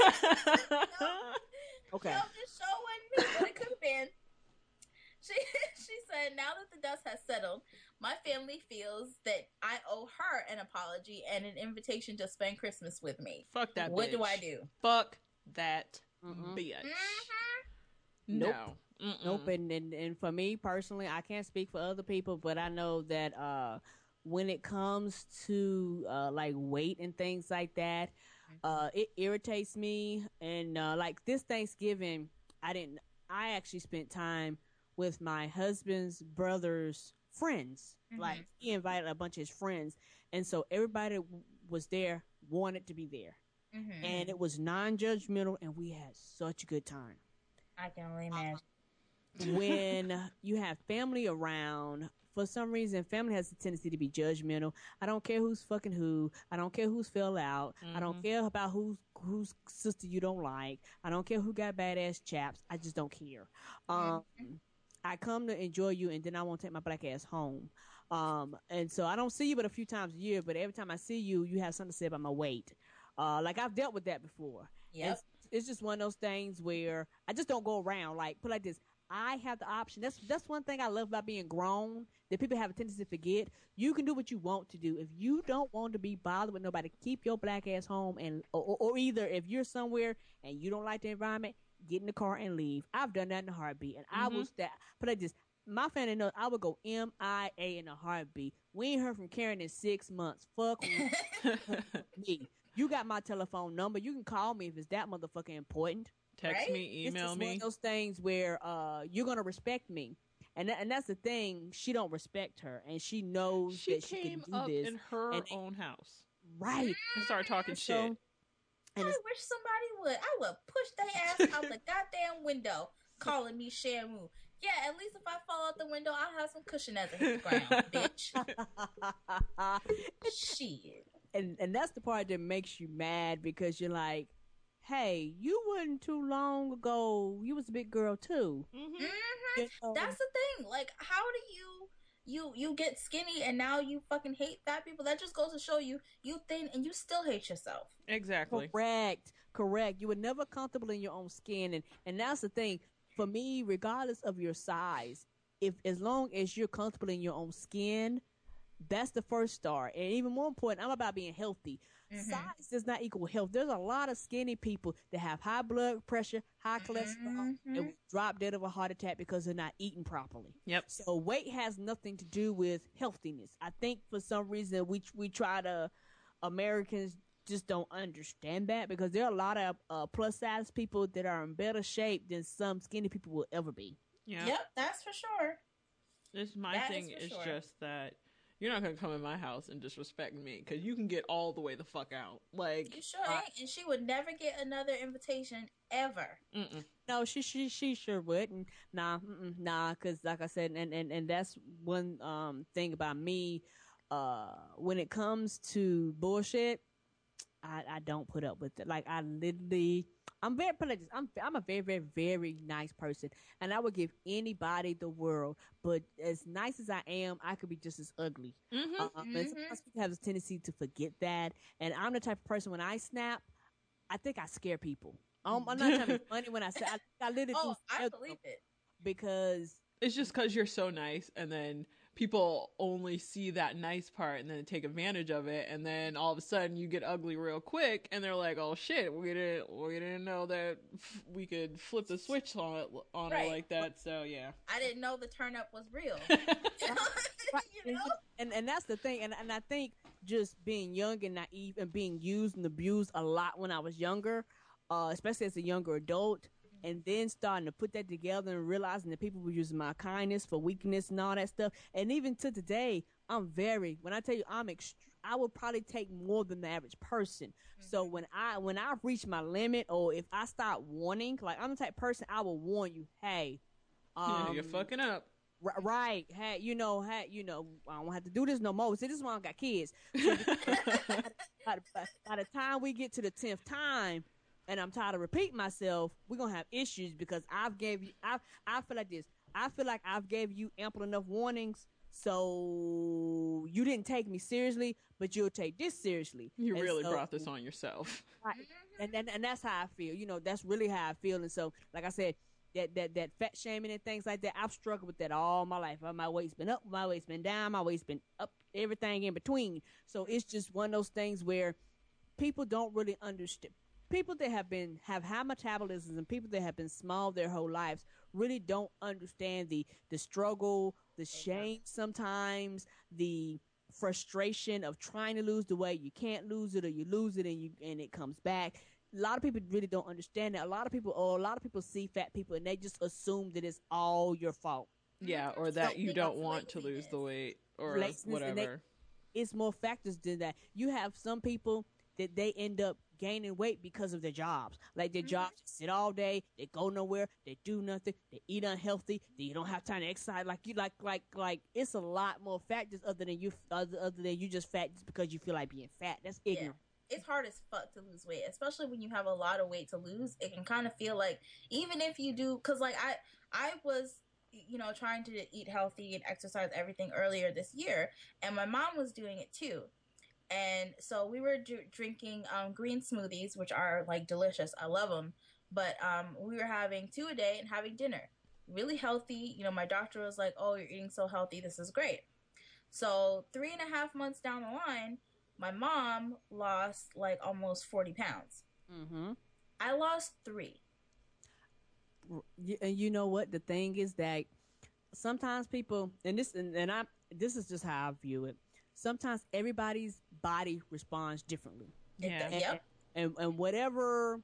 Okay. No, this show wasn't me, but it could have been. She said, now that the dust has settled, my family feels that I owe her an apology and an invitation to spend Christmas with me. Fuck that bitch. What do I do? Fuck that bitch. Mm-hmm. No. Nope. And for me personally, I can't speak for other people, but I know that when it comes to weight and things like that, it irritates me. And like this Thanksgiving, I actually spent time with my husband's brother's friends. Mm-hmm. Like he invited a bunch of his friends, and so everybody was there, wanted to be there, and it was non-judgmental, and we had such a good time. I can only imagine. When you have family around, for some reason, family has a tendency to be judgmental. I don't care who's fucking who. I don't care who's fell out. I don't care about whose sister you don't like. I don't care who got badass chaps. I just don't care. I come to enjoy you, and then I won't take my black ass home. And so I don't see you but a few times a year, but every time I see you, you have something to say about my weight. Like I've dealt with that before. Yep. It's just one of those things where I just don't go around like put like this. I have the option. That's one thing I love about being grown that people have a tendency to forget. You can do what you want to do. If you don't want to be bothered with nobody, keep your black ass home and or either if you're somewhere and you don't like the environment, get in the car and leave. I've done that in a heartbeat, and I will that. But I just my family knows I would go MIA in a heartbeat. We ain't heard from Karen in 6 months. Fuck me. You got my telephone number. You can call me if it's that motherfucking important. Text Right? me, It's email just me. one of those things where you're gonna respect me, and that's the thing. She don't respect her, and she knows She that she came can do up this. in her and- own house Right. and started talking So- shit. And I it's, wish somebody would. I would push their ass out the goddamn window, calling me Shamu. Yeah, at least if I fall out the window, I'll have some cushion as I hit the ground, bitch. Shit. and that's the part that makes you mad because you're like, hey, you wasn't too long ago. You was a big girl too. Mm-hmm. You know? That's the thing. Like, how do you get skinny and now you fucking hate fat people? That just goes to show you thin and you still hate yourself. Exactly. Correct. You were never comfortable in your own skin, and that's the thing. For me, regardless of your size, if as long as you're comfortable in your own skin, that's the first start. And even more important, I'm about being healthy. Size does not equal health. There's a lot of skinny people that have high blood pressure, high cholesterol, and will drop dead of a heart attack because they're not eating properly. Yep. So weight has nothing to do with healthiness. I think for some reason we try to Americans just don't understand that because there are a lot of plus size people that are in better shape than some skinny people will ever be. Yeah. Yep, that's for sure. This my That thing is is for sure. just that you're not gonna come in my house and disrespect me because you can get all the way the fuck out. Like You sure ain't, and she would never get another invitation ever. No, she sure wouldn't. Nah, because like I said, and that's one thing about me. When it comes to bullshit, I don't put up with it. Like I literally, I'm very religious. I'm a very, very, very nice person, and I would give anybody the world. But as nice as I am, I could be just as ugly. And sometimes people have a tendency to forget that. And I'm the type of person when I snap, I think I scare people. I'm not trying to be funny when I say I literally Oh, do I scare believe them it. because it's just because you're so nice, and then people only see that nice part and then take advantage of it, and then all of a sudden you get ugly real quick, and they're like, "Oh shit, we didn't know that we could flip the switch on it Right. like that." So yeah. I didn't know the turn up was real. Right. You know? And that's the thing, and I think just being young and naive and being used and abused a lot when I was younger, especially as a younger adult, and then starting to put that together and realizing that people were using my kindness for weakness and all that stuff, and even to today, when I tell you I will probably take more than the average person. So when I reach my limit, or if I start warning, like I'm the type of person I will warn you, hey, You're fucking up. Right. Hey, I don't have to do this no more. See, this is why I got kids. So, by the time we get to the 10th time, and I'm tired of repeating myself, we're gonna have issues because I feel like this. I feel like I've gave you ample enough warnings, so you didn't take me seriously, but you'll take this seriously. You And really so- brought this on yourself. Right. And that's how I feel. That's really how I feel. And so, like I said, that fat shaming and things like that, I've struggled with that all my life. My weight's been up, my weight's been down, my weight's been up, everything in between. So it's just one of those things where people don't really understand. People that have high metabolisms and people that have been small their whole lives really don't understand the struggle, the shame sometimes, the frustration of trying to lose the weight. You can't lose it, or you lose it and it comes back. A lot of people really don't understand that. A lot of people see fat people and they just assume that it's all your fault. Yeah, or that you think don't of want to lose laziness. the weight or Laziness, and whatever. It's more factors than that. You have some people that they end up gaining weight because of their jobs. Like their jobs, they sit all day, they go nowhere, they do nothing, they eat unhealthy, they don't have time to exercise. Like it's a lot more factors other than you just fat just because you feel like being fat. That's ignorant. It's hard as fuck to lose weight, especially when you have a lot of weight to lose. It can kind of feel like, even if you do, because like I was, trying to eat healthy and exercise everything earlier this year, and my mom was doing it too. And so we were drinking green smoothies, which are like delicious. I love them. But we were having 2 a day and having dinner. Really healthy. You know, my doctor was like, "Oh, you're eating so healthy. This is great." So 3.5 months down the line, my mom lost like almost 40 pounds. Mm-hmm. I lost 3. And you know what? The thing is that sometimes people, and this is just how I view it. Sometimes everybody's body responds differently. Yeah. Yep. And whatever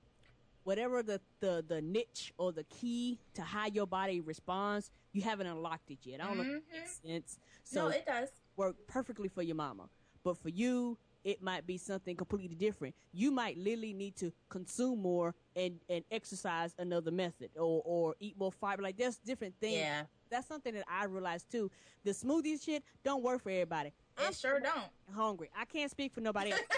the niche or the key to how your body responds, you haven't unlocked it yet. I don't know if it makes sense. So No, it does. work perfectly for your mama, but for you, it might be something completely different. You might literally need to consume more and exercise another method, or eat more fiber. Like, there's different things. Yeah. That's something that I realized too. The smoothie shit don't work for everybody. It sure don't. Hungry. I can't speak for nobody else.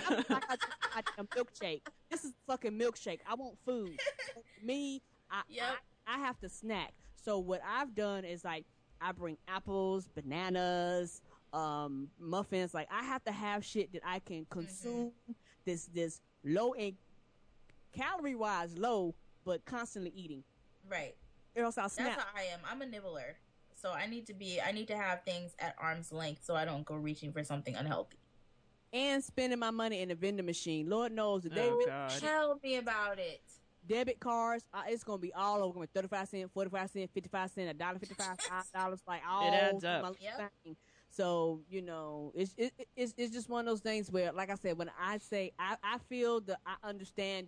I a milkshake. This is fucking milkshake. I want food. Me, Yep. I have to snack. So what I've done is, like, I bring apples, bananas, muffins. Like, I have to have shit that I can consume. This low in calorie wise low, but constantly eating. Right. Or else I'll snap. That's how I am. I'm a nibbler. So I need to have things at arm's length so I don't go reaching for something unhealthy. And spending my money in a vending machine. Lord knows that they God. Tell me about it. debit cards, it's gonna be all over. Gonna be 35 cents, 45 cents, 55 cents, $1.55, $5, like all. It adds up. my Yep. thing. So, you know, it's just one of those things where, like I said, when I say I feel that I understand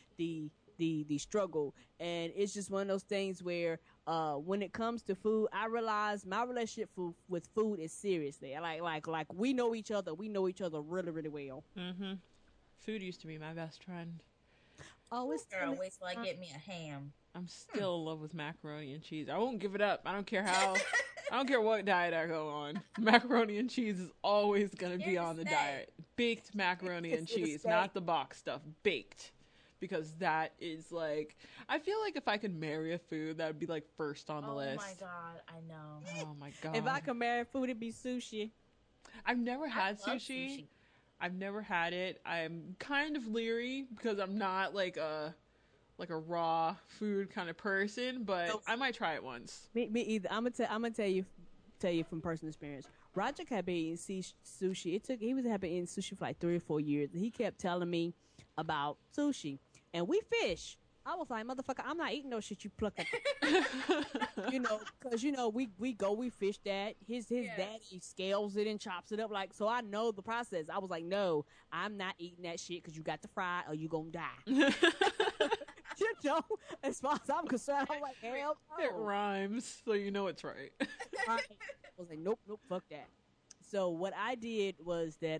the struggle, and it's just one of those things where when it comes to food, I realize my relationship with food is seriously like we know each other really, really well. Mm-hmm. Food used to be my best friend. Oh, it's Girl, wait till I get me a ham. I'm still in love with macaroni and cheese. I won't give it up. I don't care I don't care what diet I go on. Macaroni and cheese is always going to be on the diet. Baked macaroni and cheese, not the box stuff. Baked. Because that is like, I feel like if I could marry a food, that would be like first on the list. Oh my God, I know. Oh my God. If I could marry food, it'd be sushi. I've never had love sushi. I've never had it. I'm kind of leery because I'm not like a raw food kind of person, but I might try it once. Me either. I'm gonna tell you from personal experience. Roger had been eating sushi. He had been eating sushi for like 3 or 4 years. And he kept telling me about sushi, and we fish. I was like, motherfucker, I'm not eating no shit you pluck up. You know, because we fish that. His daddy scales it and chops it up, like, so I know the process. I was like, no, I'm not eating that shit because you got to fry it or you gonna die. You know, as far as I'm concerned, I'm like, hell no. It rhymes, so you know it's right. I was like, nope, fuck that. So what I did was that,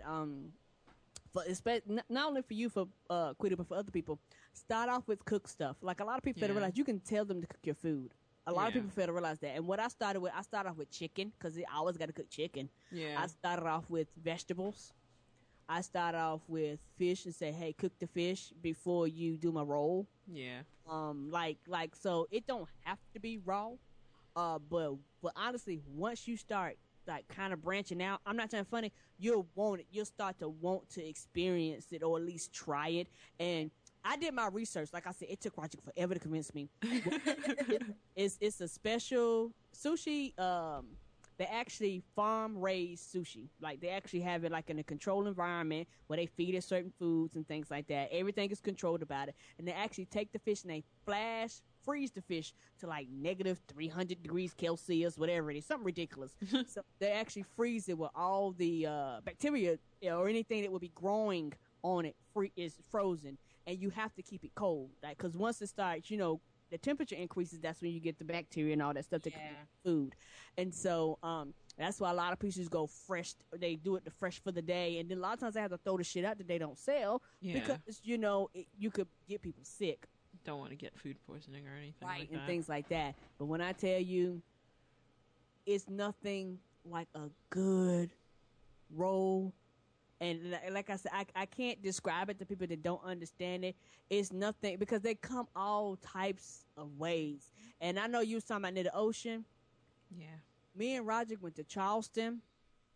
not only for you, for Quita, but for other people, start off with cook stuff. Like, a lot of people fail to realize you can tell them to cook your food. A lot of people fail to off that. And what I started off with chicken, because I always got to cook chicken. Yeah. I started off with vegetables. I started off with fish and say, hey, cook the fish before you do my roll. Yeah. So it don't have to be raw. But honestly, once you start like kind of branching out, I'm not trying to funny, you'll want it. You'll start to want to experience it or at least try it. And I did my research. Like I said, it took Roger forever to convince me. It's a special sushi. They actually farm raised sushi. Like, they actually have it like in a controlled environment where they feed it certain foods and things like that. Everything is controlled about it. And they actually take the fish and they freeze the fish to like negative 300 degrees Celsius, whatever it is, something ridiculous. So they actually freeze it with all the bacteria or anything that would be growing on it is frozen. And you have to keep it cold. Like, because once it starts, the temperature increases, that's when you get the bacteria and all that stuff to cook food. And so that's why a lot of pieces go fresh. They do it the fresh for the day, and then a lot of times they have to throw the shit out that they don't sell because you could get people sick. Don't want to get food poisoning or anything like and that. Things like that. But when I tell you, it's nothing like a good roll. And like I said, I can't describe it to people that don't understand it. It's nothing, because they come all types of ways. And I know you was talking about near the ocean. Yeah. Me and Roger went to Charleston.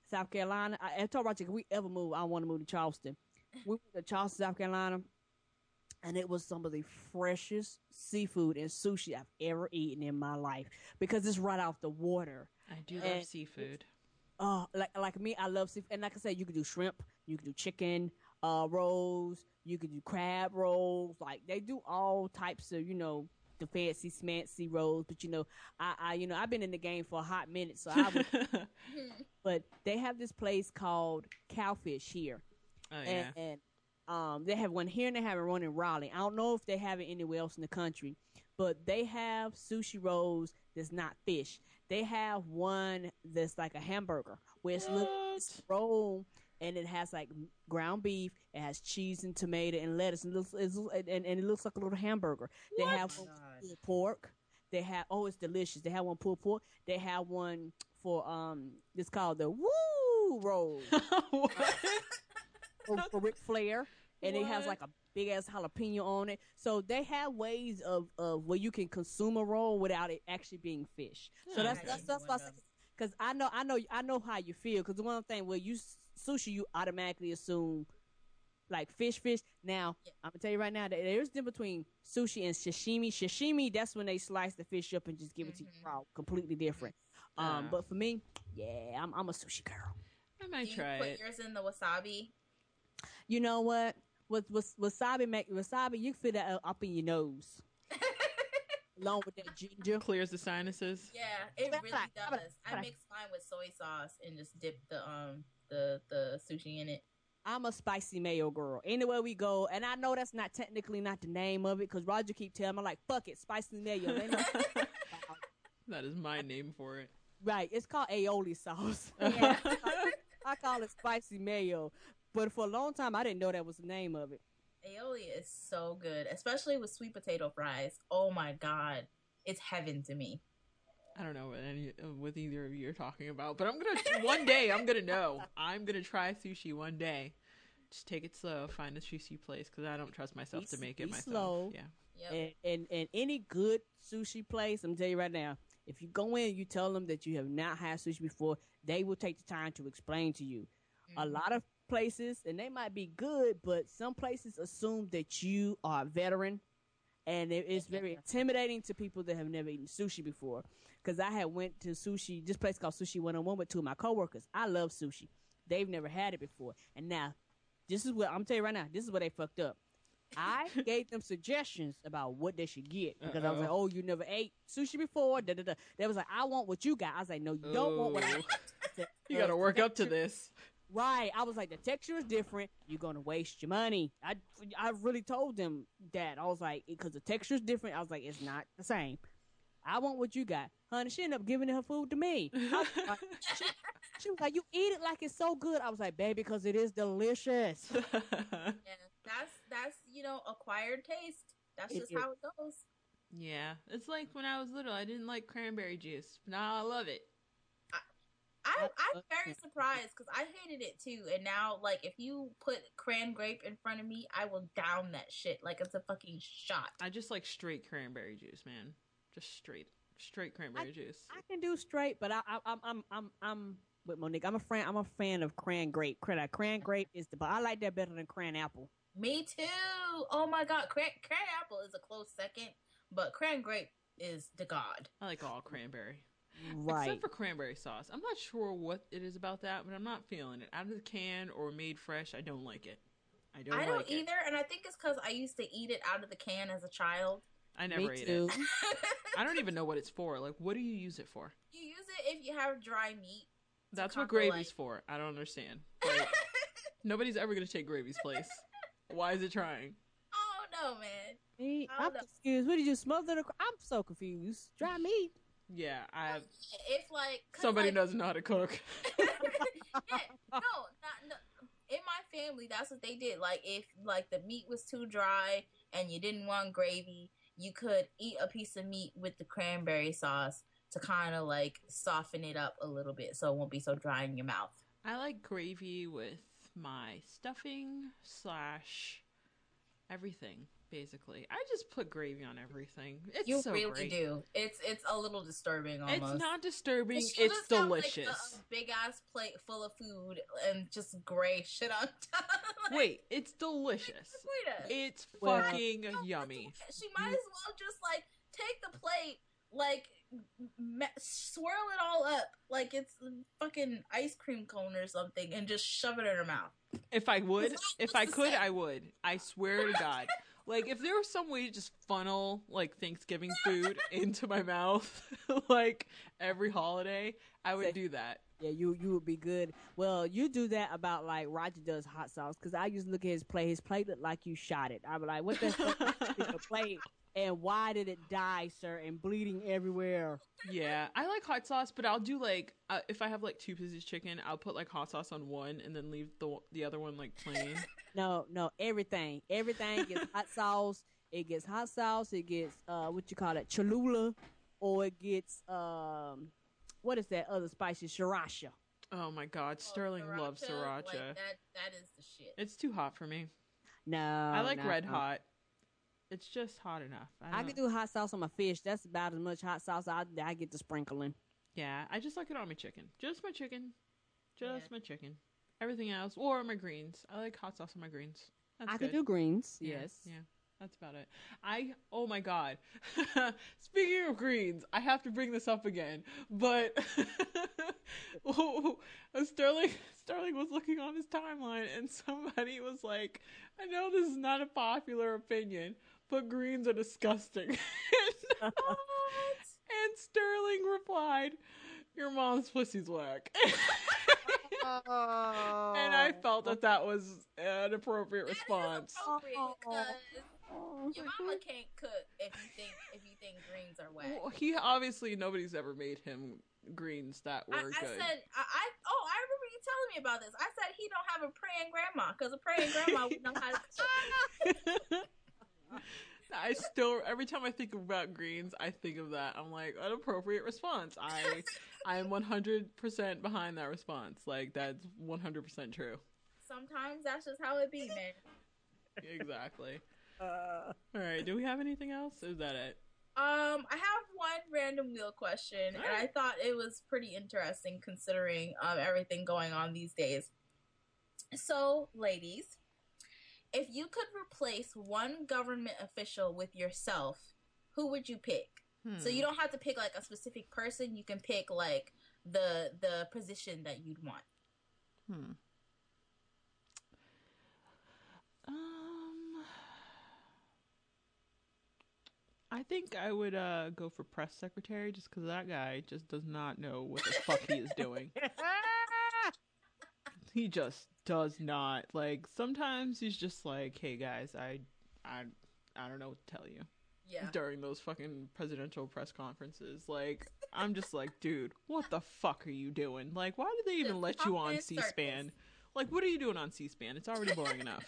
South Carolina. I told Roger, if we ever move, I want to move to Charleston. We went to Charleston, South Carolina, and it was some of the freshest seafood and sushi I've ever eaten in my life because it's right off the water. I do love seafood. Like me, I love seafood. And like I said, you could do shrimp, you could do chicken rolls, you could do crab rolls. Like they do all types of, the fancy smancy rolls. But I've been in the game for a hot minute, so I would. But they have this place called Cowfish here. Oh yeah. And they have one here and they have one in Raleigh. I don't know if they have it anywhere else in the country, but they have sushi rolls that's not fish. They have one that's like a hamburger where it's a roll and it has like ground beef. It has cheese and tomato and lettuce and it looks like a little hamburger. They have one pulled pork. They have it's delicious. They have one pulled pork. They have one for it's called the Woo Roll. for Ric Flair, and it has like a big ass jalapeno on it. So they have ways of where you can consume a roll without it actually being fish. So that's because I know how you feel. Because the one thing where you sushi, you automatically assume like fish. Now I'm gonna tell you right now that there's a difference between sushi and sashimi. Sashimi, that's when they slice the fish up and just give it to you raw, completely different. But for me, I'm a sushi girl. I might try it. Do you put yours in the wasabi? You know what? With wasabi, you fit that up in your nose, along with that ginger. Clears the sinuses. Yeah, it really does. I mix mine with soy sauce and just dip the sushi in it. I'm a spicy mayo girl. Anywhere we go, and I know that's not technically not the name of it because Roger keep telling me like, fuck it, spicy mayo. That is my name for it. Right, it's called aioli sauce. Yeah. I call it spicy mayo. But for a long time, I didn't know that was the name of it. Aioli is so good, especially with sweet potato fries. Oh my god, it's heaven to me. I don't know what either of you are talking about, but one day I'm gonna know. I'm gonna try sushi one day. Just take it slow, find a sushi place because I don't trust myself to make it myself. Slow. Yeah. Yep. And any good sushi place, I'm telling you right now, if you go in, you tell them that you have not had sushi before, they will take the time to explain to you. A lot of places, and they might be good, but some places assume that you are a veteran, and it's very intimidating to people that have never eaten sushi before. Because I had went to this place called Sushi 101 with two of my coworkers. I love sushi. They've never had it before. And now, this is what I'm telling you right now, this is where they fucked up. I gave them suggestions about what they should get because I was like, "Oh, you never ate sushi before." Da, da, da. They was like, "I want what you got." I was like, "No, you don't want what I want." You got to work up to this. Right. I was like, the texture is different. You're going to waste your money. I really told them that. I was like, because the texture is different. I was like, it's not the same. I want what you got. Honey, she ended up giving her food to me. She was like, you eat it like it's so good. I was like, baby, because it is delicious. Yeah, that's acquired taste. That's just how it goes. Yeah. It's like when I was little, I didn't like cranberry juice. Now I love it. I'm very surprised because I hated it too, and now like if you put cran grape in front of me, I will down that shit like it's a fucking shot. I just like straight cranberry juice, man. Just straight cranberry juice. I can do straight, but I'm with Monique. I'm a fan of cran grape. Cran grape is but I like that better than cran apple. Me too. Oh my god, cran apple is a close second, but cran grape is the god. I like all cranberry. Right. Except for cranberry sauce. I'm not sure what it is about that, but I'm not feeling it. Out of the can or made fresh, I don't like it. I don't either, and I think it's because I used to eat it out of the can as a child. I never ate it. I don't even know what it's for. Like, what do you use it for? You use it if you have dry meat. That's what gravy's for. I don't understand. Like, nobody's ever going to take gravy's place. Why is it trying? Oh, no, man. I'm confused. What did you smother the... I'm so confused. Dry meat? Yeah, If like somebody doesn't know how to cook. Yeah, no. In my family, that's what they did. Like if like the meat was too dry and you didn't want gravy, you could eat a piece of meat with the cranberry sauce to kind of like soften it up a little bit, so it won't be so dry in your mouth. I like gravy with my stuffing / everything. basically. I just put gravy on everything. It's You so really great. do. It's a little disturbing almost. It's not disturbing. You It's just have, delicious. like, a big ass plate full of food and just gray shit on top. Like, Wait, it's delicious. It's fucking yummy. She might as well just like take the plate, like swirl it all up like it's a fucking ice cream cone or something, and just shove it in her mouth. If I would, if I could, same. I would. I swear to God. Like, if there was some way to just funnel, like, Thanksgiving food into my mouth, like, every holiday, I would do that. Yeah, you would be good. Well, you do that about, like, Roger does hot sauce, because I used to look at his plate. His plate looked like you shot it. I was like, what the fuck is the plate? And why did it die, sir, and bleeding everywhere? Yeah, I like hot sauce, but I'll do, like, if I have, like, 2 pieces of chicken, I'll put, like, hot sauce on one and then leave the other one, like, plain. No, everything. Everything gets hot sauce. It gets hot sauce. It gets, what you call it, Cholula. Or it gets, what is that other spicy? Sriracha. Oh, my God. Sterling loves sriracha. Like, that is the shit. It's too hot for me. No. I like red hot. It's just hot enough. I can do hot sauce on my fish. That's about as much hot sauce I get to sprinkling. Yeah, I just like it on my chicken. Just my chicken. My chicken. Everything else, or my greens. I like hot sauce on my greens. That's I good. can do greens. Yeah, Yes. Yeah, that's about it. Oh my God. Speaking of greens, I have to bring this up again. But Sterling was looking on his timeline, and somebody was like, I know this is not a popular opinion, but greens are disgusting. And Sterling replied, your mom's pussy's whack. And I felt that was an appropriate response. Your mama can't cook if you think greens are whack. Well, nobody's ever made him greens that were good. I said, I remember you telling me about this. I said he don't have a praying grandma, because a praying grandma would know how to cook. I still, every time I think about greens, I think of that. I'm like, an appropriate response. I am 100% behind that response. Like, that's 100% true. Sometimes that's just how it be, man. Exactly. All right. Do we have anything else? Or is that it? I have one random wheel question, and I thought it was pretty interesting considering everything going on these days. So, ladies, if you could replace one government official with yourself, who would you pick? So you don't have to pick like a specific person. You can pick like the position that you'd want. I think I would go for press secretary, just because that guy just does not know what the fuck he is doing. He just does not. Like, sometimes he's just like, hey guys, I don't know what to tell you. Yeah. During those fucking presidential press conferences. Like, I'm just like, dude, what the fuck are you doing? Like, why did they even let you on C-SPAN? Like, what are you doing on C-SPAN? It's already boring enough.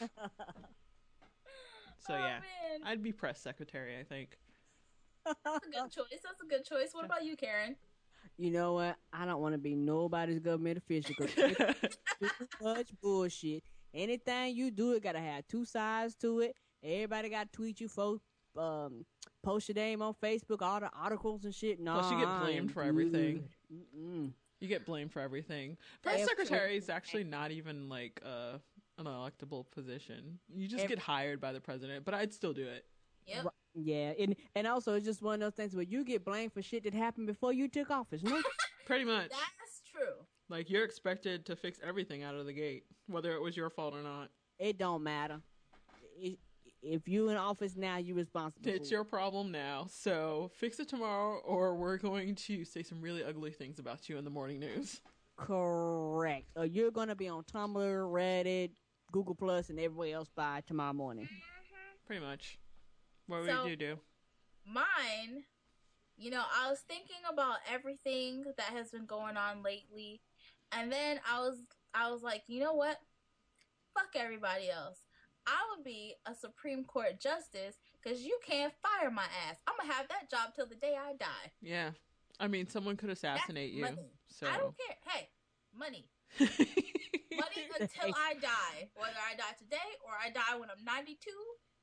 So, yeah. Man. I'd be press secretary, I think. That's a good choice. What about you, Karen? You know what? I don't want to be nobody's government official, because too much bullshit. Anything you do, it got to have 2 sides to it. Everybody got to tweet you, folks. Post your name on Facebook, all the articles and shit. No, plus you get blamed for everything. You get blamed for everything. Press secretary is actually not even like an electable position. You just get hired by the president, but I'd still do it. Yep. Yeah, and also it's just one of those things where you get blamed for shit that happened before you took office. No, pretty much. That's true. Like, you're expected to fix everything out of the gate, whether it was your fault or not. It don't matter. If you in office now, you're responsible. It's your problem now, so fix it tomorrow, or we're going to say some really ugly things about you in the morning news. Correct. You're going to be on Tumblr, Reddit, Google Plus, and everywhere else by tomorrow morning. Pretty much. What would you do? Mine, I was thinking about everything that has been going on lately, and then I was like, you know what? Fuck everybody else. I would be a Supreme Court justice, because you can't fire my ass. I'm gonna have that job till the day I die. Yeah, I mean, someone could assassinate you. Money. So I don't care. Hey, money. Money until I die. Whether I die today or I die when I'm 92,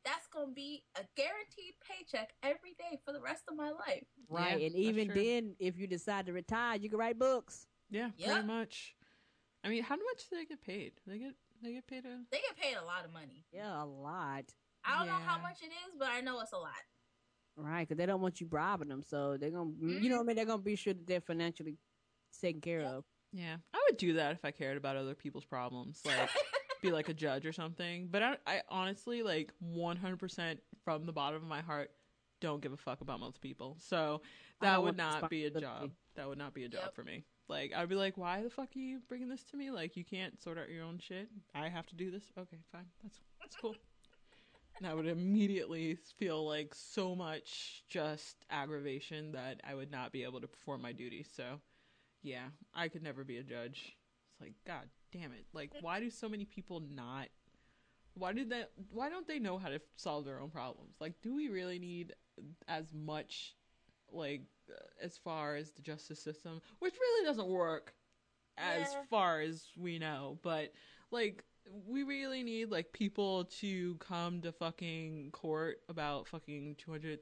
that's going to be a guaranteed paycheck every day for the rest of my life. Right. Yeah, And even that's true. then, if you decide to retire, you can write books. Yeah, Yep. pretty much. I mean, how much do they get paid? They get paid a... They get paid a lot of money. Yeah, a lot. I don't know how Yeah. much it is, but I know it's a lot. Right, because they don't want you bribing them, so they're gonna, you know what I mean. They're gonna be sure that they're financially taken care of. Yeah, I would do that if I cared about other people's problems, like be like a judge or something. But I honestly, like 100% from the bottom of my heart, don't give a fuck about most people. So I that don't would want not be a responsibility. job. That would not be a job Yep. for me. Like, I'd be like, why the fuck are you bringing this to me? Like, you can't sort out your own shit. I have to do this. Okay, fine. That's cool. And I would immediately feel like so much just aggravation that I would not be able to perform my duties. So, yeah, I could never be a judge. It's like, God damn it. Like, why do so many people not... Why don't they know how to solve their own problems? Like, do we really need as much, like, as far as the justice system, which really doesn't work as Yeah. far as we know, but, like, we really need, like, people to come to fucking court about fucking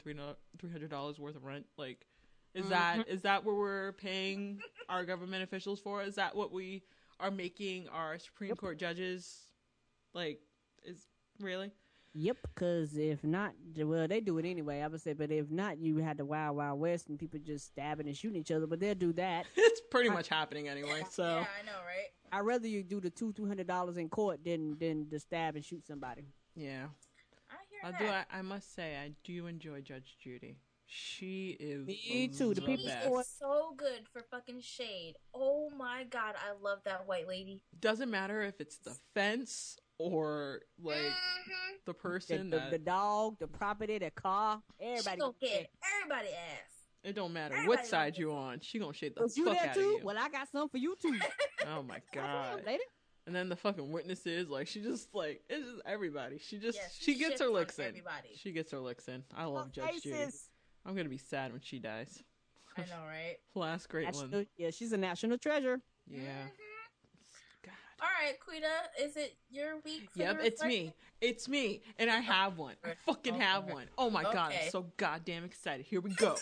$300 worth of rent? Like, is that what we're paying our government officials for? Is that what we are making our Supreme Court judges, like, is really? Yep, because if not, well, they do it anyway. I would say, but if not, you had the Wild Wild West and people just stabbing and shooting each other. But they'll do that. It's pretty much happening anyway, so. Yeah, I know, right? I'd rather you do the $200 in court than to stab and shoot somebody. Yeah. I hear that. I must say, I do enjoy Judge Judy. She is Me too, the the people She best. for is so good for fucking shade. Oh my god, I love that white lady. Doesn't matter if it's the fence or, like, Mhm. the person the that... dog, the property, the car, She everybody. gonna get everybody ass. It don't matter Everybody what side gonna you get on. She gonna shake the Was you fuck there out too? of you. Well, I got some for you too. Oh my god. Lady. And then the fucking witnesses, like, she just, like, it's just everybody. She just, Yes, she gets her shits on licks in. everybody. She gets her licks in. I love Judge Judy. Faces. I'm gonna be sad when she dies. I know, right? Last great one. National, yeah, she's a national treasure. Yeah. God. All right, Quita, is it your week? For Yep, the it's me. It's me. And I have one. I fucking have Okay. one. Oh my god, I'm Okay. so goddamn excited. Here we go.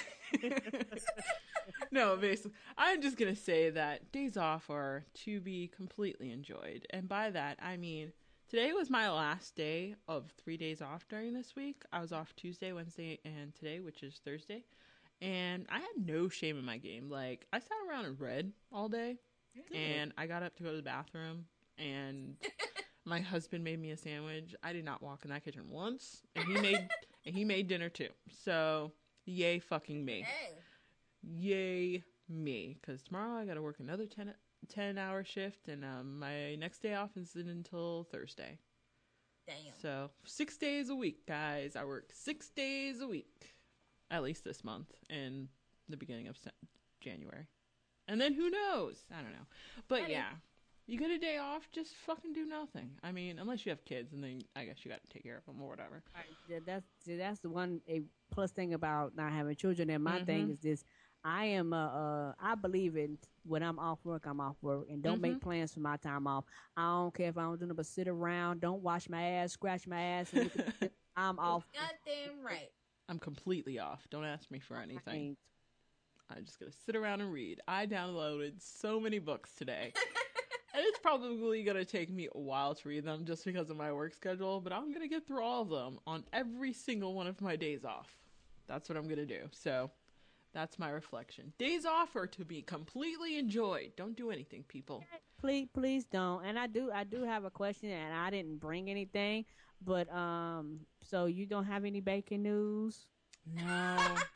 No, basically, I'm just gonna say that days off are to be completely enjoyed. And by that, I mean, today was my last day of 3 days off during this week. I was off Tuesday, Wednesday, and today, which is Thursday. And I had no shame in my game. Like, I sat around and read all day. And I got up to go to the bathroom, and my husband made me a sandwich. I did not walk in that kitchen once, and he made dinner too. So, yay fucking me. Dang. Yay me. Because tomorrow I got to work another 10-hour shift, and my next day off isn't until Thursday. Damn. So, 6 days a week, guys. I work 6 days a week. At least this month, and the beginning of January. And then who knows? I don't know. But Honey. yeah, you get a day off, just fucking do nothing. I mean, unless you have kids, and then I guess you got to take care of them or whatever. Yeah, that's the one a plus thing about not having children. And my thing is this: I am I believe in when I'm off work, I'm off work, and don't make plans for my time off. I don't care if I don't do nothing but sit around, don't wash my ass, scratch my ass. And look at I'm off. Goddamn right. I'm completely off. Don't ask me for anything. Ain't. I'm just gonna sit around and read. I downloaded so many books today. And it's probably going to take me a while to read them just because of my work schedule, but I'm going to get through all of them on every single one of my days off. That's what I'm going to do. So that's my reflection. Days off are to be completely enjoyed. Don't do anything, people. Please don't. And I do have a question, and I didn't bring anything, but so you don't have any bacon news? No.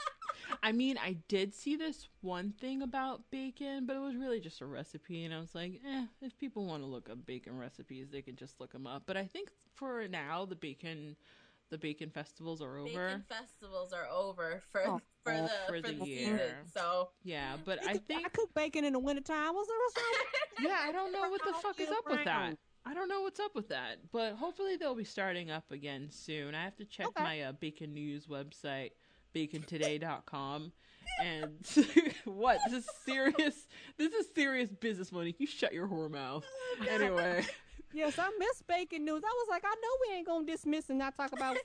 I mean, I did see this one thing about bacon, but it was really just a recipe, and I was like, if people want to look up bacon recipes, they can just look them up. But I think for now, the bacon festivals are over. Bacon festivals are over for for the the year. season. So Yeah, but I think, I cook bacon in the wintertime. What's the yeah, I don't know what the fuck is up with that. Around. I don't know what's up with that, but hopefully they'll be starting up again soon. I have to check my bacon news website, bacontoday.com. And what? This is serious business, Monique. You shut your whore mouth. Anyway, Yes, I miss bacon news. I was like, I know we ain't gonna dismiss and not talk about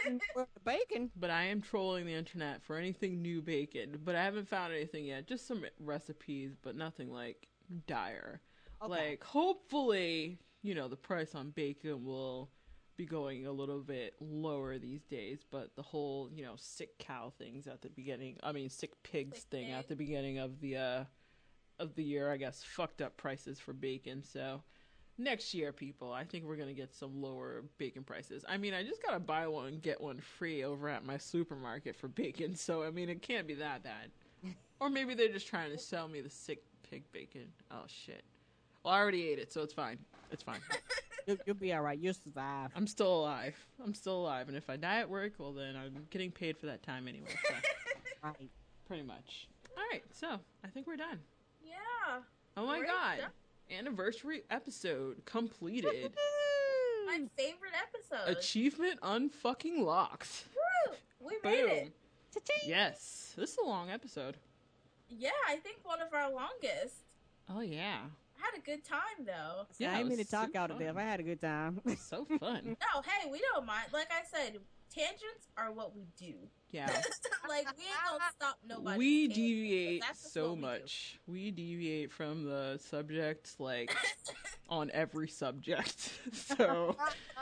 bacon. But I am trolling the internet for anything new bacon. But I haven't found anything yet. Just some recipes, but nothing like dire. Okay. Like, hopefully, the price on bacon will be going a little bit lower these days. But the whole, sick cow things at the beginning, sick pigs thing at the beginning of the year, I guess, fucked up prices for bacon. So next year, people, I think we're going to get some lower bacon prices. I just got to buy one, get one free over at my supermarket for bacon. So, it can't be that bad. Or maybe they're just trying to sell me the sick pig bacon. Oh, shit. Well, I already ate it, so it's fine. It's fine. You'll be all right. You'll survive. I'm still alive. And if I die at work, well, then I'm getting paid for that time anyway. So. Right. Pretty much. All right, so I think we're done. Yeah. Oh, my Great God. job. Anniversary episode completed. My favorite episode. Achievement unfucking locked. Woo! We made it. Cha-ching. Yes. This is a long episode. Yeah, I think one of our longest. Oh, yeah. I had a good time, though. Yeah, I it didn't mean was to talk super out of death. fun. I had a good time. So fun. No, hey, we don't mind. Like I said, tangents are what we do. Yeah. Like, we ain't gonna stop nobody. We deviate That's just so what we do. much. We deviate from the subject, like, on every subject. So,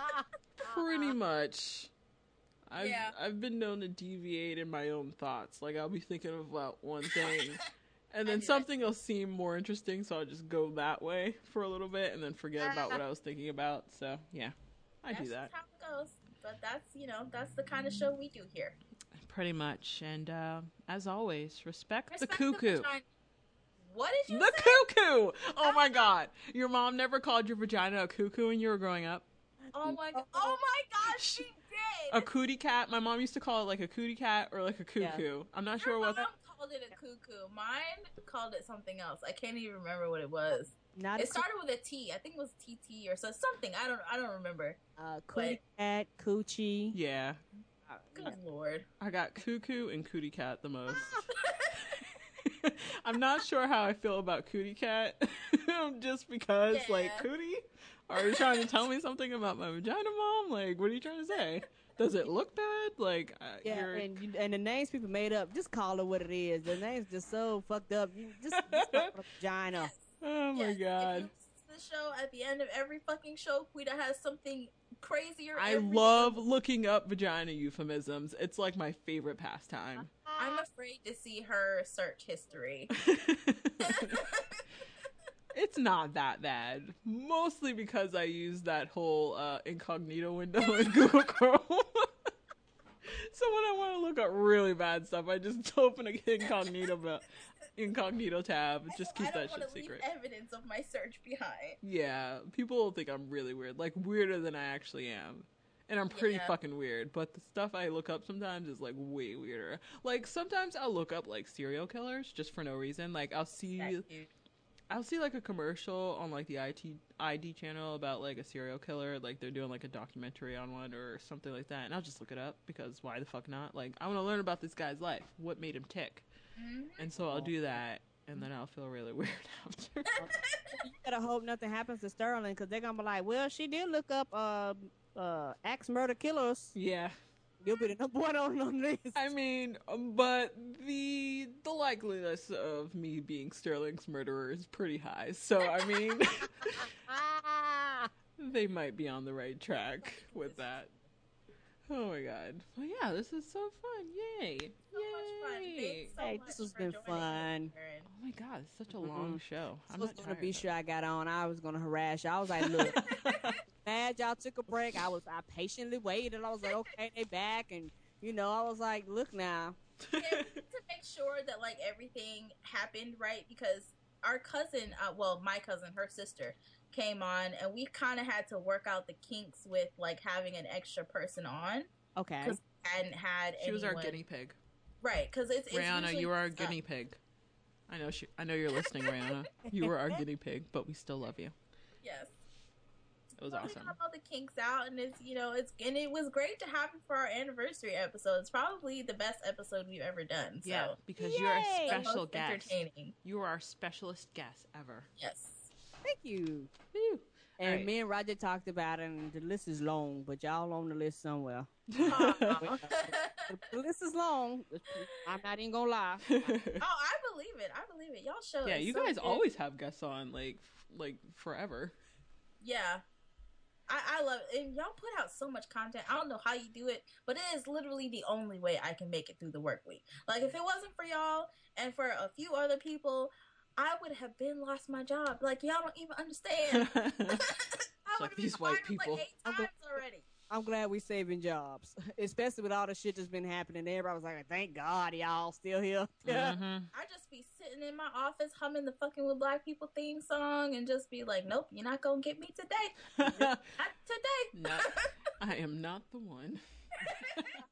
pretty much. I've been known to deviate in my own thoughts. Like, I'll be thinking about one thing, and then something will seem more interesting, so I'll just go that way for a little bit, and then forget about what I was thinking about. So, yeah, I do that. That's how it goes. But that's the kind of show we do here. Pretty much. And as always, respect the Respect cuckoo. vagina. What did you The say? cuckoo! Oh my God. Your mom never called your vagina a cuckoo when you were growing up? Oh my god! She did. A cootie cat? My mom used to call it like a cootie cat or like a cuckoo. Yeah. I'm not Your sure what. mom called it a cuckoo. Mine called it something else. I can't even remember what it was. Not It started with a T. I think it was TT or something. I don't remember. cootie cat, coochie. Yeah. Good lord. I got cuckoo and cootie cat the most. I'm not sure how I feel about cootie cat. Just because, like, Yeah. cootie? Are you trying to tell me something about my vagina, Mom? Like, what are you trying to say? Does it look bad? Like, Yeah, you're... and the names people made up, just call it what it is. The name's just so fucked up. You just call it a vagina. Oh my Yes. God. If you listen to the show, at the end of every fucking show, Quita has something crazier. I every love single- looking up vagina euphemisms. It's like my favorite pastime. I'm afraid to see her search history. It's not that bad. Mostly because I use that whole incognito window in Google Chrome. So when I want to look up really bad stuff, I just open an incognito tab. Just keep that shit secret. I don't want to leave evidence of my search behind. Yeah, people will think I'm really weird. Like, weirder than I actually am. And I'm pretty Yeah. fucking weird. But the stuff I look up sometimes is, like, way weirder. Like, sometimes I'll look up, like, serial killers just for no reason. Like, I'll see, like, a commercial on, like, the ID channel about, like, a serial killer. Like, they're doing, like, a documentary on one or something like that. And I'll just look it up because why the fuck not? Like, I want to learn about this guy's life. What made him tick? Mhm. And so I'll do that. And then I'll feel really weird after. You gotta hope nothing happens to Sterling, because they're gonna be like, well, she did look up axe murder killers. Yeah. You'll be the number one on them list. I mean, but the likeliness of me being Sterling's murderer is pretty high. So, I mean, they might be on the right track with that. Oh my God. Well, yeah, this is so fun. Yay. So much fun. Yay. Thanks so Hey, much this has for been joining fun. us, Karen. Oh my God, it's such a long show. I'm I was not gonna tired. be sure I got on. I was gonna harass y'all. I was like, look, mad y'all took a break. I patiently waited. I was like, okay, they back, and I was like, look now. Yeah, we need to make sure that like everything happened right, because our cousin, my cousin, her sister, came on, and we kind of had to work out the kinks with like having an extra person on, Okay. because we hadn't had She was our anyone- guinea pig. right? Because it's Rihanna, usually you were our us. guinea pig. I know you're listening, Rihanna. You were our guinea pig, but we still love you. Yes. It was So we awesome. got all the kinks out, and it was great to have it for our anniversary episode. It's probably the best episode we've ever done. So. Yeah, because you're a Yay! The most special guest. entertaining. You are our specialist guest ever. Yes. Thank you. Woo. And right. me and Roger talked about it, and the list is long, but y'all on the list somewhere. Aw. The list is long. I'm not even gonna lie. Oh, I believe it. I believe it. Y'all show. Yeah, is you so guys good. always have guests on, like forever. Yeah. I love it. And y'all put out so much content. I don't know how you do it, but it is literally the only way I can make it through the work week. Like, if it wasn't for y'all and for a few other people, I would have been lost my job. Like, y'all don't even understand. I like would have these been white fired people. like 8 times already. I'm glad we saving jobs, especially with all the shit that's been happening. Everybody was like, "Thank God, y'all still here." Mm-hmm. I just be sitting in my office humming the Fucking with Black People theme song and just be like, nope, you're not gonna get me today. Not today. I am not the one.